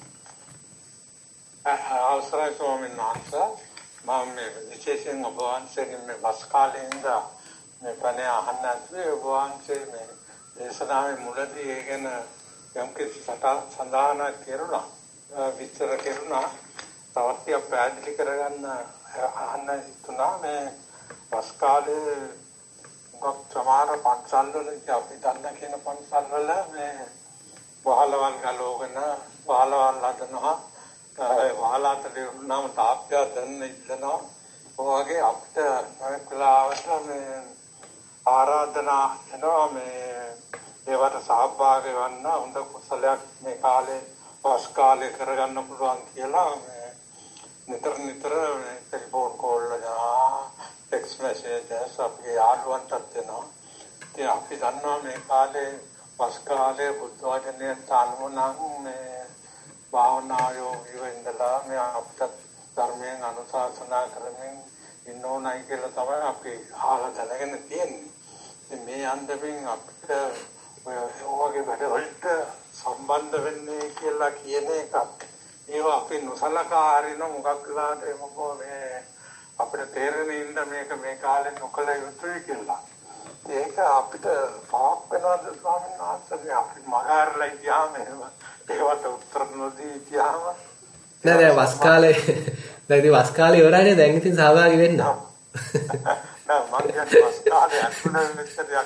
අවසරයි ස්වාමීන් වහන්සේ. මම මේ විශේෂයෙන් ඔබ වහන්සේගෙන් මේ වස් කාලේ ඉඳලා මේ පණ අහන්න ඇතුලේ ඔබ වහන්සේ මේ දේශනාවේ මුලදී ඒ ගැන යම්කිසි සඳහන් කෙරුණා. විස්තර කෙරුණා. තවත් පැහැදිලි කරගන්න අහන්න හිතුණා මේ වස් කාලේ මොකක් සමහර පන්සල් වල අපි දන්න කියන පන්සල් වල මේ වහලවල් ගලවගෙන වහලවල් හදනවා වහලාතේ නම් තාප්පය දැන්න ඉන්නවා ඔයගේ අපිට වෙලාවට මේ ආරාධනා එනවා මේ ඒවට සහභාගී වෙන්න හොඳ කුසලයක් මේ කාලේ වස් කාලේ කරගන්න පුළුවන් කියලා නිතර ටෙලිෆෝන් කෝල් ටෙක්ස්ට් මැසේජස් අපේ යාළුවන්ටත් දෙනවා. ඉතින් අපි දන්නවා මේ කාලේ වස් කාලේ බුද්ධ වචනේ තනුවනම් මේ භාවනා යෝගීව ඉඳලා මේ අපිට ධර්මයෙන් අනුශාසනා කරමින් ඉන්න ඕනයි කියලා තමයි අපි අහලා දැනගෙන තියෙන්නේ. ඉතින් මේ අන්දමින් අපිට ඔයගේ වැඩවලට සම්බන්ධ වෙන්නේ කියලා කියන එකක් ඒවා අපි නොසලකා හරින මොකක් වෙලාට මොකෝ මේ අපිට තේරෙන ඉන්න මේක මේ කාලේ නොකල යුතුයි කියලා. ඒක අපිට පාක් වෙනවද ස්වාමීන් වහන්සේ අපි මගහරලා ගියාම ඒවට උත්තර නොදී ගියාම නෑ වස් කාලේ දැන් ඉතින් වස් කාලේ ඉවරයිනේ දැන් ඉතින් සහභාගී වෙන්න. නෑ මම කියන්නේ වස් කාලේ අතුනේ මෙච්චරයක්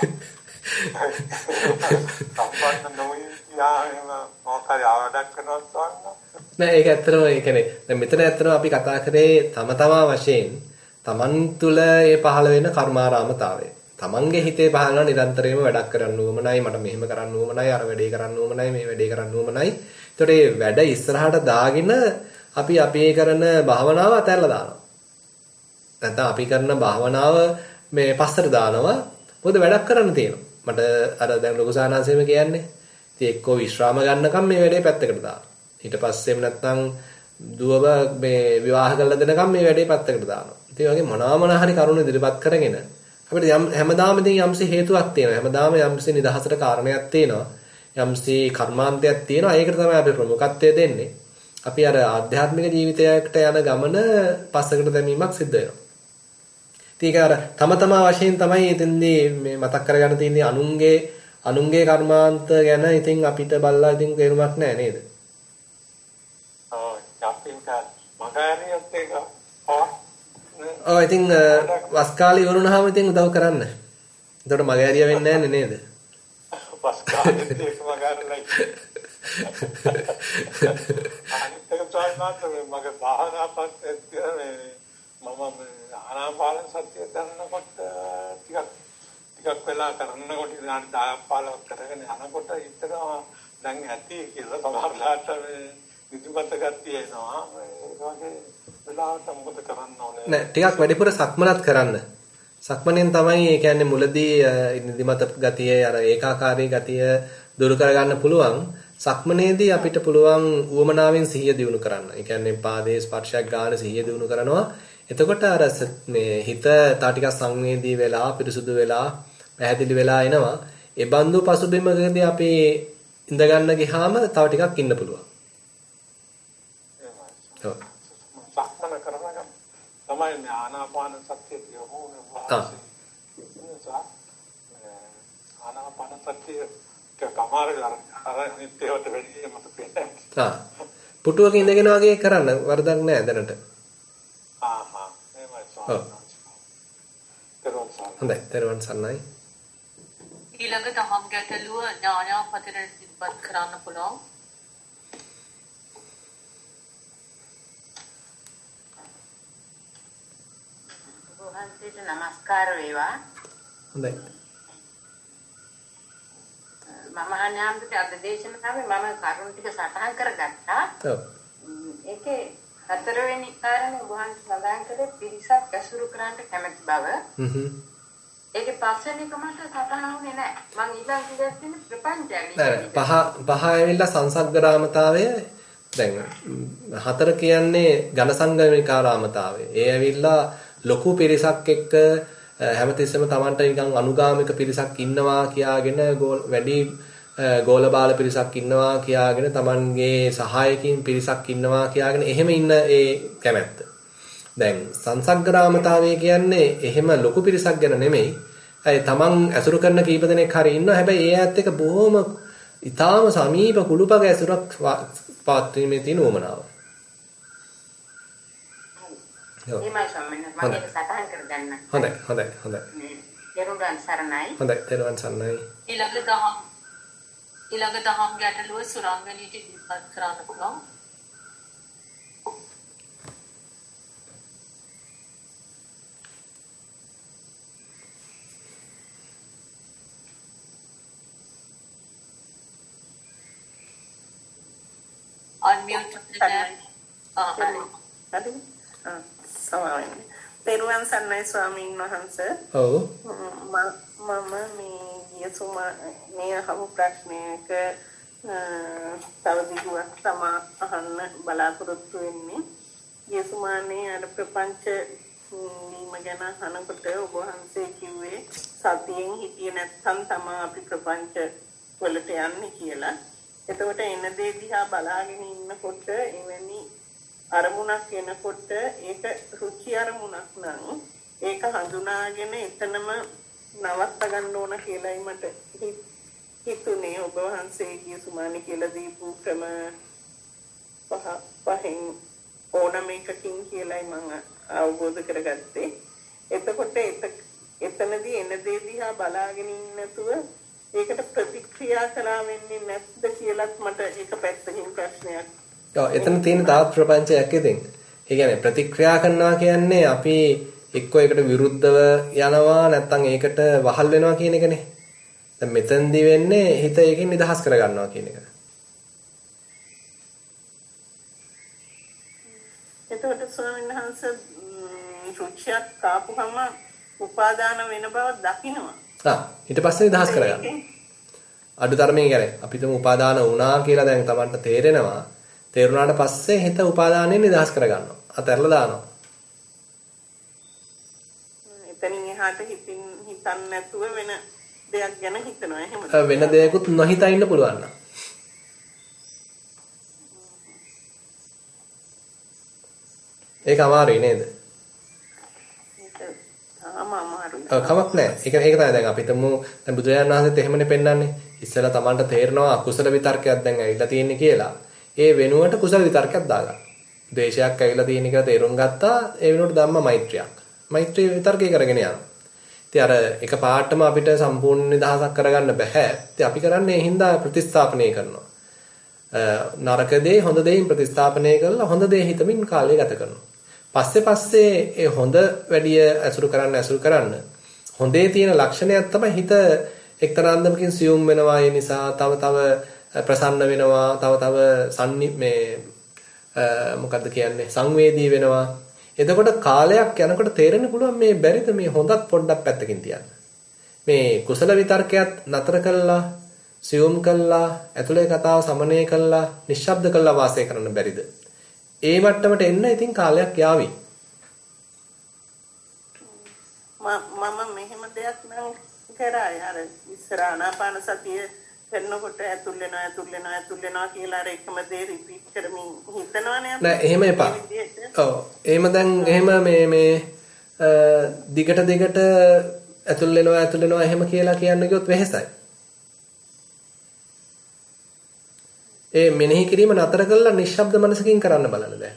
සම්බන්ධ නොවී යාම මොකක්ද ආවඩක් කරනවා නෑ ඒක ඇත්තටම ඒ කියන්නේ දැන් මෙතන ඇත්තටම අපි කතා කරේ තම තමා වශයෙන් තමන් තුළ ඒ පහළ වෙන කර්මාරාමතාවය. තමන්ගේ හිතේ පහළ වෙන නිරන්තරයෙන්ම වැඩක් කරන්න ඕමනයි මට මෙහෙම කරන්න ඕමනයි අර වැඩේ කරන්න ඕමනයි මේ වැඩේ කරන්න ඕමනයි. ඒතකොට මේ වැඩ ඉස්සරහට දාගෙන අපි අපේ කරන භාවනාව අතහැරලා දානවා. නැත්නම් අපි කරන භාවනාව මේ පස්සට දානවා. මොකද වැඩක් කරන්න තියෙනවා. මට අර දැන් ලොකු සානාසෙම කියන්නේ. ඉතින් එක්කෝ විශ්‍රාම ගන්නකම් මේ වැඩේ පැත්තකට දානවා. ඊට පස්සෙම නැත්නම් දුවව මේ විවාහ කරලා දෙනකම් මේ වැඩේ පැත්තකට දානවා. ඉතින් වගේ මොනවා හරි කරුණු ඉදිරිපත් කරගෙන අපිට හැමදාම ඉතින් යම්සි හේතුවක් තියෙනවා. හැමදාම යම්සි නිදහසට කාරණයක් තියෙනවා. යම්සි කර්මාන්තයක් තියෙනවා. ඒකට තමයි අපි ප්‍රමුඛත්වය දෙන්නේ. අපි අර ආධ්‍යාත්මික ජීවිතයකට යන ගමන පස්සකට දැමීමක් සිද්ධ වෙනවා. ඉතින් ඒක අර තම තමා වශයෙන් තමයි එතෙන්දී මේ මතක් කරගන්න තියෙන්නේ අනුන්ගේ කර්මාන්ත ගැන ඉතින් අපිට බලලා ඉතින් තේරුමක් නැහැ නේද? ඉතින් වස් කාලේ ඉවරුනහම ඉතින් උදව් කරන්න. එතකොට මගේ හරිය වෙන්නේ නැහැ නේද? වස් කාලේ ඒක මගාරලා. අනිත් එක මගේ භාවනාපත් මම ආනාපාන සතිය කරනකොට ටිකක් වෙලා කරනකොට විනාඩි 10ක් 15ක් කරගෙන යනකොට හිතනවා දැන් ඇති කියලා සමහරලාට නිදිමත ගතිය එනවා. ඒ වගේ වෙලාවට මොකද කරන්න ඕනේ? නෑ ටිකක් වැඩිපුර සක්මනත් කරන්න. සක්මනෙන් තමයි ඒ කියන්නේ මුලදී නිදිමත ගතිය අර ඒකාකාරී ගතිය දුරු කරගන්න පුළුවන්. සක්මනේදී අපිට පුළුවන් උවමනාවෙන් සිහිය දියුණු කරන්න. ඒ කියන්නේ පාදයේ ස්පර්ශයක් ගන්න සිහිය දියුණු කරනවා. එතකොට අර මේ හිත තා ටිකක් සංවේදී වෙලා පිරිසුදු වෙලා පැහැදිලි වෙලා එනවා. ඒ බඳු පසුබිමකදී අපි ඉඳ ගන්න ගියාම තව ටිකක් ඉන්න පුළුවන්. ඔව්. සක්මන කරනකම් තමයි මේ ආනාපාන සතිය යොමුනේ. ආනාපාන සතිය කමාරේ අර නිත්‍යවට වැඩි මත පෙන්නනවා. පුටුවක ඉඳගෙන වගේ කරන්න වරදක් නෑ දැනට. හොඳයි, තෙරුවන් සරණයි. ඊළඟ දහම් ගැටලුව ඥානාපතන ඉදිරිපත් කරන්න පුළුවන්. වහන්සේට නමස්කාර වේවා. හොඳයි. මම අනාම්පිට අධදේශනාවේ මම කරුණු ටික සටහන් කරගත්තා. ඔව්. ඒකේ හතරවෙනි කාරණේ වහන්සේ සඳහන් කළේ පිරිසක් ඇසුරු කරන්න කැමැති බව. ඒකේ පස්වෙනි කමට සටහන් වුණේ නැහැ. මම ඊළඟ ඉඳන් ප්‍රපංචය. පහ ඇවිල්ලා සංසග්ගරාමතාවය දැන් හතර කියන්නේ ඝන සංගමිකාරාමතාවය. ඒ ඇවිල්ලා ලොකු පිරිසක් එක්ක හැමතිස්සෙම Tamanට නිකන් අනුගාමික පිරිසක් ඉන්නවා කියාගෙන වැඩි ගෝලබාල පිරිසක් ඉන්නවා කියාගෙන Tamanගේ සහායකින් පිරිසක් ඉන්නවා කියාගෙන එහෙම ඉන්න ඒ කැමැත්ත. දැන් සංසග්ගරාමතාවය කියන්නේ එහෙම ලොකු පිරිසක් ගැන නෙමෙයි. අය Taman ඇසුරු කරන කීප දෙනෙක් හරි ඉන්නවා. හැබැයි ඒ ඇත්ත එක බොහොම ඊටාම සමීප කුළුපග ඇසුරක් පාත්‍රීමේ තියෙන උවමනාව. එහෙමයි ස්වාමීන් වහන්සේ මම ඒක සටහන් කරගන්න. හොඳයි. තෙරුවන් සරණයි. හොඳයි, තෙරුවන් සරණයි. ඊළඟ දහම් ගැටලුව සුරංගනීට ඉදිරිපත් කරන්න පුළුවන්. unmute තෙරුවන් සරණයි ස්වාමීන් වහන්සේ. ඔව්. මම මේ මේ අහපු ප්‍රශ්නයක තව දිගුවක් තමයි අහන්න බලාපොරොත්තු වෙන්නේ. යසුමානේ අර ප්‍රපංච නීම ගැන අහනකොට ඔබ වහන්සේ කිව්වේ සතියෙන් හිටියේ නැත්නම් තමයි අපි ප්‍රපංච වලට යන්නේ කියලා. එතකොට එන දේ දිහා බලාගෙන ඉන්නකොට එවැනි අරමුණක් එනකොට ඒක රුචි අරමුණක් නම් ඒක හඳුනාගෙන එතනම නවත්ත ගන්න ඕන කියලායි මට හිතුනේ. ඔබ වහන්සේගේ සුමානි කියලා දීපු ක්‍රම පහෙන් ඕනම එකකින් කියලායි මම අවබෝධ කරගත්තේ. එතකොට එතනදී එන දේ දිහා බලාගෙන ඉන්නතුව ඒකට ප්‍රතික්‍රියා කළා වෙන්නේ නැද්ද කියලාත් මට ඒක පැත්තකින් ප්‍රශ්නයක්. ඔව් එතන තියෙන තවත් ප්‍රපංචයක් ඉතින්. ඒ කියන්නේ ප්‍රතික්‍රියා කරනවා කියන්නේ අපි එක්ක ඒකට විරුද්ධව යනවා නැත්නම් ඒකට වහල් වෙනවා කියන එකනේ. දැන් මෙතෙන්දී වෙන්නේ හිත ඒකෙන් නිදහස් කරගන්නවා කියන එක. එතකොට ස්වාමීන් වහන්සේ රුචියක් කාපුවම උපාදාන වෙන බව දකින්නවා. ඊට පස්සේ නිදහස් කරගන්න. අඩුතරමින් කියන්නේ අපිටම උපාදාන වුණා කියලා දැන් Tamanට තේරෙනවා. තේරුණාට පස්සේ හිත උපාදානයෙන් නිදහස් කරගන්නවා. අතහැරලා දානවා. එතනින් එහාට හිතන්නේ නැතුව වෙන දෙයක් ගැන හිතනවා එහෙම. වෙන දෙයක්වත් නොහිතා ඉන්න පුළුවන් නම්. ඒක අමාරුයි නේද? කමක් නැහැ. ඒක තමයි දැන් අපි හිතමු දැන් බුදුරජාණන් වහන්සේත් එහෙමනේ පෙන්වන්නේ. ඉස්සෙල්ලා Tamanට තේරෙනවා අකුසල විතර්කයක් දැන් ඇවිල්ලා තියෙන්නේ කියලා. ඒ වෙනුවට කුසල විතර්කයක් දාගන්න. ද්වේෂයක් ඇවිල්ලා තියෙන කියලා තේරුම් ගත්තා. ඒ වෙනුවට ධම්ම මෛත්‍රියක්. මෛත්‍රී විතර්කේ කරගෙන යනවා. ඉතින් අර එක පාටම අපිට සම්පූර්ණ නිදහසක් කරගන්න බෑ. ඉතින් අපි කරන්නේ ඒ හින්දා ප්‍රතිස්ථාපනය කරනවා. නරක දේ හොඳ දෙයින් ප්‍රතිස්ථාපනය කරලා හොඳ දේ හිතමින් කාලය ගත කරනවා. පස්සේ ඒ හොඳ වැඩි ඇසුරු කරන්න හොඳේ තියෙන ලක්ෂණයක් තමයි හිත එක්තරා අන්දමකින් සියුම් වෙනවා. ඒ නිසා තව ප්‍රසන්න වෙනවා. තව මොකද්ද කියන්නේ සංවේදී වෙනවා. එතකොට කාලයක් යනකොට තේරෙන්න පුළුවන් මේ බැරිද මේ හොඳත් පොඩ්ඩක් පැත්තකින් තියන්න. මේ කුසල විතර්කයක් නතර කළා, සියුම් කළා, ඇතුලේ කතාව සමනය කළා, නිශ්ශබ්ද කළා වාසය කරන්න බැරිද? ඒ මට්ටමට එන්න ඉතින් කාලයක් යාවි. මම මෙහෙම දෙයක් නම් කරා අර ඉස්සර ආනාපාන සතිය කරනකොට ඇතුල් වෙනවා කියලා අර එකම දේ රිපීට් කරමින් හිතනවනේ. නෑ එහෙම එපා. ඔව්. එහෙම දැන් එහෙම මේ දිගට ඇතුල් වෙනවා එහෙම කියලා කියන්න ගියොත් වෙහෙසයි. ඒ මෙනෙහි කිරීම නතර කරලා නිශ්ශබ්ද මනසකින් කරන්න බලන්න දැන්.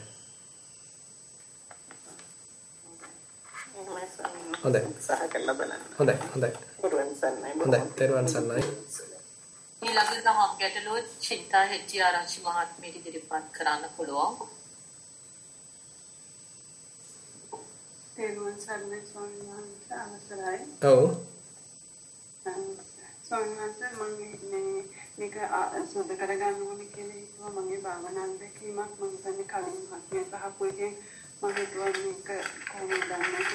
හොඳයි. සහ කරලා බලන්න. හොඳයි. හොඳයි. තෙරුවන් සරණයි. ඊළඟ දහම් ගැටලුව චින්තා හෙට්ටිආරච්චි මහත්මියට ඉදිරිපත් කරන්න පුළුවන්. තෙරුවන් සරණයි ස්වාමීන් වහන්සේ අවසරයි. ඔව්. ස්වාමීන් වහන්සේ මම මේක සුද්ධ කරගන්න ඕනේ කියලා හිතුවා. මගේ භාවනා දෙකීමක් මම හිතන්නේ කලින් මහත්මිය පහපු එකෙන් මම හිතුවා මේක කොහොමද දන්නේ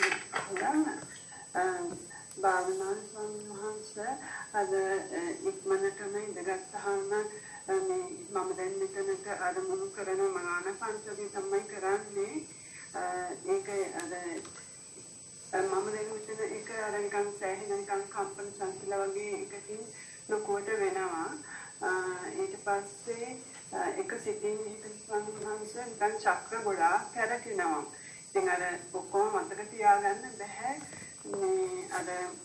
කියලා. භාවනා ස්වාමීන් වහන්සේ අද ඉක්මනටම ඉඳගත්තාම මේ මම දැන් මෙතනක අරමුණු කරන මනාන පන්සලේ තමයි කරන්නේ. ඒක අර මම දැන් මෙතන ඒක අර නිකන් සෑහෙන නිකන් කම්පන සංකල වගේ එකකින් ලොකුවට වෙනවා. ඊට පස්සේ එක සිටින් හිටින් ස්වාමීන් වහන්සේ නිකන් චක්‍ර ගොඩාක් කැරකෙනවා. ඉතින් අර ඔක්කොම මතක තියාගන්න බෑ. මේ අර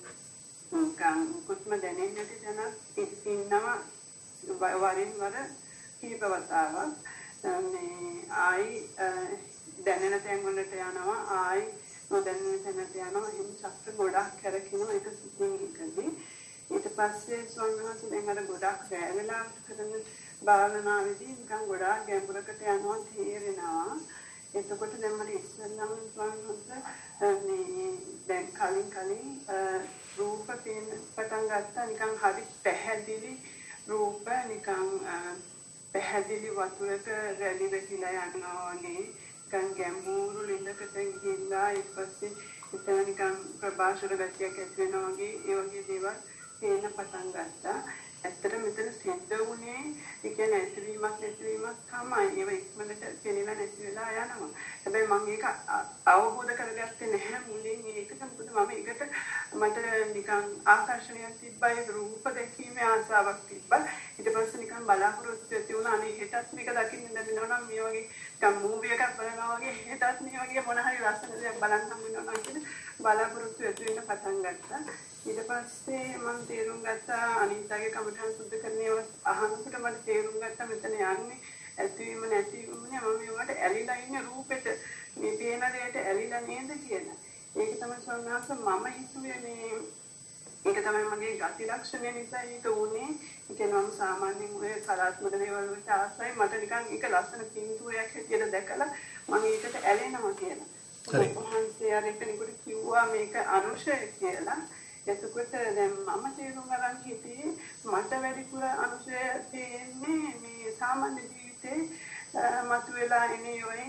කුත්ම දැනෙන්නේ නැති තැනක් ඉන්නවා වරින් වර කීප වතාවක්. මේ ආයි දැනෙන තැන් වලට යනවා ආයි නොදැනෙන තැනට යනවා. එහෙනම් චක්‍ර ගොඩාක් කැරකෙනවා ඒක සිටින් එකදී. ඊට පස්සේ ස්වාමීන් වහන්සේ දැන් අර ගොඩාක් වැයලා කරන භාවනාවේදී නිකන් ගොඩාක් ගැඹුරකට යනවා තේරෙනවා. එතකොට දැන් මට ඉස්සෙල්ලාම ස්වාමීන් වහන්සේ මේ දැන් කලින් රූප පේන පටන් ගත්තා නිකන් හරි පැහැදිලි රූප නිකන් පැහැදිලි වතුරක රැලි වෙලා යනවා වගේ නිකන් ගැඹුරු ලිඳකට ගිහිල්ලා ඊපස්සේ එතන නිකන් ප්‍රභාෂර ගතියක් ඇති වෙනවා වගේ ඒ වගේ දේවල් පේන පටන් ගත්තා. ඇත්තට මෙතන සිද්ධ වුණේ ඒ කියන්නේ ඇතිවීමක් නැතිවීමක් තමයි. ඒව ඉක්මනට පෙනෙලා නැති වෙලා යනවා. හැබැයි මම ඒක අවබෝධ කරගත්තේ නැහැ මුලින්. ඒකට මොකද මම ඒකට මට නිකන් ආකර්ෂණයක් තිබ්බා. ඒ රූප දැකීමේ ආසාවක් තිබ්බා. ඊට පස්සේ නිකන් බලාපොරොත්තු ඇති වුණා. අනේ හෙටත් මේක දකින්න ලැබෙනවා නම් මේ වගේ නිකන් මූවි එකක් බලනවා වගේ හෙටත් මේ වගේ මොන හරි ලස්සන දෙයක් බලන්න හම්බ වෙනවා නම් කියන බලාපොරොත්තු ඇති වෙන්න පටන් ගත්තා. ඊට පස්සේ මම තේරුම් ගත්තා අනිත්‍යගේ කමඨාන් සුද්ධ කරන්නේ අහනකොට මට තේරුම් ගත්තා මෙතන යන්නේ ඇතිවීම නැතිවීම නේ මම මේවට ඇලිලා ඉන්නේ රූපෙට මේ පේන දෙයට ඇලිලා නේද කියලා. ඒක තමයි සෝමනාස මම හිතුවේ මේ ඒක තමයි මගේ ගති ලක්ෂණය නිසා ඒක උනේ. ඒ කියන්නේ මම සාමාන්‍යයෙන් ඔය කලාත්මක දේවල් වලට ආසයි මට නිකන් ඒක ලස්සන පින්තූරයක් හැටියට දැකලා මම ඒකට ඇලෙනවා කියලා. හරි. මහන්සිය අර කෙනෙකුට කිව්වා මේක අනුශය කියලා. එතකොට දැන් මම තේරුම් ගන්න හිතේ මට වැඩිපුර අනුශය තියෙන්නේ මේ සාමාන්‍ය ජීවිතේ මතුවලා එනේ වයින්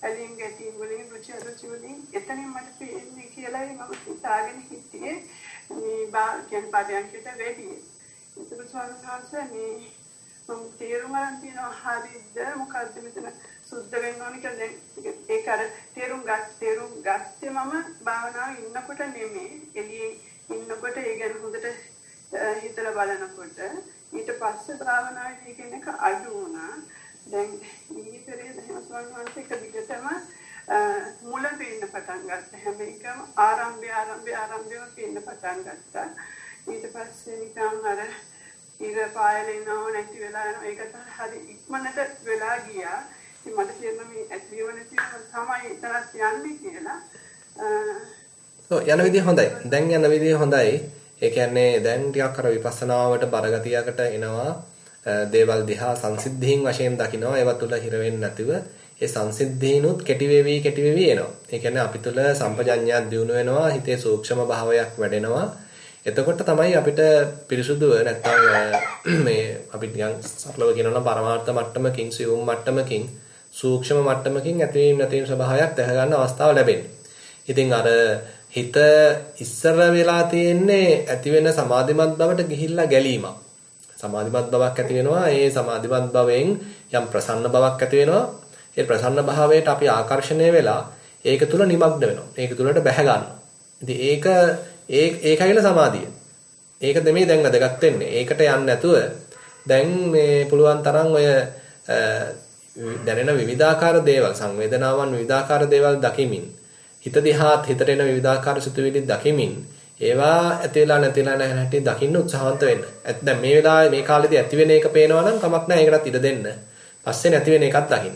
ඇලින් ගැටීම් වලින් රුචි වලින් එතනින් මට පේන්නේ කියලායි මම හිතාගෙන හිටියේ මේ කියන්නේ පදයන්කට වැඩි. ඒක ස්වාමීන් වහන්සේ මේ මම තේරුම් ගන්න තියෙනවා හරියද මොකද්ද මෙතන සුද්ධ වෙන්න ඕන කියලා දැන් ඒක අර තේරුම් ගත්තේ මම භාවනාවේ ඉන්නකොට නෙමෙයි එළියේ ඉන්නකොට ඒ ගැන හොඳට හිතලා බලනකොට ඊට පස්සේ භාවනාවේ කියන එක අඩු වුණා. දැන් ඊතරේ දැන් ස්වාමීන් වහන්සේ එක දිගටම මුලදී ඉන්න පටන් ගත්තා. හැම එකම ආරම්භයම පින්න පටන් ගත්තා. ඊට පස්සේ නිකන් අර ඉර පායලිනව නැති වෙලා යනවා. ඒක හරි ඉක්මනට වෙලා ගියා. ඉතින් මට තේරෙනවා මේ ඇතිව නැතිව තමයි තරස් යන්නේ කියලා. යන විදිය හොඳයි. දැන් යන විදිය හොඳයි. ඒ කියන්නේ දැන් ටිකක් අර විපස්සනාවට බරගතියකට එනවා. දේවල් දිහා සංසිද්ධීන් වශයෙන් දකිනවා. ඒවා තුල හිර වෙන්නේ නැතිව ඒ සංසිද්ධීනුත් කෙටි වෙවි එනවා. ඒ කියන්නේ අපි තුල සම්පජඤ්ඤයක් දියුණු වෙනවා. හිතේ සූක්ෂම භාවයක් වැඩෙනවා. එතකොට තමයි අපිට පිරිසුදුව නැත්තම් මේ අපි නිකන් සරලව කියනවා නම් පරමාර්ථ මට්ටමකින් සියුම් මට්ටමකින් සූක්ෂම මට්ටමකින් ඇතිවීම නැතිවීම ස්වභාවයක් දැක ගන්න අවස්ථාව ලැබෙන්නේ. ඉතින් අර හිත ඉස්සර වෙලා තියෙන්නේ ඇති වෙන සමාධිමත් බවට ගිහිල්ලා ගැලීමක්. සමාධිමත් බවක් ඇති වෙනවා. ඒ සමාධිමත් භවෙන් යම් ප්‍රසන්න බවක් ඇති වෙනවා. ඒ ප්‍රසන්න භාවයට අපි ආකර්ෂණය වෙලා ඒක තුල නිමග්න වෙනවා. ඒක තුලට බැහැ ගන්නවා. ඉතින් ඒකයිල සමාධිය. ඒක දෙමේ දැන් වැදගත් වෙන්නේ. ඒකට යන්නේ නැතුව දැන් මේ පුළුවන් තරම් ඔය දැනෙන විවිධාකාර දේවල් සංවේදනාවන් විවිධාකාර දේවල් දකිමින් හිත දිහාත් හිතට එන විවිධාකාර සිතුවිලි දකිමින් ඒවා ඇතිලා නැතිලා නැහැ නැටි දකින්න උත්සාහන්ත වෙන්න. දැන් මේ වෙලාවේ මේ කාලෙදී ඇති වෙන එක පේනවා නම් කමක් නැහැ ඒකටත් ඉඩ දෙන්න. පස්සේ නැති වෙන එකක් දකින්න.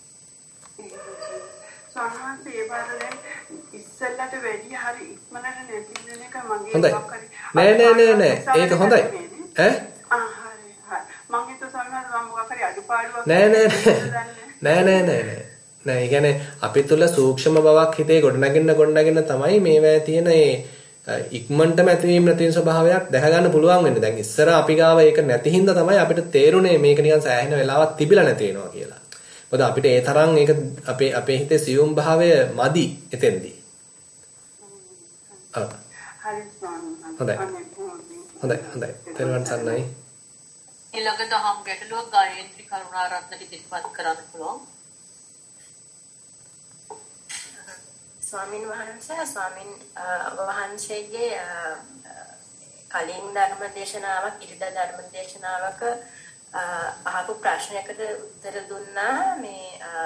ඉස්සෙල්ලට වැඩි හරි ඉක්මනට නැති වෙන එක මගේ හොඳයි. නෑ. ඒක හොඳයි. ඈ? හරි. මම හිතුව සමහරවිට මම මොකක් හරි අඩුපාඩුවක් නෑ. නෑ. ඒ කියන්නේ අපි තුල සූක්ෂම බවක් හිතේ ගොඩනගෙන තමයි මේවැය තියෙන ඒ ඉක්මනටම ඇතිවීම නැතිවීම ස්වභාවයක් දැක ගන්න පුළුවන් වෙන්නේ. දැන් ඉස්සර අපි ගාව ඒක නැති හින්දා තමයි අපිට තේරුනේ මේක නිකන් සෑහෙන වෙලාවක් තිබිලා නැති වෙනවා කියලා. මොකද අපිට ඒ තරම් ඒක අපේ හිතේ සියුම් භාවය මදි එතෙන්දී. හරි ස්වාමීනි. හොඳයි. තෙරුවන් සරණයි. ඊළඟ දහම් ගැටලුව ගායත්‍රි කරුණාරත්නට ඉදිරිපත් කරන්න පුළුවන්. ස්වාමීන් වහන්සේගේ කලින් ධර්ම දේශනාවක් ඉරිදා ධර්ම දේශනාවක අහපු ප්‍රශ්නයකට උත්තර දුන්නා මේ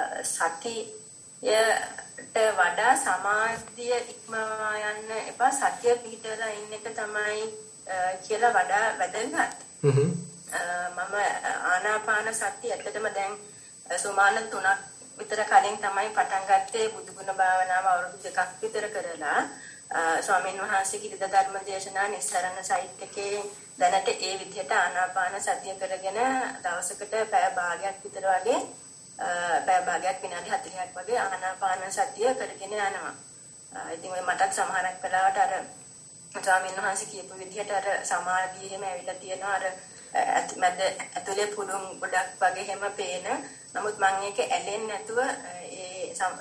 සතියට වඩා සමාධිය ඉක්මවා යන්න එපා සතිය පිහිටලා ඉන්න එක තමයි කියලා වඩා වැදගත්. මම ආනාපාන සතිය ඇත්තටම දැන් සුමාන 3ක් විතර කලින් තමයි පටන් ගත්තේ බුදුගුණ භාවනාව අවුරුදු 2ක් විතර කරලා ස්වාමීන් වහන්සේගේ ඉරිදා ධර්ම දේශනා නිස්සරණ සයිට් එකේ දැනට ඒ විදිහට ආනාපාන සතිය කරගෙන දවසකට පැය භාගයක් විතර වගේ පැය භාගයක් විනාඩි 40ක් වගේ ආනාපාන සතිය කරගෙන යනවා. ඉතින් මටත් සමහරක් වෙලාවට අර ස්වාමීන් වහන්සේ කියපු විදිහට අර සමාධිය එහෙම ඇවිල්ලා තියෙනවා අර මැද ඇතුලේ පුඩුම් ගොඩක් වගේ හැම පේන. නමුත් මම ඒක ඇලෙන්නේ නැතුව ඒ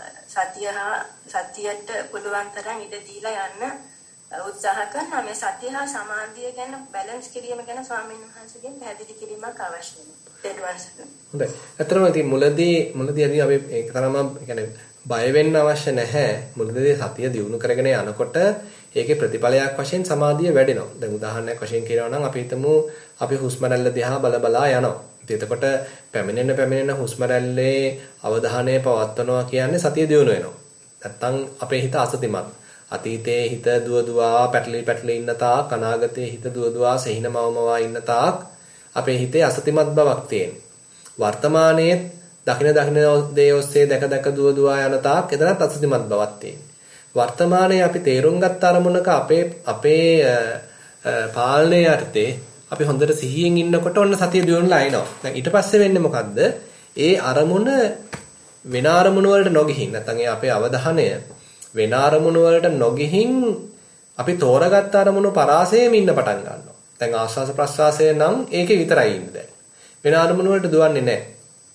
සතියට පුළුවන් තරම් ඉඩ දීලා යන්න උත්සාහ කරනවා. මේ සතිය හා සමාධිය ගැන බැලන්ස් කිරීම ගැන ස්වාමීන් වහන්සේගෙන් පැහැදිලි කිරීමක් අවශ්‍යයි. හොඳයි. ඇත්තටම ඉතින් මුලදී අපි ඒක තරම يعني බය වෙන්න අවශ්‍ය නැහැ. මුලදී සතිය දියුණු කරගෙන යනකොට ඒකේ ප්‍රතිඵලයක් වශයෙන් සමාධිය වැඩෙනවා. දැන් උදාහරණයක් වශයෙන් කියනවා නම් අපි හිතමු අපි හුස්ම රැල්ල දිහා බලා යනවා. එතකොට පැමිණෙන හුස්ම රැල්ලේ අවධානය පවත්වනවා කියන්නේ සතිය දියුණු වෙනවා. නැත්තම් අපේ හිත අසතිමත්. අතීතයේ හිත දුවදුවා පැටලි ඉන්න තාක් අනාගතයේ හිත දුවදුවා සිහිනමවමවා ඉන්න තාක් අපේ හිතේ අසතිමත් බවක් තියෙනවා. වර්තමානයේ දකින දේ ඔස්සේ දැක දුවදුවා යන තාක් එතනත් අසතිමත් බවක් තියෙනවා. වර්තමානයේ අපි තේරුම් ගත්ත අරමුණක අපේ පාලනයේ යටතේ අපි හොඳට සිහියෙන් ඉන්නකොට ඔන්න සතිය දියුණුලා එනවා. දැන් ඊට පස්සේ වෙන්නේ මොකද්ද? ඒ අරමුණ වෙන අරමුණ වලට නොගිහින් නැත්නම් ඒ අපේ අවධානය වෙන අරමුණ වලට නොගිහින් අපි තෝරගත්ත අරමුණු පරාසයෙන් ඉන්න පටන් ගන්නවා. දැන් ආස්වාස ප්‍රස්වාසය නම් ඒකේ විතරයි ඉන්නේ දැන්. වෙන අරමුණ වලට දුවන්නේ නැහැ.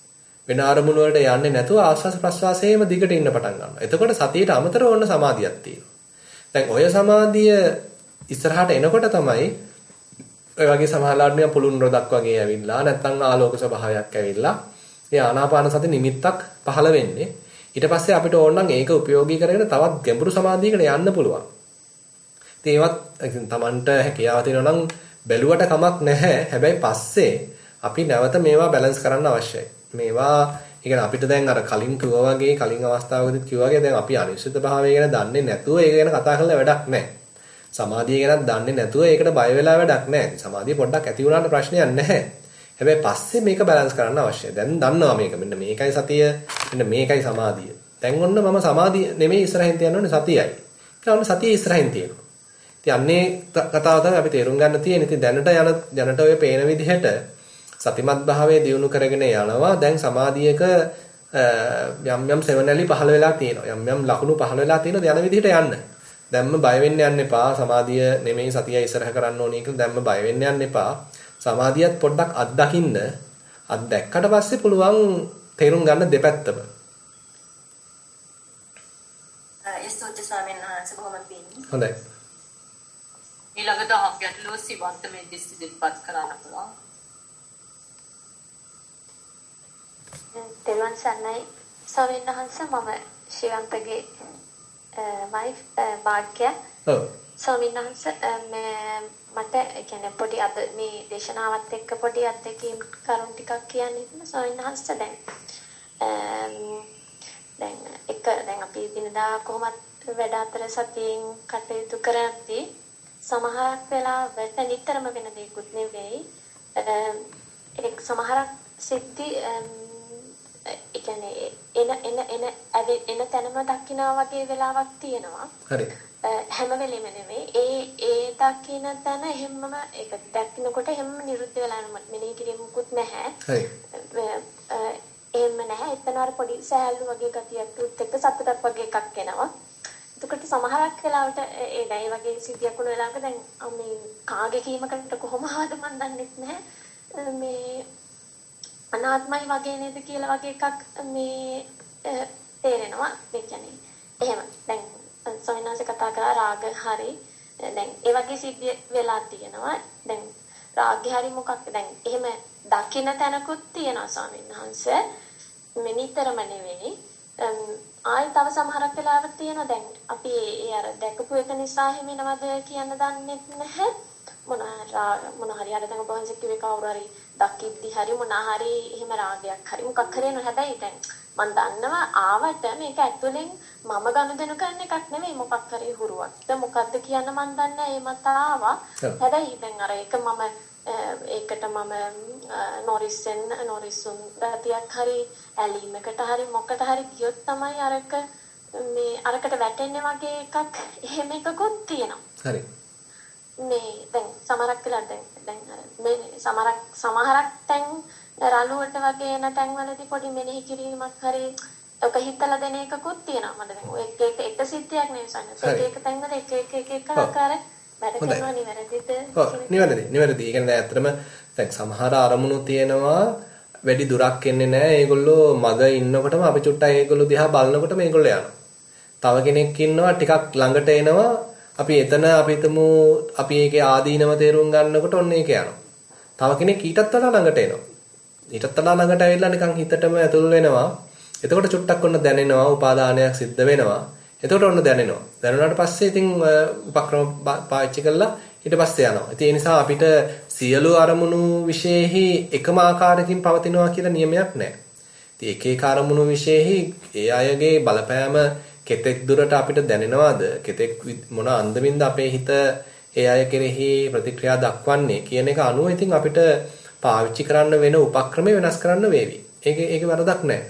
වෙන අරමුණු වලට යන්නේ නැතුව ආස්වාස ප්‍රස්වාසයේම දිගට ඉන්න පටන් ගන්නවා. එතකොට සතියට අමතරව ඔන්න සමාධියක් තියෙනවා. දැන් ඔය සමාධිය ඉස්සරහට එනකොට තමයි ඔය වගේ සමහරලාට නිකන් පුළුන් රොදක් වගේ ඇවිල්ලා නැත්නම් ආලෝක ස්වභාවයක් ඇවිල්ලා ඒ ආනාපාන සති නිමිත්තක් පහළ වෙන්නේ. ඊට පස්සේ අපිට ඕන නම් ඒක ප්‍රයෝගී කරගෙන තවත් ගැඹුරු සමාධියකට යන්න පුළුවන්. ඉතින් ඒවත් Tamanට හැකියාව තියෙනවා නම් බැලුවට කමක් නැහැ. හැබැයි පස්සේ අපි නැවත මේවා බැලන්ස් කරන්න අවශ්‍යයි. මේවා කියන්නේ අපිට දැන් අර කලින් කිව්වා වගේ කලින් අවස්ථාවකදීත් කිව්වා වගේ දැන් අපි අනිශ්චිත භාවය ගැන දන්නේ නැතුව ඒක ගැන කතා කරලා වැඩක් නැහැ. සමාධිය ගැන දන්නේ නැතුව ඒකට බය වෙලා වැඩක් නැහැ. සමාධිය පොඩ්ඩක් ඇති වුණාට ප්‍රශ්නයක් නැහැ. හැබැයි පස්සේ මේක බැලන්ස් කරන්න අවශ්‍යයි. දැන් දන්නවා මේක. මෙන්න මේකයි සතිය, මෙන්න මේකයි සමාධිය. දැන් ඔන්න මම සමාධිය නෙමෙයි ඉස්සරහින් තියන්න ඕනේ සතියයි. ඒකම සතිය ඉස්සරහින් තියෙනවා. ඉතින් අන්නේ කතාව තමයි අපි තේරුම් ගන්න තියෙන්නේ. ඉතින් දැනට ඔය පේන විදිහට සතිමත් භාවයේ දියුණු කරගෙන යනවා. දැන් සමාධියක යම් සෙවණැලි පහළ වෙලා තියෙනවා. යම් ලකුණු පහළ වෙලා තියෙනවා යන විදිහට යන්න. දැන්ම බය වෙන්න යන්න එපා. සමාධිය නෙමෙයි සතිය ඉස්සරහ කරන්න ඕනේ කියලා දැන්ම බය වෙන්න යන්න එපා. සමාධියත් පොඩ්ඩක් අත්දකින්න. අත්දැක්කට පස්සේ පුළුවන් තේරුම් ගන්න දෙපැත්තම. ස්තුති ස්වාමීන් වහන්සේ බොහොම පිං. හොඳයි. ඊළඟට අහක් ගැටලුව සිවන්ත මේ දිස්ති දෙපත් කරන්න පුළුවන්. තෙරුවන් සරණයි ස්වාමීන් වහන්සේ මම ශිවන්තගේ වයිෆ් භාග්‍ය. ඔව්. ස්වාමීන් වහන්සේ මට කියන්නේ පොඩි අද මේ දේශනාවත් එක්ක පොඩි අත්දැකීම් කරුණු ටිකක් කියන්නේ ස්වාමීන් වහන්සේ දැන් අපි දිනදා කොහොමත් වැඩ අතර සතියෙන් කටයුතු කරද්දී සමහරක් වෙලාවට නිතරම වෙන දෙයක්ුත් නෙවෙයි ඒක සමහරක් සිද්ධි ඒ කියන්නේ එන තැනම දකින්නා වගේ වෙලාවක් තියෙනවා. හරි. හැම වෙලෙම නෙවෙයි. ඒ දකින්න තැන හැමම ඒක දකින්නකොට හැම නිරුද්ධ වෙලා මෙනෙහි කිරීමකුත් නැහැ. හරි. එහෙම නැහැ. එතන අර පොඩි සෑහළු වගේ ගතියක් උත් එක්ක සතුටක් වගේ එකක් එනවා. එතකොට සමහරක් වෙලාවට ඒ දැයි වගේ සිද්ධියක් වුණ වෙලාවක දැන් මේ කාගේ කීමකට කොහොම ආවද මන් දන්නේ නැහැ. මේ අනාත්මයි වගේ නේද කියලා වගේ එකක් මේ තේරෙනවා. ඒ කියන්නේ එහෙම දැන් සොයනාසේ කතා කරා රාග හරි දැන් ඒ වගේ සිද්ධි වෙලා තියෙනවා. දැන් රාගය හරි මොකක්ද දැන් එහෙම දකින්න තැනකුත් තියෙනවා ස්වාමීන් වහන්සේ. මෙනිතරම නෙවෙයි ආයි තව සමහරක් වෙලාවක් තියෙනවා දැන් අපි ඒ අර දැකපු එක නිසා හිමිනවද කියන්න දන්නේ නැහැ. මොන හරි අර දැන් ඔබ වහන්සේ කිව්වේ කවුරු හරි දකිද්දි හරි මොන හරි එහෙම රාගයක් හරි මොකක් හරි නෝ හැබැයි දැන් මම දන්නවා ආවට මේක ඇතුලෙන් මම ගනුදෙනු කරන එකක් නෙවෙයි මොකක් හරි හුරුවක්ද මොකද්ද කියන්න මම දන්නේ නැහැ ඒ මත ආවා. හැබැයි දැන් අර ඒක මම ඒකට මම නොරිස්සුන් ගතියක් හරි ඇලීමකට හරි මොකට හරි ගියොත් තමයි අරකට වැටෙන්නේ වගේ එකක් එහෙම එකකුත් තියෙනවා. හරි. මේ දැන් සමහරක් වෙලා දැන් මේ සමහරක් තැන් රළුවට වගේ එන තැන්වලදී පොඩි මෙනෙහි කිරීමක් හරි ඔක හිතලා දෙන එකකුත් තියෙනවා. මට දැන් ඔය එක සිද්ධියක් නෙවෙයි සන්නස. එක තැන්වල එක ආකාර වැඩ කරනවා නිවැරදිද? ඔව් නිවැරදි. ඒ කියන්නේ ඇත්තටම දැන් සමහර අරමුණු තියෙනවා වැඩි දුරක් එන්නේ නැහැ. ඒගොල්ලෝ මග ඉන්නකොටම අපි චුට්ටක් ඒගොල්ලෝ දිහා බලනකොටම ඒගොල්ලෝ යනවා. තව කෙනෙක් ඉන්නවා ටිකක් ළඟට එනවා. අපි එතන අපි හිතමු අපි ඒකේ ආදීනව තේරුම් ගන්නකොට ඔන්න ඒක යනවා. තව කෙනෙක් ඊටත් වඩා ළඟට එනවා. ඊටත් වඩා ළඟට ඇවිල්ලා නිකන් හිතටම ඇතුල් වෙනවා. එතකොට චුට්ටක් ඔන්න දැනෙනවා උපාදානයක් සිද්ධ වෙනවා. එතකොට ඔන්න දැනෙනවා. දැනුණාට පස්සේ ඉතින් උපක්‍රම පාවිච්චි කළා ඊට පස්සේ යනවා. ඉතින් ඒ නිසා අපිට සියලු අරමුණු විශේෂෙහි එකම ආකාරයකින් පවතිනවා කියලා නියමයක් නැහැ. ඉතින් එක එක අරමුණු විශේෂෙහි ඒ අයගේ බලපෑම කෙතෙක් දුරට අපිට දැනෙනවද? කෙතෙක් මොන අන්දමින්ද අපේ හිත ඒ අය කෙරෙහි ප්‍රතික්‍රියා දක්වන්නේ කියන එක අනුව ඉතින් අපිට පාවිච්චි කරන්න වෙන උපක්‍රම වෙනස් කරන්න වේවි. ඒකේ වරදක් නැහැ.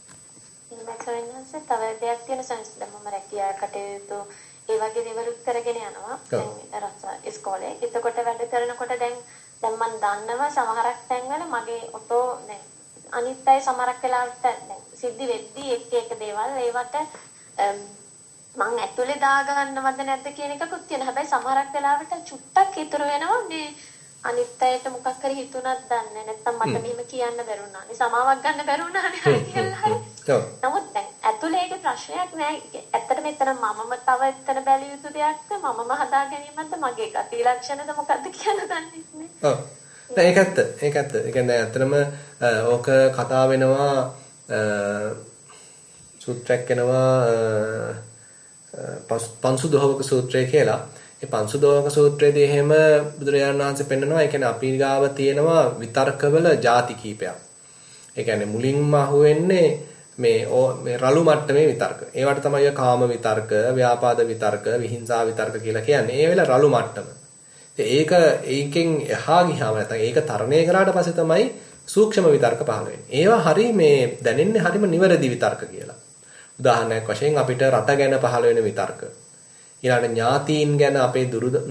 තව දෙයක් තියෙන සංස්කෘතිය මම රැකියා කටයුතු ඒ වගේ දේවල් කරගෙන යනවා. දැන් ඉස්කෝලේ. එතකොට වැඩ කරනකොට දැන් මම දන්නවා සමහරක් තැන්වල මගේ ඔටෝ දැන් අනිත් අය සමහරක් වෙලාවට දැන් සිද්ධි වෙද්දී එක දේවල් ඒවට මං ඇතුලේ දාගන්නවද නැද්ද කියන එකකුත් තියෙනවා. හැබැයි සමහරක් වෙලාවට චුට්ටක් ඉතුරු වෙනවා මේ අනිත් අයට මොකක් හරි හිතුණත් දන්නේ නැත්තම් මට මෙහෙම කියන්න බැරුණා. නේ සමාවක් ගන්න බැරුණානේ හරි කියලා හරි. නමුත් දැන් ඇතුලේ ඒක ප්‍රශ්නයක් නෑ. ඇත්තට මෙතන මමම තව එතන බැලිය යුතු දෙයක්ද මමම හදා ගැනීමක්ද මගේ ගති ලක්ෂණද මොකද්ද කියලා දන්නේ නැහැ. ඔව්. නෑ ඒක ඇත්ත. ඒ කියන්නේ ඇත්තටම ඕක කතා වෙනවා සූත්‍රයක් වෙනවා පංසුදෝහක සූත්‍රය කියලා. ඒ පංසුදෝහක සූත්‍රයේදී එහෙම බුදුරජාණන් වහන්සේ පෙන්නනවා. ඒ කියන්නේ අපි ගාව තියෙනවා විතර්කවල ಜಾති කීපයක්. ඒ කියන්නේ මුලින්ම අහුවෙන්නේ මේ රළු මට්ටමේ විතර්ක. ඒවට තමයි ඔය කාම විතර්ක, ව්‍යාපාද විතර්ක, විහිංසා විතර්ක කියලා කියන්නේ. ඒ වෙලාව රළු මට්ටම. ඒකෙන් එහා ගියාම නැත්නම් ඒක තරණය කරාට පස්සේ තමයි සූක්ෂම විතර්ක පහළ වෙන්නේ. ඒවා හරි මේ දැනෙන්නේ හරිම නිවැරදි විතර්ක කියලා. උදාහරණයක් වශයෙන් අපිට රට ගැන පහළ වෙන විතර්ක. ඊළඟට ඥාතීන් ගැන අපේ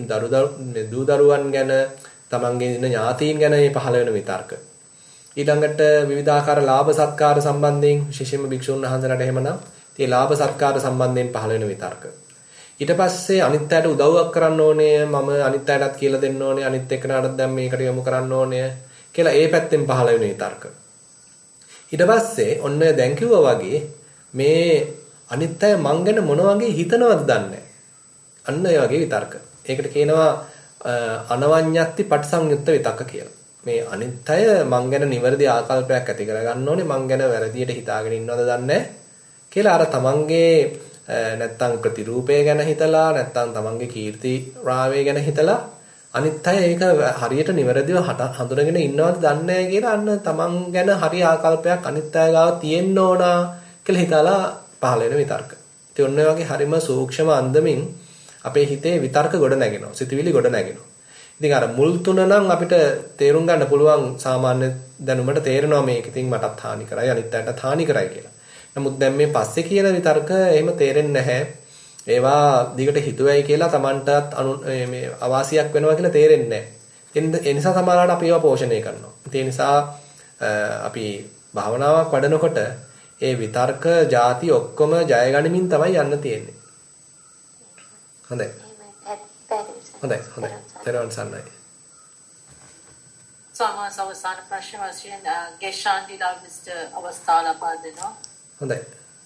දූ දරුවන් ගැන තමන්ගේ ඉන්න ඥාතීන් ගැන මේ පහළ වෙන විතර්ක. ඊළඟට විවිධාකාර ලාභ සත්කාර සම්බන්ධයෙන් විශේෂයෙන්ම භික්ෂුන් වහන්සේලාට එහෙමනම් ඒ ලාභ සත්කාර සම්බන්ධයෙන් පහළ වෙන විතර්ක. ඊට පස්සේ අනිත් අයට උදව්වක් කරන්න ඕනේ, මම අනිත් අයටත් කියලා දෙන්න ඕනේ, අනිත් එක්කනටත් දැන් මේකට යොමු කරන්න ඕනේ කියලා ඒ පැත්තෙන් පහළ වෙන විතර්ක. ඊට පස්සේ ඔන්න දැන් කිව්වා වගේ මේ අනිත් අය මං ගැන මොන වගේ හිතනවද දන්නේ. අන්න ඒ වගේ විතර්ක. ඒකට කියනවා අනවඤ්ඤත්ති පටිසංයුත්ත විතක්ක කියලා. මේ අනිත් අය මං ගැන නිවැරදි ආකල්පයක් ඇති කරගන්න ඕනේ, මං ගැන වැරදියට හිතාගෙන ඉන්නවද දන්නේ කියලා අර තමන්ගේ නැත්තම් ප්‍රතිරූපය ගැන හිතලා නැත්තම් තමන්ගේ කීර්ති රාවය ගැන හිතලා අනිත් අය ඒක හරියට නිවැරදිව හඳුනගෙන ඉන්නවද දන්නේ නැහැ කියලා අන්න තමන් ගැන හරි ආකල්පයක් අනිත් අය ගාව තියෙන්න ඕන කියලා හිතලා පහළ වෙන විතර්ක. ඉතින් ඔන්න ඔය වගේ හරිම සූක්ෂම අන්දමින් අපේ හිතේ විතර්ක ගොඩ නැගෙනවා. සිතුවිලි ගොඩ නැගෙනවා. ඉතින් අර මුල් තුන නම් අපිට තේරුම් ගන්න පුළුවන් සාමාන්‍ය දැනුමට තේරෙනවා මේක ඉතින් මටත් හානි කරයි අනිත් අයටත් හානි කරයි කියලා. නමුත් දැන් මේ පස්සේ කියන විතර්ක එහෙම තේරෙන්නේ නැහැ. ඒවා දිගට හිතුවයි කියලා Tamanටත් මේ අවාසියක් වෙනවා කියලා තේරෙන්නේ නැහැ. ඒ නිසා සමහරවිට අපි ඒවා පෝෂණය කරනවා. ඒ නිසා අපි භාවනාවක් වඩනකොට ඒ විතර්ක ಜಾති ඔක්කොම ජය ගනිමින් තමයි යන්න තියෙන්නේ. හොඳයි. තෙරුවන් සරණයි. සමහර අවසාන ප්‍රශ්න වශයෙන් ගෙෂාන්දිලා විස්තර අවස්ථාව ලබා දෙනවා. හොඳයි.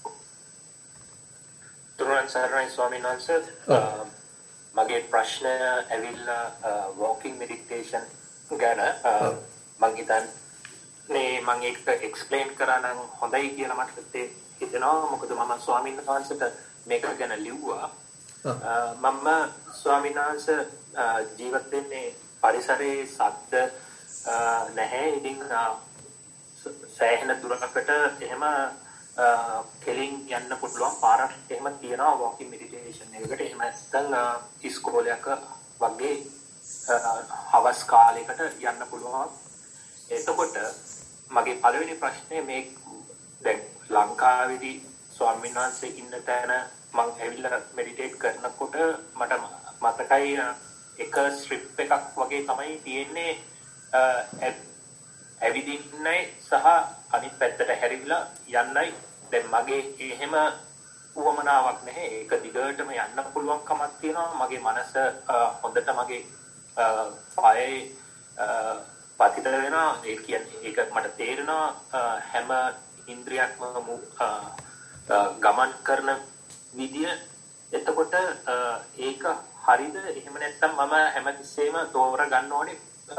තෙරුවන් සරණයි ස්වාමීන් වහන්සේ. මගේ ප්‍රශ්නය ඇවිල්ලා walking meditation ගැන මම හිතන්නේ මම ඒක එක්ස්ප්ලেইন කරා නම් හොඳයි කියලා මට හිතෙනවා. මොකද මම ස්වාමීන් වහන්සේට මේක ගැන ලිව්වා. මම ස්වාමීන් වහන්සේ ජීවත් වෙන්නේ පරිසරයේ ශබ්ද නැහැ. ඉතින් සෑහෙන දුරකට එහෙම කෙලින් යන්න පුළුවන් පාරක් එහෙම තියෙනවා walking meditation එකකට. එහෙම නැත්නම් ඉස්කෝලයක වගේ හවස් කාලයකට යන්න පුළුවන්. එතකොට මගේ පළවෙනි ප්‍රශ්නේ මේ දැන් ලංකාවේදී ස්වාමීන් වහන්සේ ඉන්න තැන මම ඇවිල්ලා මෙඩිටේට් කරනකොට මට මතකයි එක ස්ට්‍රිප් එකක් වගේ තමයි තියෙන්නේ ඇවිදින්නයි සහ අනිත් පැත්තට හැරිලා යන්නයි. දැන් මගේ එහෙම උවමනාවක් නැහැ. ඒක දිගටම යන්න පුළුවන් කමක් තියෙනවා. මගේ මනස හොඳට මගේ පායේ පතිත වෙනවා. ඒ කියන්නේ ඒක මට තේරෙනවා හැම ඉන්ද්‍රියක්ම ගමන් කරන විදිය. එතකොට ඒක හරිද? එහෙම නැත්නම් මම හැමතිස්සෙම තෝරා ගන්න ඕනේ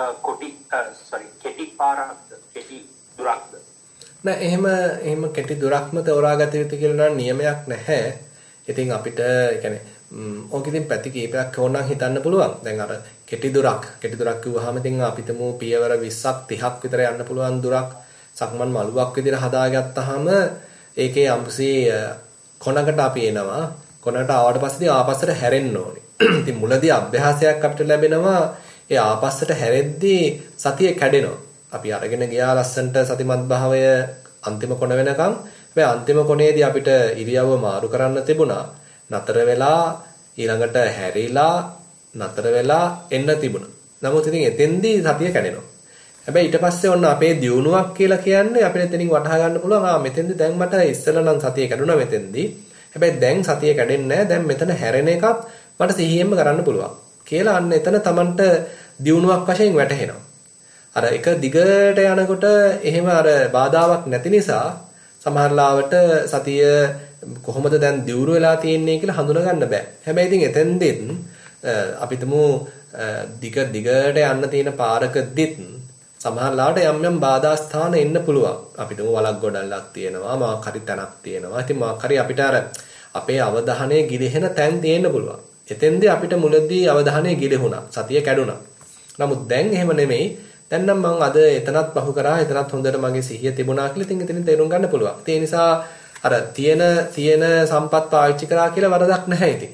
කෙටි පාරක්ද කෙටි දුරක්ද? නෑ එහෙම කෙටි දුරක්ම තෝරාගත යුතු කියලා නම් නියමයක් නැහැ. ඉතින් අපිට يعني ඕක ඉතින් පැති කීපයක් ඕනනම් හිතන්න පුළුවන්. දැන් අර කෙටි දුරක් කිව්වහම ඉතින් අපිටම පියවර 20ක් 30ක් විතර යන්න පුළුවන් දුරක් සක්මන් මළුවක් විදිහට හදාගත්තාම ඒකේ අම්පසි කොනකට අපි එනවා. කොනකට ආවට පස්සේ ආපස්සට හැරෙන්න ඕනේ. ඉතින් මුලදී අභ්‍යාසයක් අපිට ලැබෙනවා. ඒ ආපස්සට හැරෙද්දී සතිය කැඩෙනවා. අපි අරගෙන ගියා ලස්සන්ට සතිමත් භාවය අන්තිම කොන වෙනකන්. හැබැයි අන්තිම කොනේදී අපිට ඉරියව්ව මාරු කරන්න තිබුණා. නතර වෙලා ඊළඟට හැරිලා නතර වෙලා එන්න තිබුණා. නමුත් ඉතින් එතෙන්දී සතිය කැඩෙනවා. හැබැයි ඊට පස්සේ ඔන්න අපේ දියුණුවක් කියලා කියන්නේ අපිට එතනින් වටහා ගන්න පුළුවන්. මෙතෙන්දී දැන් මට ඉස්සෙල්ලා නම් සතිය කැඩුණා මෙතෙන්දී. හැබැයි දැන් සතිය කැඩෙන්නේ නැහැ. දැන් මෙතන හැරෙන එකත් මට සිහියෙන්ම කරන්න පුළුවන්. කියලා අන්න එතන Tamanට දියුණුවක් වශයෙන් වැටහෙනවා. අර එක දිගට යනකොට එහෙම අර බාධාවක් නැති නිසා සමහරලාවට සතිය කොහොමද දැන් දියුණු වෙලා තියෙන්නේ කියලා හඳුනා ගන්න බෑ. හැබැයි ඉතින් එතෙන්දෙත් අපි තුමු දිගට යන්න තියෙන පාරකදීත් සමහරලාට යම් බාධා ස්ථාන එන්න පුළුවන්. අපිට වලක් ගොඩල්ලක් තියෙනවා, මොකක් හරි තැනක් තියෙනවා. ඉතින් මොකක් හරි අපිට අර අපේ අවධානය ගිලිහෙන තැන් තියෙන්න පුළුවන්. එතෙන්දී අපිට මුලදී අවධානය ගිලිහුණා. සතිය කැඩුනා. නමුත් දැන් එහෙම නෙමෙයි. දැන් නම් මම අද එතනත් බහු කරා, එතනත් හොඳට මගේ සිහිය තිබුණා කියලා ඉතින් එතනින් තේරුම් ගන්න පුළුවන්. ඒ නිසා අර තියෙන සම්පත් පාවිච්චි කරා කියලා වරදක් නැහැ ඉතින්.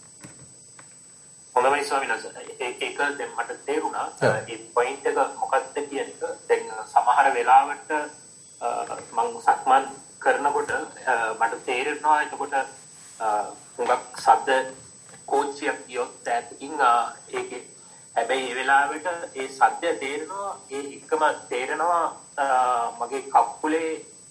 හොඳයි ස්වාමීන් වහන්සේ. ඒක දැන් මට තේරුණා. ඒ පොයින්ට් එක මොකක්ද කියන එක. දැන් සමහර වෙලාවට මම සක්මන් කරනකොට මට තේරෙනවා එතකොට හුඟක් සද්ද කෝච්චියක් ගියොත් ඇතින් ඒකේ හැබැයි ඒ වෙලාවට ඒ සද්දය තේරෙනවා ඒ එකම තේරෙනවා මගේ කකුලේ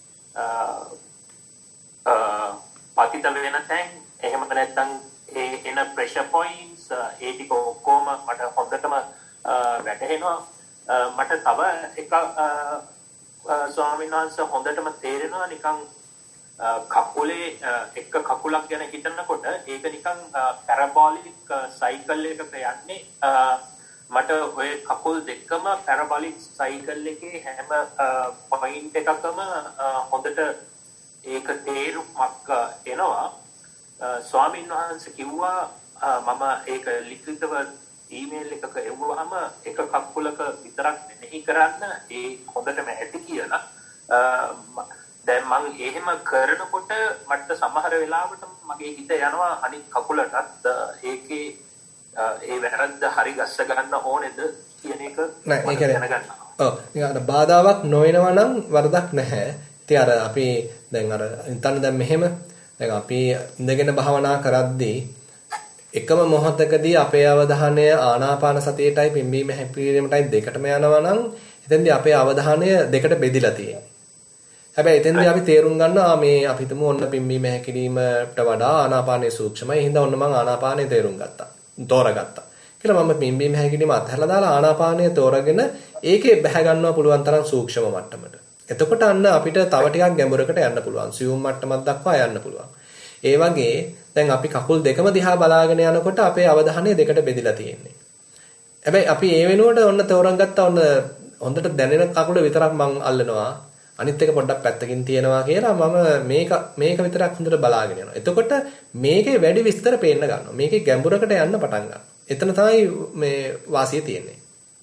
පතිත වෙන තැන් එහෙම නැත්නම් ඒ එන ප්‍රෙෂර් පොයින්ට්ස් ඒ ටික ඔක්කොම මට හොඳටම වැටහෙනවා මට තව එක ස්වාමීන් වහන්සේ හොඳටම තේරෙනවා නිකන් කකුලේ එක කකුලක් ගැන හිතනකොට ඒක නිකන් පැරබෝලික් සයිකල් එකක යන්නේ මට ඔය කකුල් දෙකම පැරබෝලික් සයිකල් එකේ හැම පොයින්ට් එකකම හොඳට ඒක තේරුමක් එනවා ස්වාමීන් වහන්සේ කිව්වා මම ඒක ලිඛිතව ඊමේල් එකක එවුවාම එක කකුලක විතරක් නෙමෙයි කරන්න ඒ හොඳටම ඇති කියලා දැන් මම එහෙම කරනකොට මට සමහර වෙලාවට මගේ හිත යනවා අනිත් කකුලටත් ඒකේ ඒ වැරද්ද හරි ගස්ස ගන්න ඕනේද කියන එක නෑ ඒක දැනගන්න. ඔව් නිකන් බාධාවක් නොවනවා නම් වරදක් නැහැ. ඉතින් අර අපි දැන් අර ඉතින් දැන් මෙහෙම දැන් අපි ඉඳගෙන භාවනා කරද්දී එකම මොහොතකදී අපේ අවධානය ආනාපාන සතියටයි පිම්බීම හැපීමටයි දෙකටම යනවා නම් එතෙන්දී අපේ අවධානය දෙකට බෙදිලා තියෙනවා. හැබැයි එතෙන්දී අපි තේරුම් ගන්නවා මේ අපි තුමු ඔන්න පිම්බීම හැකිලීමට වඩා ආනාපානයේ සූක්ෂමයි. හින්දා ඔන්න මම ආනාපානය තේරුම් ගත්තා. තෝරගත්තා. කියලා මම පිම්බීම හැකිලීම අත්හැරලා දාලා ආනාපානය තෝරගෙන ඒකේ බැහැ ගන්නවා පුළුවන් තරම් සූක්ෂම මට්ටමට. එතකොට අන්න අපිට තව ටිකක් ගැඹුරකට යන්න පුළුවන්. සියුම් මට්ටමක් දක්වා යන්න පුළුවන්. ඒ වගේ දැන් අපි කකුල් දෙකම දිහා බලාගෙන යනකොට අපේ අවධානය දෙකට බෙදිලා තියෙන්නේ. හැබැයි අපි ඒ වෙනුවට ඔන්න තෝරන් ගත්තා ඔන්න හොඳට දැනෙන කකුල විතරක් මං අල්ලනවා. අනිත් එක පොඩ්ඩක් පැත්තකින් තියනවා කියලා මම මේක විතරක් හොඳට බලාගෙන යනවා. එතකොට මේකේ වැඩි විස්තර පේන්න ගන්නවා. මේකේ ගැඹුරකට යන්න පටන් ගන්නවා. එතන තමයි මේ වාසිය තියෙන්නේ.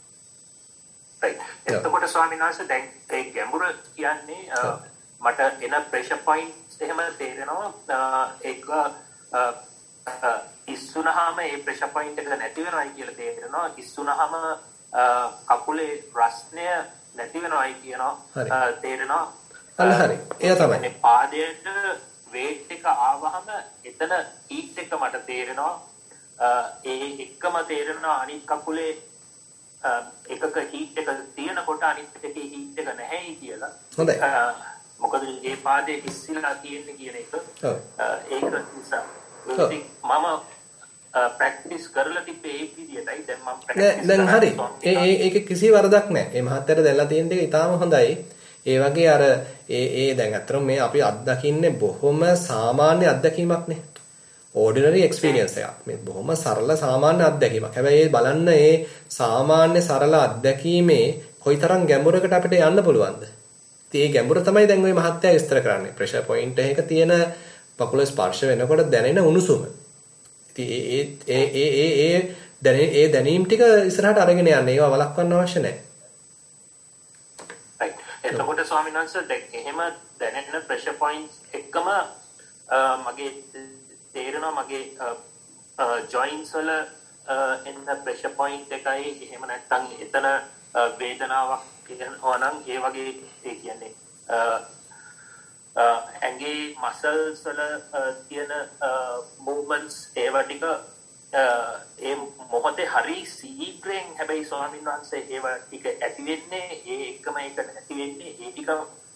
එතකොට ස්වාමීන් වහන්සේ දැන් ඒ ගැඹුර කියන්නේ මට එන ප්‍රෙෂර් පොයින්ට්ස් එහෙම තේරෙනවා ඒක ඉස්සුනහම ඒ ප්‍රෙෂර් පොයින්ට් එක නැති වෙනවයි කියලා තේරෙනවා ඉස්සුනහම කකුලේ රස්නය නැති වෙනවයි කියනවා තේරෙනවා අන්න හරි ඒ තමයි මේ පාදයට වේට් එක ආවහම එතන හීට් එක මට තේරෙනවා ඒ එකම තේරෙනවා අනිත් කකුලේ එකක හීට් එක තියෙනකොට අනිත් එකේ හීට් එක නැහැයි කියලා හොඳයි මොකද මේ පාදයේ ඉස්සිලා තියෙන්නේ කියන එක ඒක නිසා මම ප්‍රැක්ටිස් කරලා තිබ්බේ ඒ විදියටයි දැන් මම ප්‍රැක්ටිස් දැන් හරි ඒක කිසි වරදක් නැහැ මේ මහත්තයාට දැන්ලා තියෙන එක ඉතාම හොඳයි ඒ වගේ අර ඒ දැන් අතන මේ අපි අත්දකින්නේ බොහොම සාමාන්‍ය අත්දැකීමක්නේ ordinary experience එකක් මේ බොහොම සරල සාමාන්‍ය අත්දැකීමක් හැබැයි බලන්න ඒ සාමාන්‍ය සරල අත්දැකීමේ කොයිතරම් ගැඹුරකට අපිට යන්න පුළුවන්ද ඒ ගැඹුර තමයි දැන් ওই මහත්තයා විස්තර කරන්නේ ප්‍රෙෂර් පොයින්ට් එකක තියෙන පකුල ස්පර්ශ වෙනකොට දැනෙන උණුසුම. ඉතින් ඒ දැනීම් ටික ඉස්සරහට අරගෙන යන්න ඒවා වළක්වන්න අවශ්‍ය නැහැ. එතකොට ස්වාමීන් වහන්සේ දැන් එහෙම දැනෙන ප්‍රෙෂර් පොයින්ට්ස් එකම මගේ තේරෙනවා මගේ ජොයින්ට්ස් වල එන ප්‍රෙෂර් පොයින්ට් එකයි එහෙම නැත්නම් එතන වේදනාවක් කියනවා නම් ඒ වගේ ඒ කියන්නේ ඇඟේ මසල්ස් වල තියෙන मूवमेंट्स ඒවා ටික ඒ මොහොතේ හරි සීක්‍රෙන් හැබැයි ස්වාමීන් වහන්සේ ඒවා ටික ඇති වෙන්නේ ඒ එකම එක නැති වෙන්නේ ඒ ටික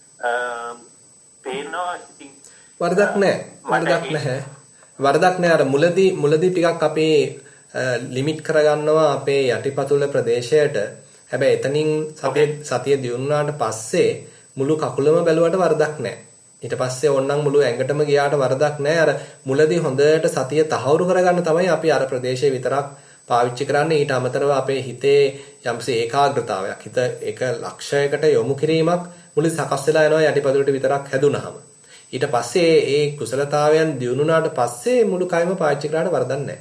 පේනවා ඉතින් වරදක් නැහැ අර මුලදී ටිකක් අපේ ලිමිට් කරගන්නවා අපේ යටිපතුල ප්‍රදේශයට. හැබැයි එතනින් සතිය දියුණුවාට පස්සේ මුළු කකුලම බැලුවට වරදක් නැහැ. ඊට පස්සේ ඕනනම් මුළු ඇඟටම ගියාට වරදක් නැහැ. අර මුලදී හොඳට සතිය තහවුරු කරගන්න තමයි අපි අර ප්‍රදේශයේ විතරක් පාවිච්චි කරන්නේ. ඊට අමතරව අපේ හිතේ යම්සේ ඒකාග්‍රතාවයක්, හිත එක ලක්ෂයකට යොමු කිරීමක් මුලින් සකස් වෙලා යනවා යටිපතුලට විතරක් හැදුනහම. ඊට පස්සේ ඒ කුසලතාවයන් දියුණුනාට පස්සේ මුළු කයම පාවිච්චි කරාට වරදක් නැහැ.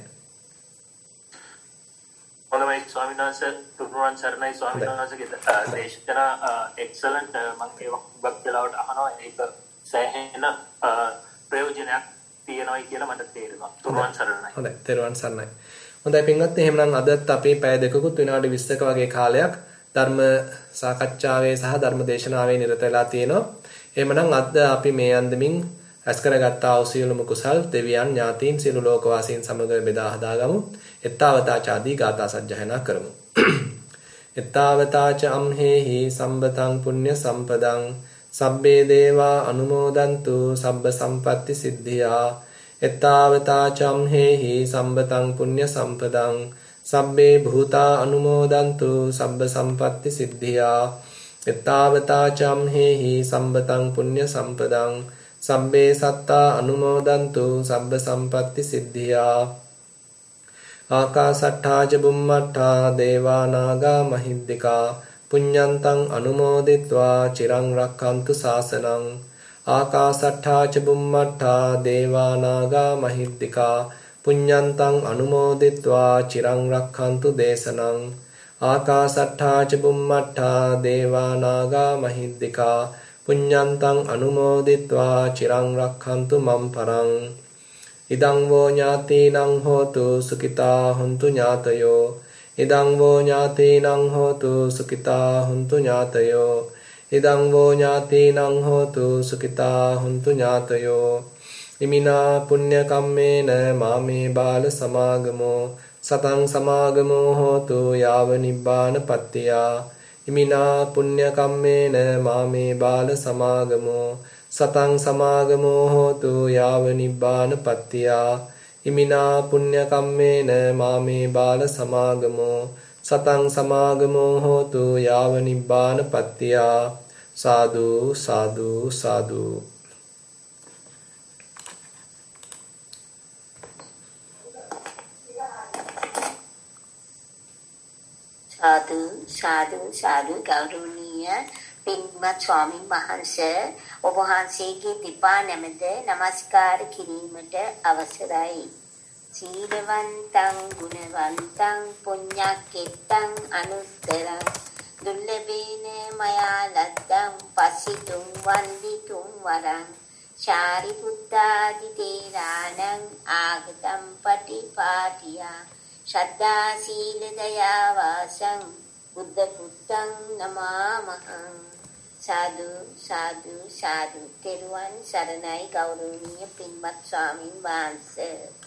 හොඳයි ස්වාමීන් වහන්සේ, තුනුරුවන් සරණයි ස්වාමීන් වහන්සේගේ දේශනා එක්සලන්ට්. මම ඒ වගේ වෙලාවට අහනවා ඒක සෑහෙන ප්‍රයෝජනයක් තියෙනවායි කියලා මට තේරෙනවා. තුනුරුවන් සරණයි. හොඳයි, තෙරුවන් සරණයි. හොඳයි පින්වත්නි, එහෙනම් අදත් අපි පැය දෙකකුත් විනාඩි 20ක වගේ කාලයක් ධර්ම සාකච්ඡාවේ සහ ධර්ම දේශනාවේ නිරත වෙලා තියෙනවා. එහෙමනම් අද අපි මේ අන්දමින් රැස් කරගත්තා වූ සියලුම කුසල් දෙවියන් ඥාතීන් සියලු ලෝකවාසීන් සමග බෙදා හදාගමු. එත්තාවතාච ආදී ගාථා සජ්ජායනා කරමු. එත්තාවතාච අම්හෙහි සම්බතං පුඤ්ඤ සම්පදං සබ්බේ දේවා අනුමෝදන්තු සබ්බ සම්පatti සිද්ධියා. එත්තාවතාච අම්හෙහි සම්බතං පුඤ්ඤ සම්පදං සබ්බේ භූතා අනුමෝදන්තු සබ්බ සම්පatti සිද්ධියා. එත්තාවතාච අම්හෙහි සම්බතං පුඤ්ඤ සම්පදං සබ්බේ සත්තා අනුමෝදන්තු සබ්බ සම්පatti සිද්ධියා. ආකාසට්ඨා ච බුම්මට්ඨා දේවා නාග මහිද්దికා පුඤ්ඤන්තං අනුමෝදිත්වා චිරං රක්ඛන්තු ශාසනං. ආකාසට්ඨා ච බුම්මට්ඨා දේවා නාග මහිද්దికා පුඤ්ඤන්තං අනුමෝදිත්වා චිරං රක්ඛන්තු දේශනං. ආකාසට්ඨා ච බුම්මට්ඨා දේවා නාග මහිද්దికා පුඤ්ඤන්තං අනුමෝදිත්වා චිරං රක්ඛන්තු මම් පරං. ඉදං වෝ ඥාතීනං හෝතු සුඛිතා හුන්තු ඥාතයෝ. ඉදං වෝ ඥාතීනං හෝතු සුඛිතා හුන්තු ඥාතයෝ. ඉදං වෝ ඥාතීනං හෝතු සුඛිතා හුන්තු ඥාතයෝ. ඉමිනා පුඤ්ඤ කම්මේන මාමේ බාල සමාගමෝ සතං සමාගමෝ හෝතු යාව නිබ්බාන පත්තියා. ඉමිනා පුඤ්ඤ කම්මේන මාමේ බාල සමාගමෝ සතං සමාගමෝ හෝතු යාව නිබ්බාන පත්තියා. ඉමිනා පුඤ්ඤ කම්මේන මාමේ බාල සමාගමෝ සතං සමාගමෝ හෝතු යාව නිබ්බාන පත්තියා. සාදු සාදු සාදු. සාදු සාදු සාදු. ගෞරවනීය පින්වත් ස්වාමීන් වහන්සේ, ඔබ වහන්සේගේ දීපා නැමෙද নমස්කාර කිරීමට අවසරයි. සීලවන්තං ගුණවන්තං පුඤ්ඤක්කෙත්තං අනුත්තරං දුර්ලභේන මයා ලද්දං පස්සිතුං වන්දිතුං වරං ශාරිපුත්තාදි තේරාණං ආගතං පටිපාටියා. ශ්‍රද්ධා සීල දයා වාසං බුද්ධ පුත්තං නමාමහං. සාදු සාදු සාදු. තෙරුවන් සරණයි ගෞරවනීය පින්වත් ස්වාමින් වහන්සේ.